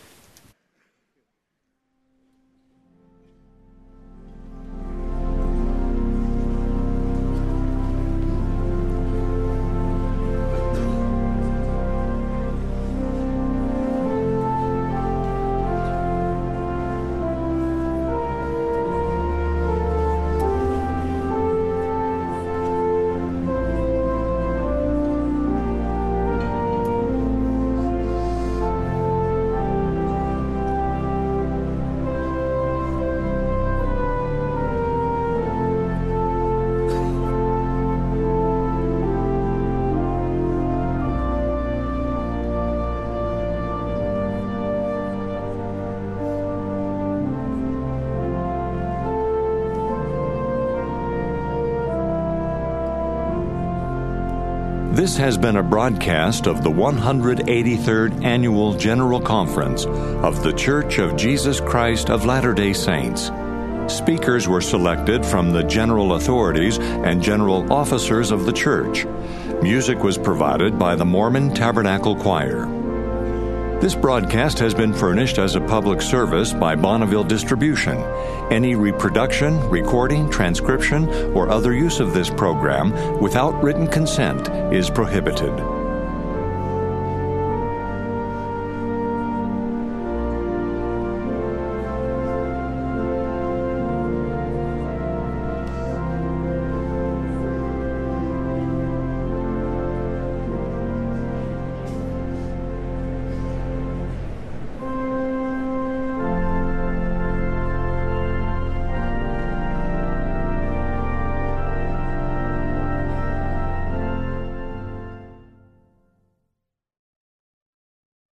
This has been a broadcast of the one hundred eighty-third Annual General Conference of The Church of Jesus Christ of Latter-day Saints. Speakers were selected from the general authorities and general officers of the church. Music was provided by the Mormon Tabernacle Choir. This broadcast has been furnished as a public service by Bonneville Distribution. Any reproduction, recording, transcription, or other use of this program without written consent is prohibited.